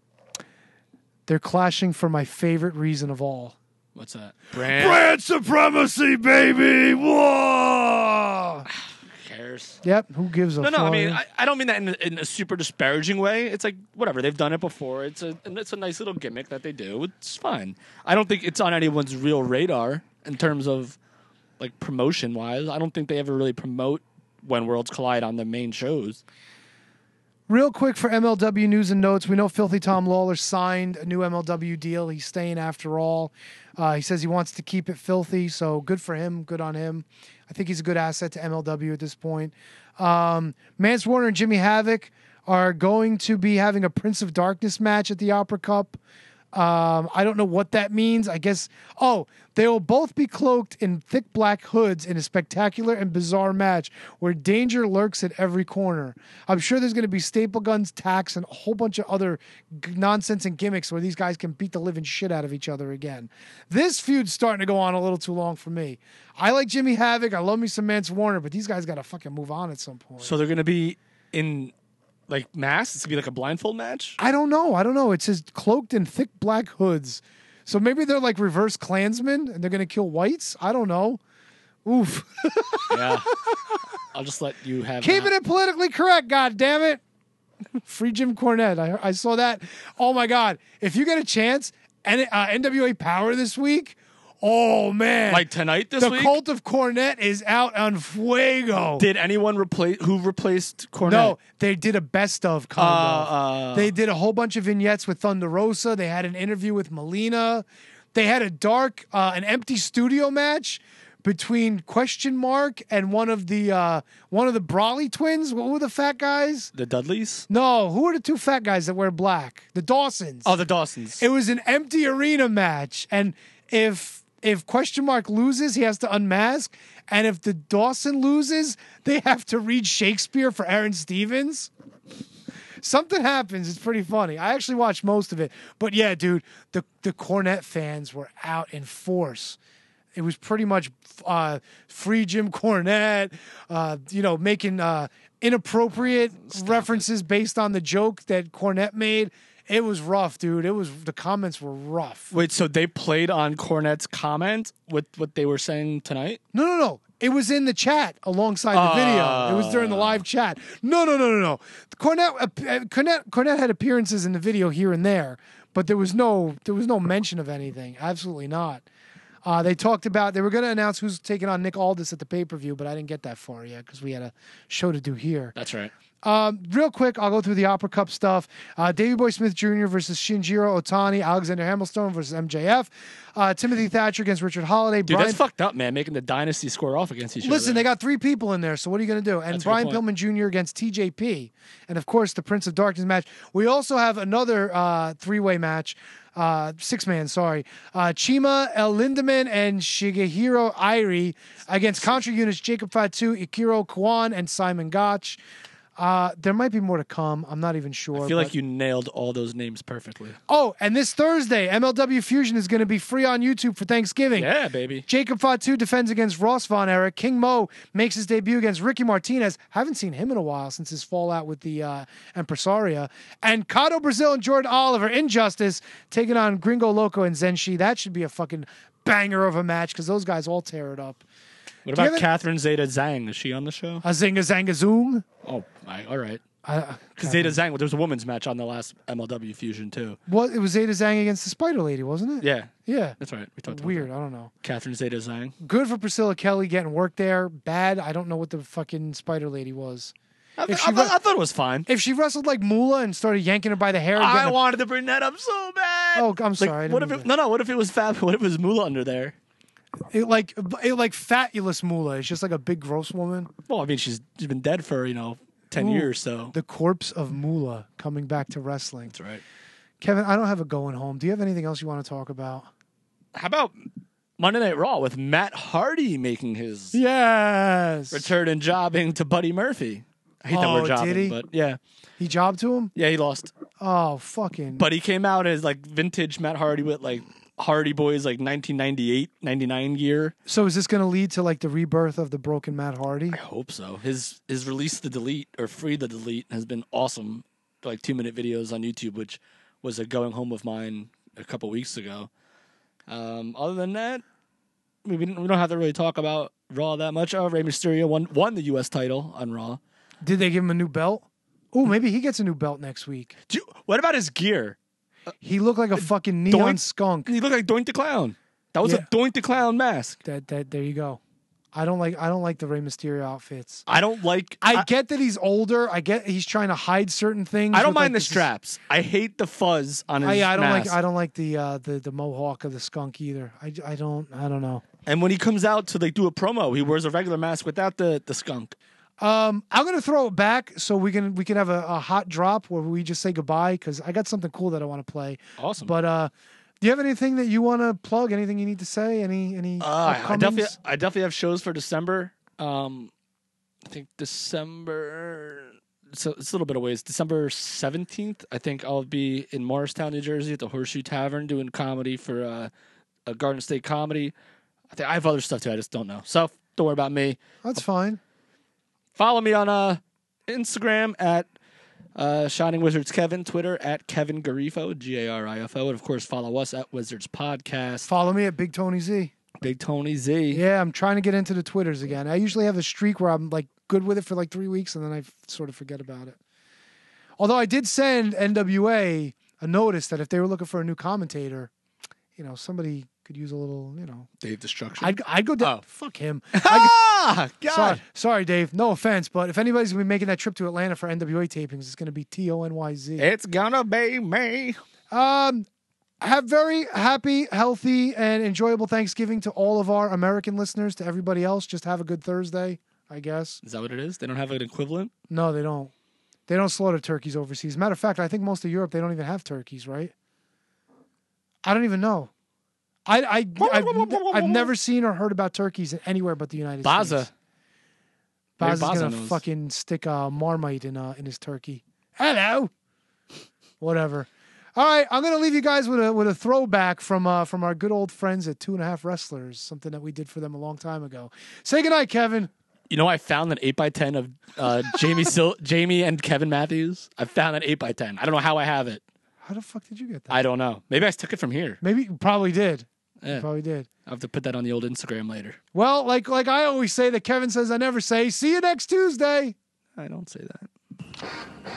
they're clashing for my favorite reason of all. What's that? Brand, Brand supremacy, baby! Whoa! Who cares? Yep, who gives a No, fuck? no, I mean, I, I don't mean that in a, in a super disparaging way. It's like, whatever, they've done it before. It's a it's a nice little gimmick that they do. It's fine. I don't think it's on anyone's real radar in terms of, like, promotion-wise. I don't think they ever really promote when Worlds Collide on the main shows. Real quick for M L W news and notes, we know Filthy Tom Lawler signed a new M L W deal. He's staying after all. Uh, he says he wants to keep it filthy, so good for him. Good on him. I think he's a good asset to M L W at this point. Um, Mance Warner and Jimmy Havoc are going to be having a Prince of Darkness match at the Opera Cup. Um, I don't know what that means. I guess, oh, they will both be cloaked in thick black hoods in a spectacular and bizarre match where danger lurks at every corner. I'm sure there's going to be staple guns, tacks, and a whole bunch of other g- nonsense and gimmicks where these guys can beat the living shit out of each other again. This feud's starting to go on a little too long for me. I like Jimmy Havoc. I love me some Mance Warner, but these guys got to fucking move on at some point. So they're going to be in... Like masks? It's gonna be like a blindfold match? I don't know. I don't know. It says cloaked in thick black hoods. So maybe they're like reverse Klansmen and they're gonna kill whites? I don't know. Oof. Yeah. I'll just let you have Keeping that. it politically correct, god damn it. Free Jim Cornette. I I saw that. Oh my god. If you get a chance, N- uh, N W A Power this week. Oh man! Like tonight this the week? The Cult of Cornette is out on Fuego. Did anyone replace who replaced Cornette? No, they did a best of combo. Uh, uh, they did a whole bunch of vignettes with Thunder Rosa. They had an interview with Melina. They had a dark, uh, an empty studio match between Question Mark and one of the uh, one of the Brawley twins. What were the fat guys? The Dudleys? No, who are the two fat guys that wear black? The Dawsons. Oh, the Dawsons. It was an empty arena match, and if If Question Mark loses, he has to unmask. And if the Dawson loses, they have to read Shakespeare for Aaron Stevens. Something happens. It's pretty funny. I actually watched most of it. But yeah, dude, the, the Cornette fans were out in force. It was pretty much uh, free Jim Cornette, uh, you know, making uh, inappropriate Stop references it. based on the joke that Cornette made. It was rough, dude. It was the comments were rough. Wait, so they played on Cornette's comment with what they were saying tonight? No, no, no. It was in the chat alongside the uh, video. It was during the live chat. No, no, no, no, no. Cornette, uh, Cornette, Cornette had appearances in the video here and there, but there was no, there was no mention of anything. Absolutely not. Uh, they talked about they were going to announce who's taking on Nick Aldis at the pay per view, but I didn't get that far yet because we had a show to do here. That's right. Um, real quick, I'll go through the Opera Cup stuff. Uh, Davey Boy Smith Junior versus Shinjiro Otani. Alexander Hamilstone versus M J F. Uh, Timothy Thatcher against Richard Holiday. Dude, Brian... that's fucked up, man, making the Dynasty square off against each other. Listen, they got three people in there, so what are you going to do? And That's Brian Pillman Junior against T J P. And, of course, the Prince of Darkness match. We also have another uh, three-way match. Uh, six-man, sorry. Uh, Chima El Lindemann and Shigehiro Irie against Contra Units Jacob Fatu, Ikiro Kwan, and Simon Gotch. Uh, there might be more to come. I'm not even sure. I feel but... like you nailed all those names perfectly. Oh, and this Thursday, M L W Fusion is going to be free on YouTube for Thanksgiving. Yeah, baby. Jacob Fatu defends against Ross Von Erich. King Mo makes his debut against Ricky Martinez. Haven't seen him in a while since his fallout with the uh, Empresaria. And Cato Brazil and Jordan Oliver, Injustice, taking on Gringo Loco and Zenshi. That should be a fucking banger of a match because those guys all tear it up. What about Catherine Zeta Zhang? Is she on the show? A Zinga Zanga Zoom? Oh, my, all right. Uh, Because Zeta Zhang, well, there was a women's match on the last M L W Fusion, too. Well, it was Zeta Zhang against the Spider Lady, wasn't it? Yeah. Yeah. That's right. We talked about Weird. that. I don't know. Catherine Zeta Zhang. Good for Priscilla Kelly getting work there. Bad. I don't know what the fucking Spider Lady was. I, If th- she I, th- re- I thought it was fine. If she wrestled like Moolah and started yanking her by the hair, and I getting a- wanted to bring that up so bad. Oh, I'm Like, sorry. I didn't what if mean it, no, no. What if it was Fab? What if it was Moolah under there? It like it like fatulous Moolah. It's just like a big gross woman. Well, I mean, she's she's been dead for you know ten Ooh, years, so the corpse of Moolah coming back to wrestling. That's right. Kevin, I don't have a going home. Do you have anything else you want to talk about? How about Monday Night Raw with Matt Hardy making his yes return and jobbing to Buddy Murphy? I hate that Oh, word jobbing, did he? but yeah, he jobbed to him. Yeah, he lost. Oh, fucking. But he came out as like vintage Matt Hardy with like Hardy Boys like nineteen ninety-eight, ninety-nine gear. So is this going to lead to like the rebirth of the broken Matt Hardy? I hope so. His his release the delete or free the delete has been awesome. Like two minute videos on YouTube, which was a going home of mine a couple weeks ago. Um, other than that, we we don't we don't have to really talk about Raw that much. Oh, Rey Mysterio won won the U S title on Raw. Did they give him a new belt? Oh, maybe he gets a new belt next week. Do you, what about his gear? He looked like a fucking neon Doink- skunk. He looked like Doink the Clown. That was Yeah. a Doink the Clown mask. That that there you go. I don't like I don't like the Rey Mysterio outfits. I don't like. I, I, get that he's older. I get he's trying to hide certain things. I don't with, mind like, the straps. I hate the fuzz on his I, I don't mask. like I don't like the uh, the the mohawk of the skunk either. I, I don't I don't know. And when he comes out to like do a promo, he wears a regular mask without the the skunk. Um, I'm gonna throw it back so we can we can have a, a hot drop where we just say goodbye because I got something cool that I want to play. Awesome. But uh, do you have anything that you want to plug? Anything you need to say? Any any? Uh, I upcomings? definitely I definitely have shows for December. Um, I think December. So it's a little bit of ways. December seventeenth. I think I'll be in Morristown, New Jersey, at the Horseshoe Tavern doing comedy for uh, a Garden State Comedy. I think I have other stuff too. I just don't know. So don't worry about me. That's fine. Follow me on uh, Instagram at uh, Shining Wizards Kevin, Twitter at Kevin Garifo, G A R I F O, and of course follow us at Wizards Podcast. Follow me at Big Tony Z. Big Tony Z. Yeah, I'm trying to get into the Twitters again. I usually have a streak where I'm like good with it for like three weeks and then I f- sort of forget about it. Although I did send N W A a notice that if they were looking for a new commentator, you know, somebody could use a little, you know. Dave Destruction. I'd, I'd go down. Oh. Fuck him. Ah, God. Sorry, sorry, Dave. No offense, but if anybody's going to be making that trip to Atlanta for N W A tapings, it's going to be T O N Y Z. It's gonna be me. Um, have very happy, healthy, and enjoyable Thanksgiving to all of our American listeners. To everybody else, just have a good Thursday, I guess. Is that what it is? They don't have an equivalent? No, they don't. They don't slaughter turkeys overseas. Matter of fact, I think most of Europe, they don't even have turkeys, right? I don't even know. I, I, I've, I've never seen or heard about turkeys anywhere but the United Baza. States. Maybe Baza's Baza gonna knows. fucking stick a Marmite in uh, in his turkey. Hello. Whatever. All right, I'm gonna leave you guys with a with a throwback from uh, from our good old friends at Two and a Half Wrestlers, something that we did for them a long time ago. Say goodnight, Kevin. You know, I found an eight by ten of uh, Jamie Sil- Jamie and Kevin Matthews. I found an eight by ten. I don't know how I have it. How the fuck did you get that? I don't know. Maybe I took it from here. Maybe you probably did. Yeah. You probably did. I'll have to put that on the old Instagram later. Well, like like I always say, that Kevin says I never say. See you next Tuesday. I don't say that.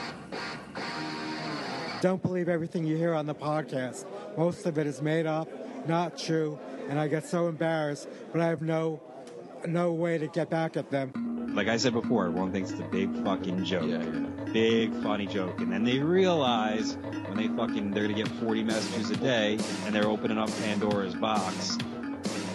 Don't believe everything you hear on the podcast. Most of it is made up, not true, and I get so embarrassed, but I have no no way to get back at them. Like I said before, everyone thinks it's a big fucking joke. Yeah, yeah. Big funny joke. And then they realize when they fucking, they're going to get forty messages a day and they're opening up Pandora's box.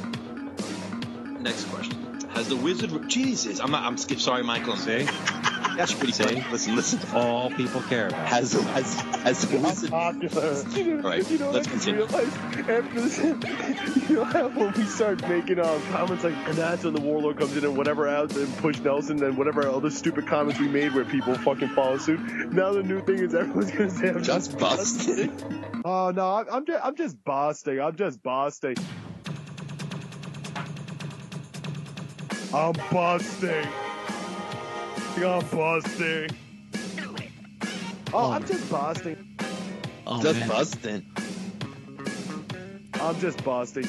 Next question. Has the wizard... Jesus, I'm not, I'm skip. Sorry, Michael. See? That's pretty funny. Listen, listen. All people care about. Has has has wizard. Popular. You know, Right. you know, Let's I just continue. realized after this, you know how when we start making um, comments like, and that's when the Warlord comes in and whatever else and push Nelson and whatever other stupid comments we made where people fucking follow suit. Now the new thing is everyone's gonna say I'm Just just busted. Oh no, I'm, I'm just I'm just busting. I'm just busting. I'm busting. I'm busting. Oh, I'm just busting. Oh, Just man. busting. I'm just busting.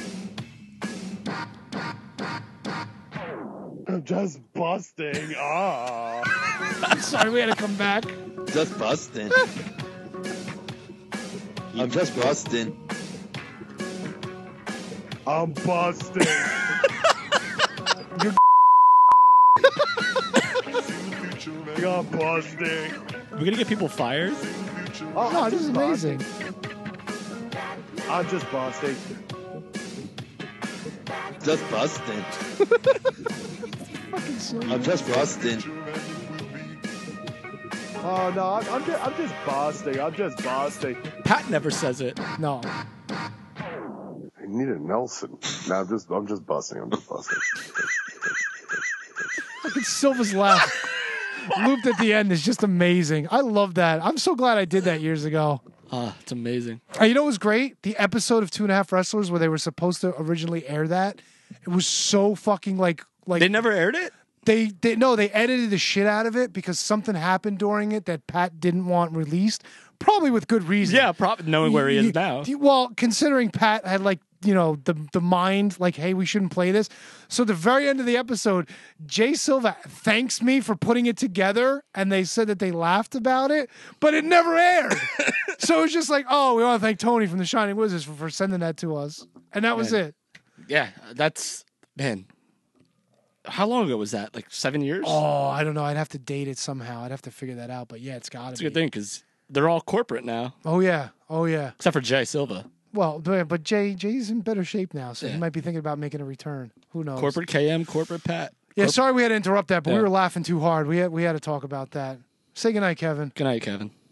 I'm just busting. Ah. Sorry, we had to come back. Just busting. I'm just busting. I'm busting. I'm busting. We're gonna get people fired. Oh, No, I'm this is just amazing. busting. I'm just busting. Just busting. Fucking silly. I'm just busting. Oh no, I'm, I'm just I'm just busting. I'm just busting. Pat never says it. No. I need a Nelson. No, I'm just I'm just busting. I'm just busting. Fucking Silva's laugh looped at the end is just amazing. I love that. I'm so glad I did that years ago. Ah, it's amazing. Uh, you know what was great? The episode of Two and a Half Wrestlers where they were supposed to originally air that. It was so fucking like like They never aired it? They, they no, they edited the shit out of it because something happened during it that Pat didn't want released, probably with good reason. Yeah, probably knowing where he You- is now. you- Well, considering Pat had like you know the the mind like, hey, we shouldn't play this. So the very end of the episode, Jay Silva thanks me for putting it together, and they said that they laughed about it, but it never aired. So it was just like, oh, we want to thank Tony from the Shining Wizards for, for sending that to us, and that was Man. it. Yeah, that's man. How long ago was that? Like seven years? Oh, I don't know. I'd have to date it somehow. I'd have to figure that out. But yeah, it's got That's to a be. good thing because they're all corporate now, Oh yeah. Oh yeah. except for Jay Silva. Well, but, but Jay Jay's in better shape now, so Yeah. he might be thinking about making a return. Who knows? Corporate K M, corporate Pat. Yeah, Corp- sorry we had to interrupt that, but we Yeah. were laughing too hard. We had we had to talk about that. Say goodnight, Kevin. Good night, Kevin.